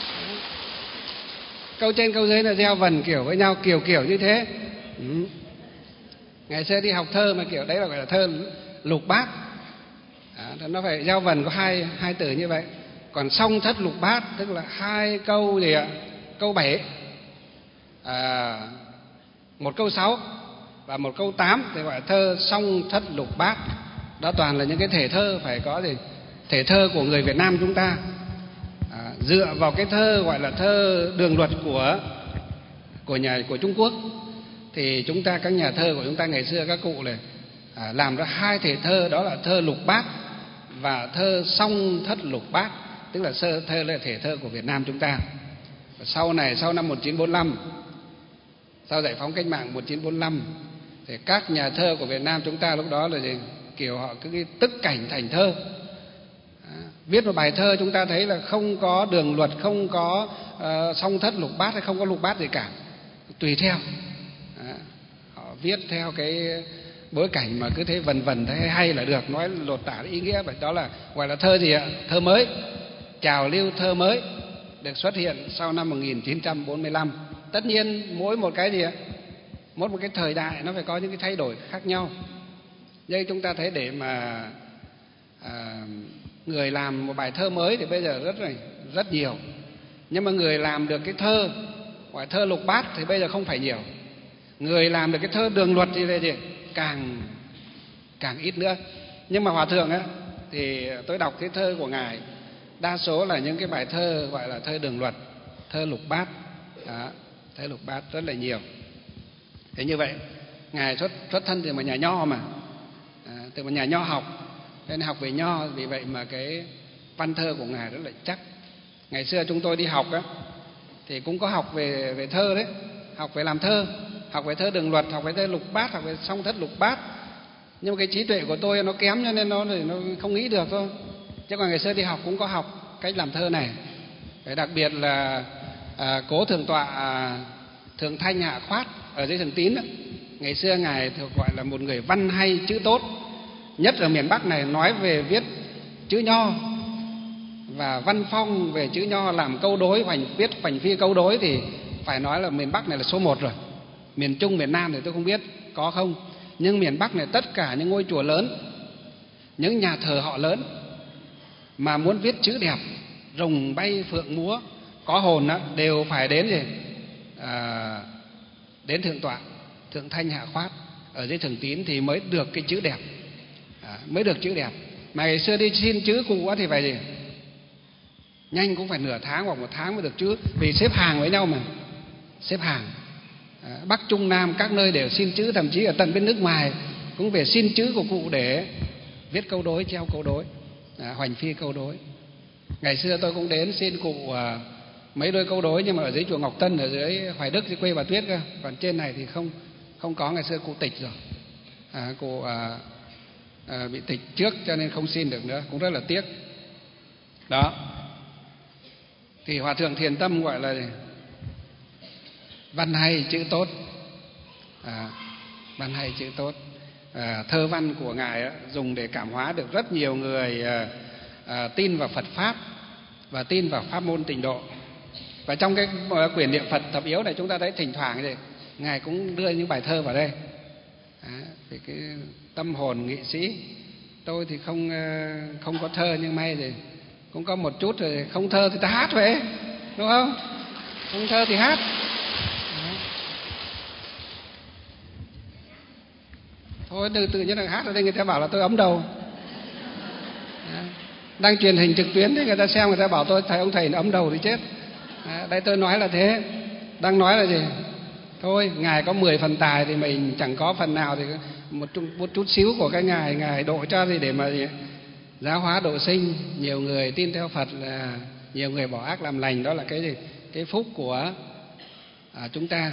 Câu trên câu dưới là gieo vần kiểu với nhau, kiểu kiểu như thế. Ừ. Ngày xưa đi học thơ mà kiểu đấy là gọi là thơ lục bát. À, nó phải gieo vần có hai hai từ như vậy. Còn song thất lục bát tức là hai câu gì ạ, câu bảy, à, một câu sáu và một câu tám thì gọi là thơ song thất lục bát. Đó toàn là những cái thể thơ phải có gì thể thơ của người Việt Nam chúng ta. À, dựa vào cái thơ gọi là thơ đường luật của của nhà của Trung Quốc thì chúng ta, các nhà thơ của chúng ta ngày xưa các cụ này à, làm ra hai thể thơ, đó là thơ lục bát và thơ song thất lục bát, tức là sơ thơ là thể thơ của Việt Nam chúng ta. Và sau này sau năm một nghìn chín trăm bốn mươi lăm, sau giải phóng cách mạng một nghìn chín trăm bốn mươi lăm thì các nhà thơ của Việt Nam chúng ta lúc đó là gì? Kiểu họ cứ tức cảnh thành thơ. À, viết một bài thơ chúng ta thấy là không có đường luật, không có uh, song thất lục bát hay không có lục bát gì cả, tùy theo. À, họ viết theo cái bối cảnh mà cứ thế vần vần thấy hay là được, nói lột tả ý nghĩa. Vậy đó là gọi là thơ gì ạ? Thơ mới, trào lưu thơ mới được xuất hiện sau năm một nghìn chín trăm bốn mươi lăm. Tất nhiên mỗi một cái gì ạ? Mỗi một cái thời đại nó phải có những cái thay đổi khác nhau. Đây chúng ta thấy để mà à, người làm một bài thơ mới thì bây giờ rất là rất nhiều, nhưng mà người làm được cái thơ gọi thơ lục bát thì bây giờ không phải nhiều. Người làm được cái thơ đường luật thì về gì càng càng ít nữa. Nhưng mà Hòa thượng á thì tôi đọc cái thơ của ngài đa số là những cái bài thơ gọi là thơ đường luật, thơ lục bát. Đó, thơ lục bát rất là nhiều. Thế như vậy ngài xuất xuất thân từ một nhà nho mà, à, từ một nhà nho học, nên học về nho, vì vậy mà cái văn thơ của ngài rất là chắc. Ngày xưa chúng tôi đi học á thì cũng có học về về thơ đấy, học về làm thơ, học về thơ đường luật, học về thơ lục bát, học về song thất lục bát. Nhưng mà cái trí tuệ của tôi nó kém cho nên nó nó không nghĩ được thôi. Chứ còn ngày xưa đi học cũng có học cách làm thơ này. Cái đặc biệt là à, cố thượng tọa à, Thượng Thanh Hạ Khoát ở dưới Thường Tín đó. Ngày xưa ngài thuộc gọi là một người văn hay chữ tốt nhất ở miền Bắc này, nói về viết chữ nho và văn phong về chữ nho, làm câu đối, hoành viết hoành phi câu đối thì phải nói là miền Bắc này là số một rồi. Miền Trung, miền Nam thì tôi không biết có không, nhưng miền Bắc này tất cả những ngôi chùa lớn, những nhà thờ họ lớn mà muốn viết chữ đẹp, rồng bay phượng múa, có hồn đó, đều phải đến gì à, đến thượng tọa Thượng Thanh Hạ Khoát ở dưới Thường Tín thì mới được cái chữ đẹp, à, mới được chữ đẹp. Mà ngày xưa đi xin chữ cụ thì phải gì nhanh cũng phải nửa tháng hoặc một tháng mới được chữ, vì xếp hàng với nhau mà, xếp hàng. À, Bắc Trung Nam các nơi đều xin chữ, thậm chí ở tận bên nước ngoài cũng về xin chữ của cụ để viết câu đối, treo câu đối, à, hoành phi câu đối. Ngày xưa tôi cũng đến xin cụ à, mấy đôi câu đối, nhưng mà ở dưới chùa Ngọc Tân, ở dưới Hoài Đức, dưới quê bà Tuyết cơ. Còn trên này thì không không có, ngày xưa cụ tịch rồi, à, cụ à, à, bị tịch trước cho nên không xin được nữa, cũng rất là tiếc. Đó thì Hòa thượng Thiền Tâm gọi là văn hay chữ tốt, à, văn hay chữ tốt. À, thơ văn của ngài á, dùng để cảm hóa được rất nhiều người à, à, tin vào Phật pháp và tin vào pháp môn Tịnh độ. Và trong cái quyển Niệm Phật Thập Yếu này chúng ta thấy thỉnh thoảng thì ngài cũng đưa những bài thơ vào đây. À, thì cái tâm hồn nghị sĩ, tôi thì không không có thơ, nhưng may thì cũng có một chút rồi. Không thơ thì ta hát vậy, đúng không? Không thơ thì hát. Đó. Thôi từ tự nhiên là hát ở đây người ta bảo là tôi ấm đầu. Đó. Đang truyền hình trực tuyến thì người ta xem, người ta bảo tôi thầy ông thầy ấm đầu thì chết. À, đây tôi nói là thế. Đang nói là gì? Thôi ngài có mười phần tài thì mình chẳng có phần nào, thì một chút, một chút xíu của cái ngài ngài độ cho gì để mà gì? Giáo hóa độ sinh, nhiều người tin theo Phật, là nhiều người bỏ ác làm lành, đó là cái gì? Cái phúc của à, chúng ta.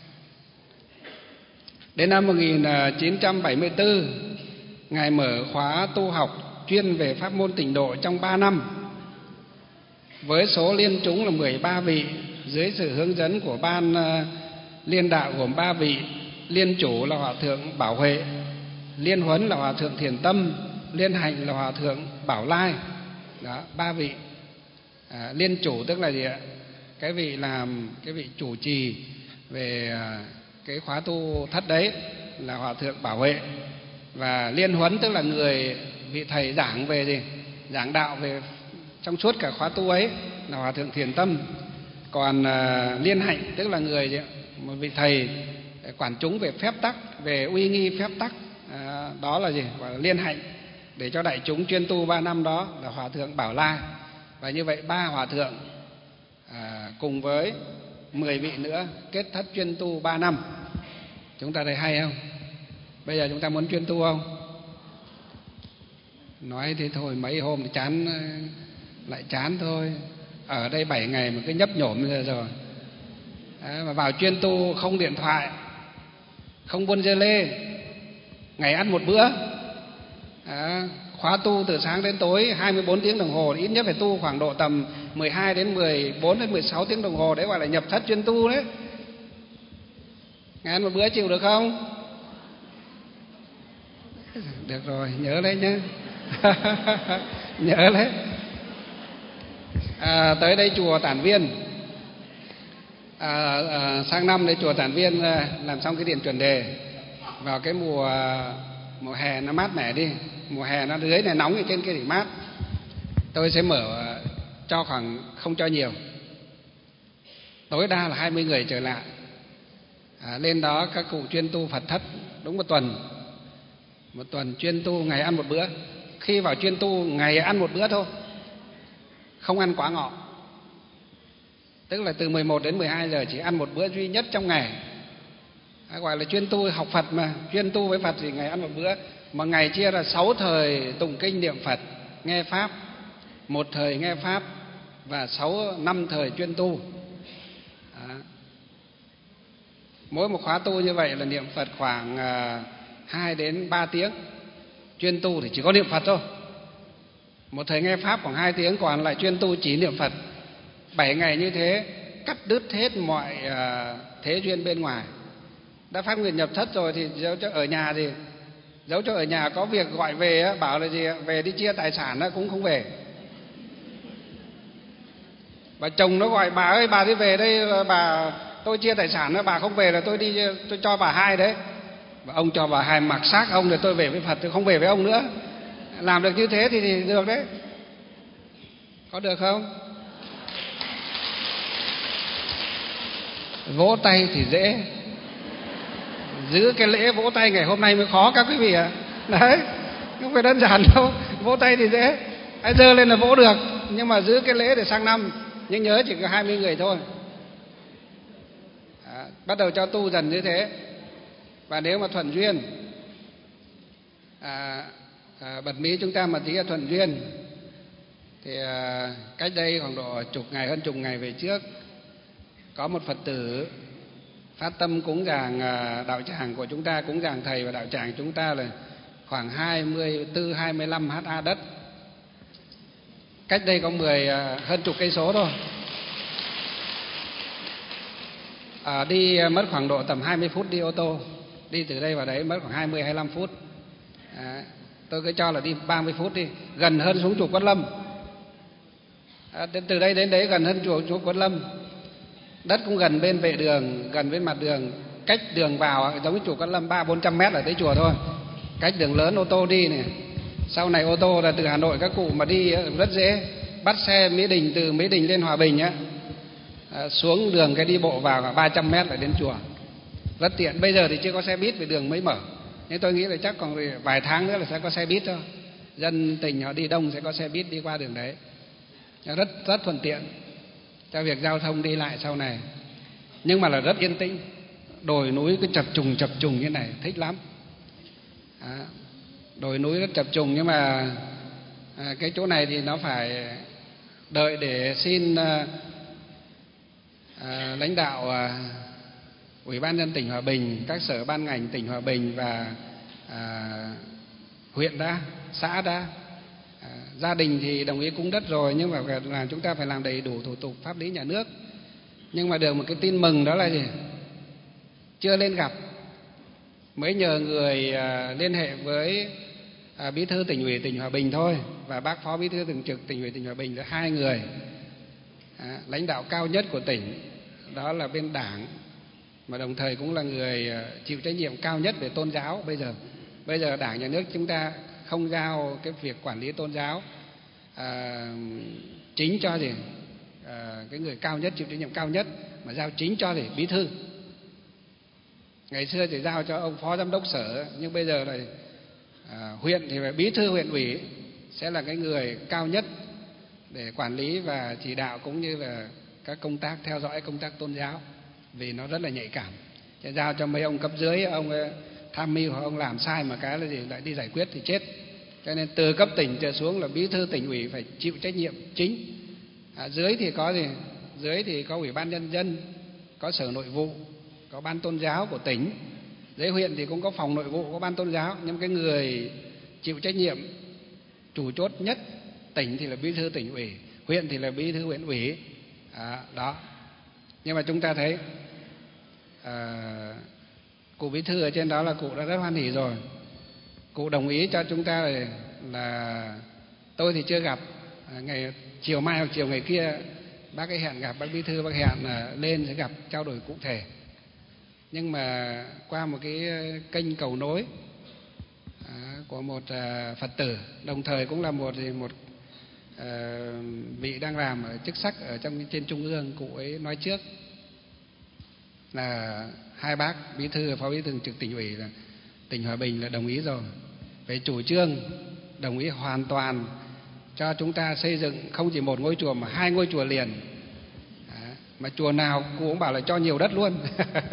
Đến năm một nghìn chín trăm bảy mươi tư, ngài mở khóa tu học chuyên về pháp môn Tịnh độ trong ba năm, với số liên chúng là mười ba vị, dưới sự hướng dẫn của ban uh, liên đạo gồm ba vị: liên chủ là Hòa thượng Bảo Huệ, liên huấn là Hòa thượng Thiền Tâm, liên hạnh là Hòa thượng Bảo Lai. Đó, ba vị. À, liên chủ tức là gì ạ? Cái vị làm cái vị chủ trì về uh, cái khóa tu thất đấy là Hòa thượng Bảo Huệ, và liên huấn tức là người vị thầy giảng về gì? Giảng đạo về trong suốt cả khóa tu ấy là Hòa thượng Thiền Tâm. Còn uh, liên hạnh tức là người một vị thầy quản chúng về phép tắc, về uy nghi phép tắc, à, đó là gì? Gọi là liên hạnh, để cho đại chúng chuyên tu ba năm đó là Hòa thượng Bảo Lai. Và như vậy ba hòa thượng à, cùng với mười vị nữa kết thất chuyên tu ba năm. Chúng ta thấy hay không? Bây giờ chúng ta muốn chuyên tu không? Nói thế thôi, mấy hôm thì chán, lại chán thôi. Ở đây bảy ngày mà cứ nhấp nhổm rồi rồi. À, mà vào chuyên tu không điện thoại, không buôn dê lê, ngày ăn một bữa. À, khóa tu từ sáng đến tối hai mươi bốn tiếng đồng hồ, ít nhất phải tu khoảng độ tầm mười hai đến mười bốn đến mười sáu tiếng đồng hồ, đấy gọi là nhập thất chuyên tu đấy. Ngày ăn một bữa chịu được không? Được rồi, nhớ đấy nhé. Nhớ đấy. À, tới đây chùa Tản Viên, à, à, sang năm đây chùa Tản Viên à, làm xong cái điện chuẩn đề. Vào cái mùa mùa hè nó mát mẻ đi, mùa hè nó dưới này nóng, ở trên kia thì mát. Tôi sẽ mở cho khoảng, không cho nhiều, tối đa là hai mươi người trở lại. À, lên đó các cụ chuyên tu Phật thất đúng một tuần, một tuần chuyên tu ngày ăn một bữa. Khi vào chuyên tu ngày ăn một bữa thôi, không ăn quá ngọ, tức là từ mười một đến mười hai giờ chỉ ăn một bữa duy nhất trong ngày. À, gọi là chuyên tu học Phật mà, chuyên tu với Phật thì ngày ăn một bữa. Mà ngày chia là sáu thời tụng kinh niệm Phật, nghe pháp, một thời nghe pháp và sáu năm thời chuyên tu. À, mỗi một khóa tu như vậy là niệm Phật khoảng à, hai đến ba tiếng. Chuyên tu thì chỉ có niệm Phật thôi. Một thời nghe pháp khoảng hai tiếng, còn lại chuyên tu chỉ niệm Phật. Bảy ngày như thế cắt đứt hết mọi à, thế duyên bên ngoài. Đã phát nguyện nhập thất rồi thì dẫu cho ở nhà thì dẫu cho ở nhà có việc gọi về, bảo là gì, về đi chia tài sản cũng không về. Bà chồng nó gọi, bà ơi bà đi về đây, bà tôi chia tài sản, bà không về là tôi đi, tôi cho bà hai đấy. Và ông cho bà hai mặc xác ông, rồi tôi về với Phật, tôi không về với ông nữa. Làm được như thế thì, thì được đấy. Có được không? Vỗ tay thì dễ, giữ cái lễ vỗ tay ngày hôm nay mới khó các quý vị ạ. Đấy, không phải đơn giản đâu. Vỗ tay thì dễ, hãy giơ lên là vỗ được, nhưng mà giữ cái lễ để sang năm. Nhưng nhớ chỉ có hai mươi người thôi. À, bắt đầu cho tu dần như thế. Và nếu mà thuận duyên, à, à, bật mí chúng ta mà tí là thuận duyên, thì à, cách đây khoảng độ chục ngày, hơn chục ngày về trước, có một Phật tử phát tâm cúng dường à, đạo tràng của chúng ta, cúng dường thầy và đạo tràng chúng ta là khoảng hai mươi tư hai mươi lăm héc ta đất. Cách đây có mười à, hơn chục cây số thôi. À, đi mất khoảng độ tầm hai mươi phút đi ô tô. Đi từ đây vào đấy mất khoảng hai mươi hai mươi lăm phút. À, tôi cứ cho là đi ba mươi phút đi, gần hơn xuống chùa Quán Lâm. À, từ đây đến đấy gần hơn chùa, chùa Quán Lâm. Đất cũng gần bên vệ đường, gần bên mặt đường, cách đường vào giống như chùa Quán Lâm ba bốn trăm mét là tới chùa thôi. Cách đường lớn ô tô đi này. Sau này ô tô là từ Hà Nội các cụ mà đi rất dễ, bắt xe Mỹ Đình, từ Mỹ Đình lên Hòa Bình á, à, xuống đường cái đi bộ vào cả ba trăm mét là đến chùa, rất tiện. Bây giờ thì chưa có xe buýt vì đường mới mở, nhưng tôi nghĩ là chắc còn vài tháng nữa là sẽ có xe buýt thôi. Dân tỉnh họ đi đông sẽ có xe buýt đi qua đường đấy, rất rất thuận tiện cho việc giao thông đi lại sau này. Nhưng mà là rất yên tĩnh, đồi núi cứ chập trùng chập trùng như này thích lắm. À, đồi núi rất chập trùng, nhưng mà à, cái chỗ này thì nó phải đợi để xin à, à, lãnh đạo à, Ủy ban nhân dân tỉnh Hòa Bình, các sở ban ngành tỉnh Hòa Bình và à, huyện đã, xã đã, à, gia đình thì đồng ý cúng đất rồi, nhưng mà là chúng ta phải làm đầy đủ thủ tục pháp lý nhà nước. Nhưng mà được một cái tin mừng đó là gì? Chưa lên gặp, mới nhờ người à, liên hệ với à, bí thư tỉnh ủy tỉnh Hòa Bình thôi, và bác phó bí thư thường trực tỉnh ủy tỉnh Hòa Bình là hai người à, lãnh đạo cao nhất của tỉnh, đó là bên đảng, mà đồng thời cũng là người chịu trách nhiệm cao nhất về tôn giáo. Bây giờ bây giờ đảng nhà nước chúng ta không giao cái việc quản lý tôn giáo à, chính cho gì à, cái người cao nhất chịu trách nhiệm cao nhất, mà giao chính cho gì bí thư. Ngày xưa chỉ giao cho ông phó giám đốc sở, nhưng bây giờ là à, huyện thì phải bí thư huyện ủy sẽ là cái người cao nhất để quản lý và chỉ đạo, cũng như là các công tác theo dõi công tác tôn giáo, vì nó rất là nhạy cảm. Sẽ giao cho mấy ông cấp dưới, ông tham mưu hoặc ông làm sai mà cái là gì lại đi giải quyết thì chết. Cho nên từ cấp tỉnh trở xuống là bí thư tỉnh ủy phải chịu trách nhiệm chính. À, dưới thì có gì? Dưới thì có ủy ban nhân dân, có sở nội vụ, có ban tôn giáo của tỉnh. Dưới huyện thì cũng có phòng nội vụ, có ban tôn giáo. Nhưng cái người chịu trách nhiệm chủ chốt nhất, tỉnh thì là bí thư tỉnh ủy, huyện thì là bí thư huyện ủy. À, đó. Nhưng mà chúng ta thấy à, cụ bí thư ở trên đó là cụ đã rất hoan hỉ rồi. Cụ đồng ý cho chúng ta là, là tôi thì chưa gặp, à, ngày chiều mai hoặc chiều ngày kia bác ấy hẹn gặp, bác bí thư bác hẹn là lên sẽ gặp trao đổi cụ thể. Nhưng mà qua một cái kênh cầu nối à, của một à, Phật tử, đồng thời cũng là một một à, vị đang làm ở chức sắc ở trong trên trung ương, cụ ấy nói trước là hai bác bí thư và phó bí thư thường trực tỉnh ủy là tỉnh Hòa Bình là đồng ý rồi, về chủ trương đồng ý hoàn toàn cho chúng ta xây dựng không chỉ một ngôi chùa mà hai ngôi chùa liền. À, mà chùa nào cụ cũng bảo là cho nhiều đất luôn.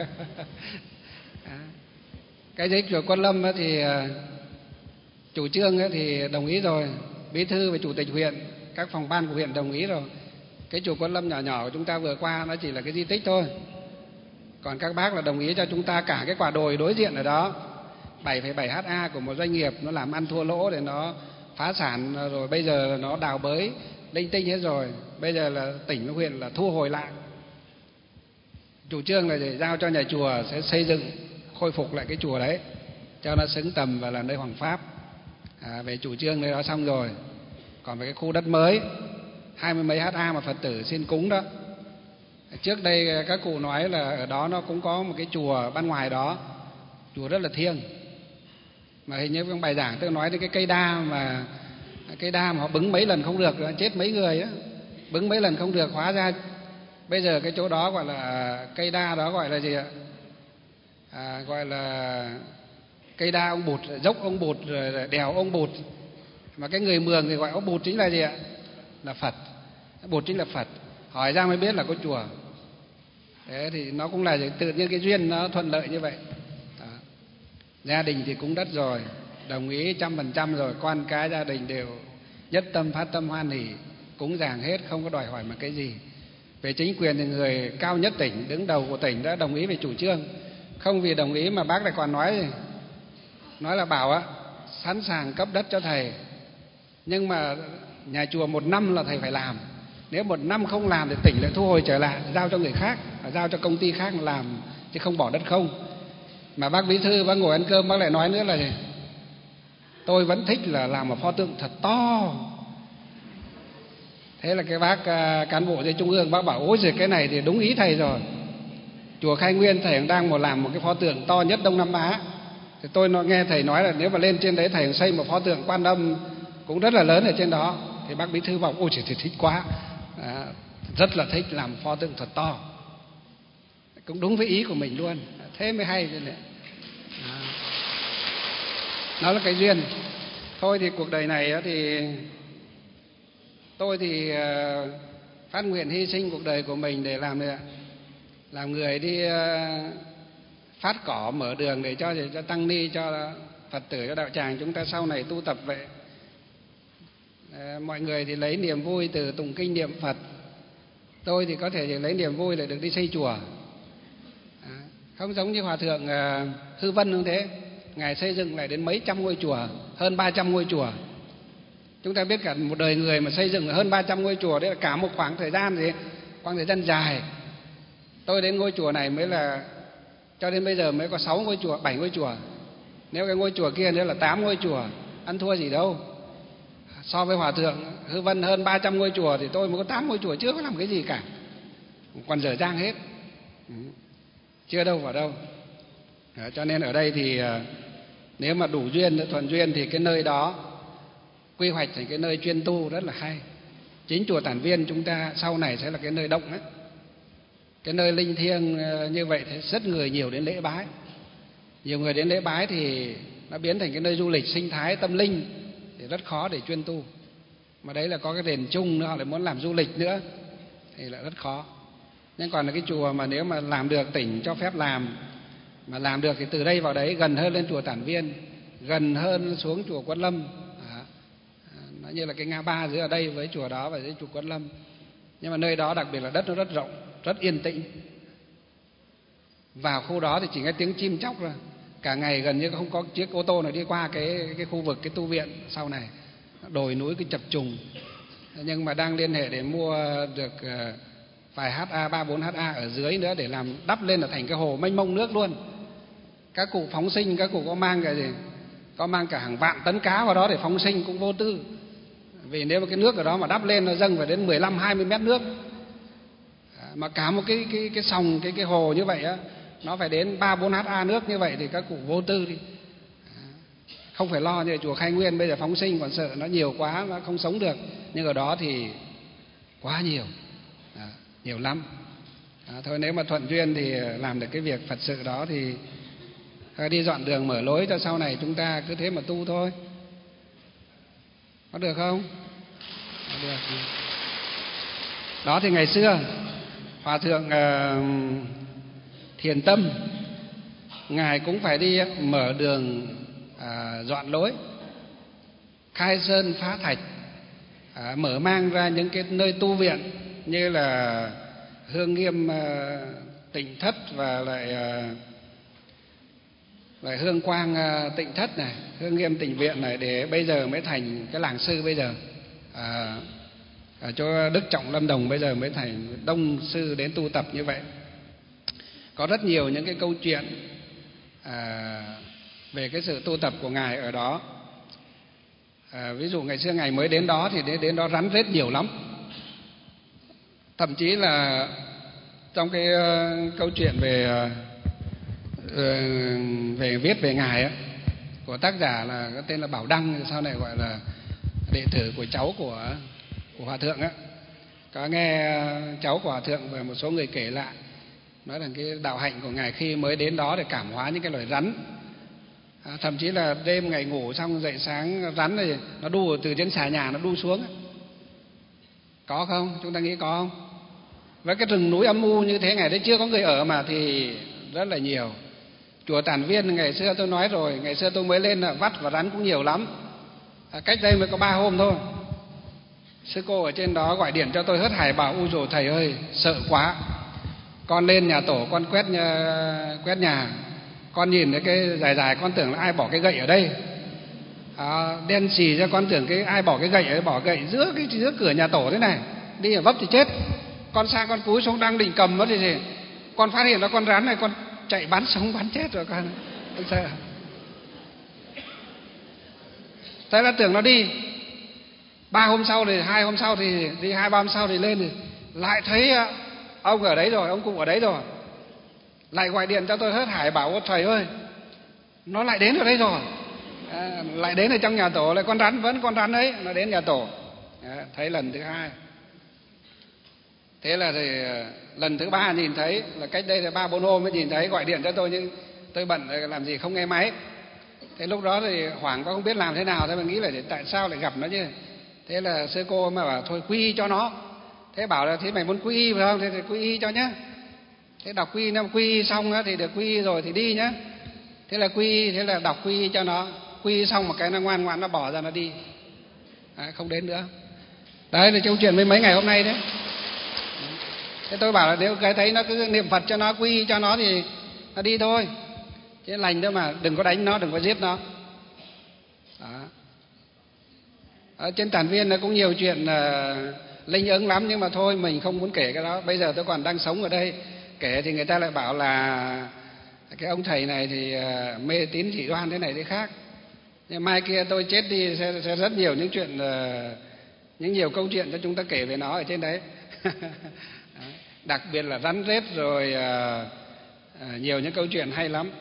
À, cái giấy chùa Quan Lâm thì chủ trương thì đồng ý rồi, bí thư và chủ tịch huyện, các phòng ban của huyện đồng ý rồi. Cái chùa Quan Lâm nhỏ nhỏ của chúng ta vừa qua nó chỉ là cái di tích thôi, còn các bác là đồng ý cho chúng ta cả cái quả đồi đối diện ở đó, bảy phẩy bảy ha của một doanh nghiệp nó làm ăn thua lỗ để nó phá sản rồi, bây giờ nó đào bới linh tinh hết rồi, bây giờ là tỉnh huyện là thu hồi lại. Chủ trương là để giao cho nhà chùa sẽ xây dựng khôi phục lại cái chùa đấy cho nó xứng tầm và là nơi hoàng pháp. À, về chủ trương nơi đó xong rồi. Còn về cái khu đất mới hai mươi mấy ha mà Phật tử xin cúng đó, trước đây các cụ nói là ở đó nó cũng có một cái chùa ban ngoài đó, chùa rất là thiêng, mà hình như trong bài giảng tôi nói đến cái cây đa mà cây đa mà họ bứng mấy lần không được, chết mấy người á, bứng mấy lần không được, hóa ra bây giờ cái chỗ đó gọi là cây đa đó gọi là gì ạ? À, gọi là cây đa ông Bụt, dốc ông Bụt, rồi đèo ông Bụt, mà cái người Mường thì gọi ông Bụt chính là gì ạ? Là Phật. Bụt chính là Phật. Hỏi ra mới biết là có chùa. Thế thì nó cũng là tự nhiên cái duyên nó thuận lợi như vậy. Đó. Gia đình thì cũng đất rồi, đồng ý trăm phần trăm rồi, con cái gia đình đều nhất tâm phát tâm hoan hỉ, cúng dường hết, không có đòi hỏi một cái gì. Về chính quyền thì người cao nhất tỉnh, đứng đầu của tỉnh đã đồng ý về chủ trương. Không vì đồng ý mà bác lại còn nói gì? Nói là bảo á, sẵn sàng cấp đất cho thầy, nhưng mà nhà chùa một năm là thầy phải làm. Nếu một năm không làm thì tỉnh lại thu hồi trở lại, giao cho người khác, giao cho công ty khác làm, chứ không bỏ đất không. Mà bác bí thư bác ngồi ăn cơm bác lại nói nữa là gì? Tôi vẫn thích là làm một pho tượng thật to. Thế là cái bác cán bộ trên trung ương bác bảo ôi giời, cái này thì đúng ý thầy rồi. Chùa Khai Nguyên thầy đang một làm một cái pho tượng to nhất Đông Nam Á. Thì tôi nghe thầy nói là nếu mà lên trên đấy thầy xây một pho tượng Quan Âm cũng rất là lớn ở trên đó. Thì bác bí thư bảo ôi trời, thích quá. À, rất là thích làm pho tượng thật to, cũng đúng với ý của mình luôn. Thế mới hay thế này. À, nó là cái duyên. Thôi thì cuộc đời này thì tôi thì phát nguyện hy sinh cuộc đời của mình để làm gì ạ? Làm người đi phát cỏ mở đường để cho cho tăng ni, cho Phật tử, cho đạo tràng chúng ta sau này tu tập vậy. À, mọi người thì lấy niềm vui từ tụng kinh niệm Phật, tôi thì có thể chỉ lấy niềm vui là được đi xây chùa. À, không giống như Hòa thượng à, Hư Vân như thế, ngài xây dựng lại đến mấy trăm ngôi chùa, hơn ba trăm ngôi chùa. Chúng ta biết cả một đời người mà xây dựng hơn ba trăm ngôi chùa, đấy là cả một khoảng thời gian gì, khoảng thời gian dài. Tôi đến ngôi chùa này mới là cho đến bây giờ mới có sáu ngôi chùa, bảy ngôi chùa. Nếu cái ngôi chùa kia nữa là tám ngôi chùa, ăn thua gì đâu. So với Hòa thượng Hư Vân hơn ba trăm ngôi chùa thì tôi mới có tám ngôi chùa, chưa có làm cái gì cả, còn dở dang hết, chưa đâu vào đâu. Đó, cho nên ở đây thì nếu mà đủ duyên, thuận duyên thì cái nơi đó quy hoạch thành cái nơi chuyên tu rất là hay. Chính chùa Tản Viên chúng ta sau này sẽ là cái nơi động ấy, cái nơi linh thiêng như vậy thì rất người nhiều đến lễ bái. Nhiều người đến lễ bái thì nó biến thành cái nơi du lịch sinh thái tâm linh thì rất khó để chuyên tu. Mà đấy là có cái đền chung nữa, họ lại muốn làm du lịch nữa thì lại rất khó. Nhưng còn là cái chùa mà nếu mà làm được, tỉnh cho phép làm, mà làm được thì từ đây vào đấy gần hơn lên chùa Tản Viên, gần hơn xuống chùa Quán Lâm. Đó. Nó như là cái ngã ba giữa ở đây với chùa đó và với chùa Quán Lâm. Nhưng mà nơi đó đặc biệt là đất nó rất rộng, rất yên tĩnh. Vào khu đó thì chỉ nghe tiếng chim chóc rồi, cả ngày gần như không có chiếc ô tô nào đi qua cái cái khu vực cái tu viện sau này, đồi núi cứ chập trùng. Nhưng mà đang liên hệ để mua được vài ha, ba bốn ha ở dưới nữa để làm đắp lên là thành cái hồ mênh mông nước luôn. Các cụ phóng sinh, các cụ có mang cái gì, có mang cả hàng vạn tấn cá vào đó để phóng sinh cũng vô tư. Vì nếu mà cái nước ở đó mà đắp lên nó dâng phải đến mười lăm hai mươi mét nước, mà cả một cái cái cái sòng cái cái hồ như vậy á, nó phải đến ba bốn ha nước như vậy thì các cụ vô tư đi. Không phải lo như chùa Khai Nguyên bây giờ phóng sinh còn sợ nó nhiều quá nó không sống được, nhưng ở đó thì quá nhiều, à, nhiều lắm. À, thôi nếu mà thuận duyên thì làm được cái việc Phật sự đó thì đi dọn đường mở lối cho sau này chúng ta cứ thế mà tu thôi. Có được không? Có được. Đó thì ngày xưa Hòa thượng uh, Thiền Tâm, ngài cũng phải đi mở đường, à, dọn lối, khai sơn phá thạch, à, mở mang ra những cái nơi tu viện như là Hương Nghiêm à, Tịnh Thất và lại à, lại Hương Quang à, Tịnh Thất này, Hương Nghiêm Tịnh Viện này, để bây giờ mới thành cái làng sư. Bây giờ à, ở chỗ Đức Trọng Lâm Đồng bây giờ mới thành đông sư đến tu tập như vậy. Có rất nhiều những cái câu chuyện à, về cái sự tu tập của ngài ở đó. À, ví dụ ngày xưa ngài mới đến đó thì đến, đến đó rắn rết nhiều lắm. Thậm chí là trong cái uh, câu chuyện về uh, về viết về ngài á, của tác giả là cái tên là Bảo Đăng, sau này gọi là đệ tử của cháu của của Hòa thượng á. Có nghe cháu của Hòa thượng và một số người kể lại, nói rằng cái đạo hạnh của ngài khi mới đến đó để cảm hóa những cái loài rắn. À, thậm chí là đêm ngày ngủ xong dậy sáng rắn này nó đu từ trên xà nhà nó đu xuống. Có không? Chúng ta nghĩ có không? Với cái rừng núi âm u như thế, ngày đấy chưa có người ở mà thì rất là nhiều. Chùa Tản Viên ngày xưa tôi nói rồi, ngày xưa tôi mới lên là vắt và rắn cũng nhiều lắm. À, cách đây mới có ba hôm thôi, sư cô ở trên đó gọi điện cho tôi hớt hải bảo: ui dồi thầy ơi, sợ quá, con lên nhà tổ con quét nhà, quét nhà, con nhìn thấy cái dài dài con tưởng là ai bỏ cái gậy ở đây, à, đen xì ra con tưởng cái ai bỏ cái gậy ấy, bỏ gậy giữa cái giữa cửa nhà tổ thế này, đi ở vấp thì chết. Con sang con cúi xuống đang định cầm nó thì gì, con phát hiện ra con rắn này, con chạy bắn sống bắn chết rồi con, con sợ. Thế là tưởng nó đi. Ba hôm sau thì hai hôm sau thì đi hai ba hôm sau thì lên thì lại thấy ông ở đấy rồi, ông cụ ở đấy rồi, lại gọi điện cho tôi hớt hải bảo: thầy ơi, nó lại đến ở đây rồi, à, lại đến ở trong nhà tổ, lại con rắn vẫn con rắn ấy, nó đến nhà tổ. À, thấy lần thứ hai. Thế là thì lần thứ ba nhìn thấy là cách đây là ba bốn hôm mới nhìn thấy, gọi điện cho tôi nhưng tôi bận làm gì không nghe máy. Thế lúc đó thì hoảng quá không biết làm thế nào, thế mà nghĩ là tại sao lại gặp nó chứ. Thế là sư cô mà bảo thôi quy y cho nó. Thế bảo là thế mày muốn quy y phải không, thế thì quy y cho nhá. Thế đọc quy y, nếu quy y xong thì được quy y rồi thì đi nhá. Thế là quy y, thế là đọc quy y cho nó. Quy y xong một cái nó ngoan ngoãn nó bỏ ra nó đi, à, không đến nữa. Đấy là câu chuyện với mấy ngày hôm nay đấy. Thế tôi bảo là nếu cái thấy nó cứ niệm Phật cho nó, quy y cho nó thì nó đi thôi, chứ lành thôi mà, đừng có đánh nó, đừng có giết nó. Đó. Ở trên Tản Viên nó cũng nhiều chuyện uh, linh ứng lắm, nhưng mà thôi mình không muốn kể cái đó. Bây giờ tôi còn đang sống ở đây, kể thì người ta lại bảo là cái ông thầy này thì uh, mê tín dị đoan thế này thế khác. Nhưng mai kia tôi chết đi sẽ, sẽ rất nhiều những chuyện, uh, những nhiều câu chuyện cho chúng ta kể về nó ở trên đấy. Đặc biệt là rắn rết rồi uh, uh, nhiều những câu chuyện hay lắm.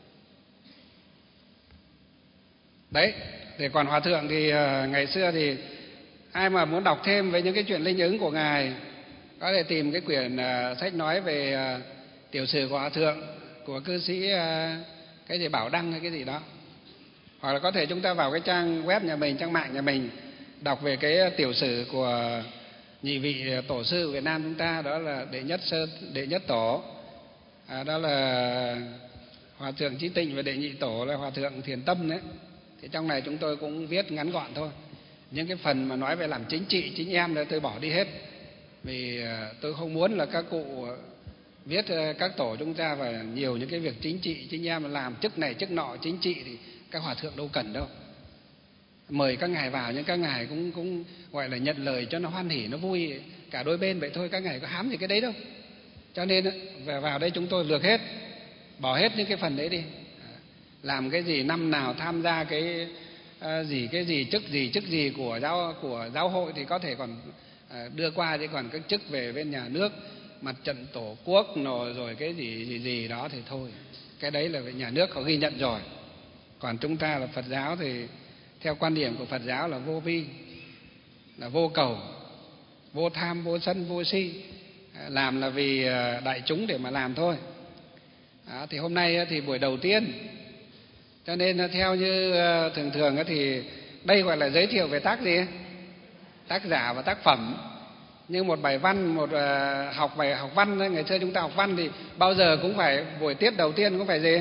Đấy. Để còn Hòa thượng thì uh, ngày xưa thì ai mà muốn đọc thêm về những cái chuyện linh ứng của ngài có thể tìm cái quyển uh, sách nói về uh, tiểu sử của Hòa thượng của cư sĩ uh, cái gì bảo đăng hay cái gì đó. Hoặc là có thể chúng ta vào cái trang web nhà mình, trang mạng nhà mình, đọc về cái tiểu sử của nhị vị tổ sư Việt Nam chúng ta, đó là đệ nhất sơ đệ nhất tổ, à, đó là Hòa thượng Chí Tịnh, và đệ nhị tổ là Hòa thượng Thiền Tâm đấy. Thì trong này chúng tôi cũng viết ngắn gọn thôi. Những cái phần mà nói về làm chính trị, chính em là tôi bỏ đi hết. Vì tôi không muốn là các cụ viết các tổ chúng ta và nhiều những cái việc chính trị, chính em làm chức này chức nọ chính trị thì các hòa thượng đâu cần đâu. Mời các ngài vào nhưng các ngài cũng cũng gọi là nhận lời cho nó hoan hỉ, nó vui cả đôi bên vậy thôi, các ngài có hám gì cái đấy đâu. Cho nên về vào đây chúng tôi lược hết, bỏ hết những cái phần đấy đi. Làm cái gì năm nào tham gia cái à, gì cái gì chức gì chức gì của giáo của giáo hội thì có thể còn à, đưa qua, chứ còn các chức về bên nhà nước, mặt trận tổ quốc nổi rồi cái gì gì gì đó thì thôi. Cái đấy là nhà nước có ghi nhận rồi. Còn chúng ta là Phật giáo thì theo quan điểm của Phật giáo là vô vi, là vô cầu, vô tham, vô sân, vô si, làm là vì đại chúng để mà làm thôi. Đó, thì hôm nay thì buổi đầu tiên, cho nên theo như thường thường thì đây gọi là giới thiệu về tác gì? Tác giả và tác phẩm. Như một bài văn, một học bài học văn, ngày xưa chúng ta học văn thì bao giờ cũng phải buổi tiết đầu tiên cũng phải gì?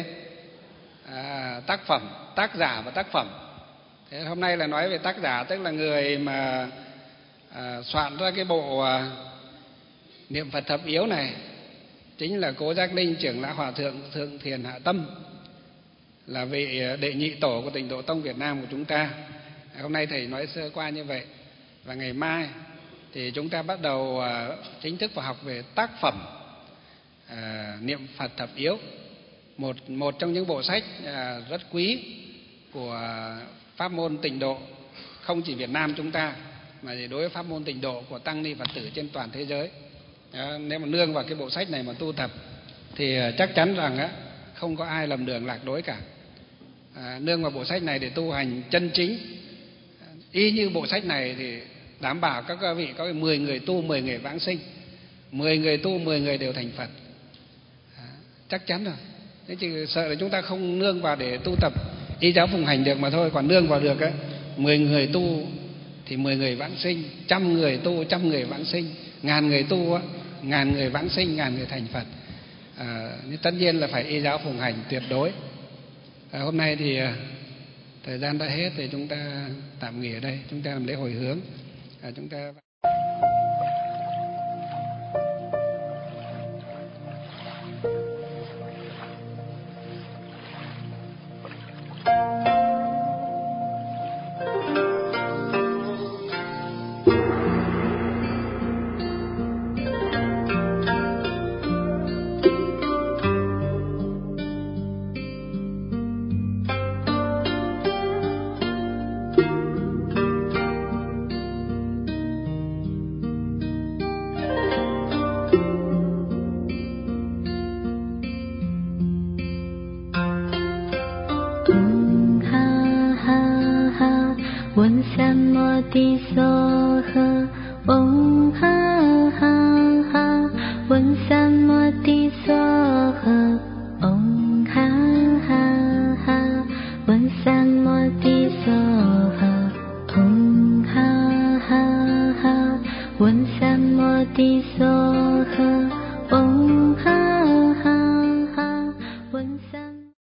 À, tác phẩm, tác giả và tác phẩm. Thế hôm nay là nói về tác giả, tức là người mà à, soạn ra cái bộ à, niệm Phật thập yếu này, chính là Cố Giác Linh, trưởng lão Hòa thượng Thượng Thiền Hạ Tâm, là vị đệ nhị tổ của Tịnh Độ Tông Việt Nam của chúng ta. Hôm nay thầy nói sơ qua như vậy, và ngày mai thì chúng ta bắt đầu à, chính thức vào học về tác phẩm à, niệm Phật thập yếu, một một trong những bộ sách à, rất quý của pháp môn Tịnh Độ, không chỉ Việt Nam chúng ta mà đối với pháp môn Tịnh Độ của tăng ni Phật tử trên toàn thế giới. Đó, nếu mà nương vào cái bộ sách này mà tu tập thì chắc chắn rằng á, không có ai lầm đường lạc lối cả. À, nương vào bộ sách này để tu hành chân chính, y như bộ sách này thì đảm bảo các vị có mười người tu, mười người vãng sinh, mười người tu, mười người đều thành Phật. À, chắc chắn rồi. Thế chỉ sợ là chúng ta không nương vào để tu tập y giáo phụng hành được mà thôi. Còn nương vào được á, mười người tu thì mười người vãng sinh, trăm người tu, trăm người vãng sinh, ngàn người tu á, ngàn người vãng sinh, ngàn người thành Phật. À, nhưng tất nhiên là phải y giáo phụng hành tuyệt đối. À, hôm nay thì à, thời gian đã hết thì chúng ta tạm nghỉ ở đây, chúng ta làm lễ hồi hướng. À, chúng ta One Sam Modi So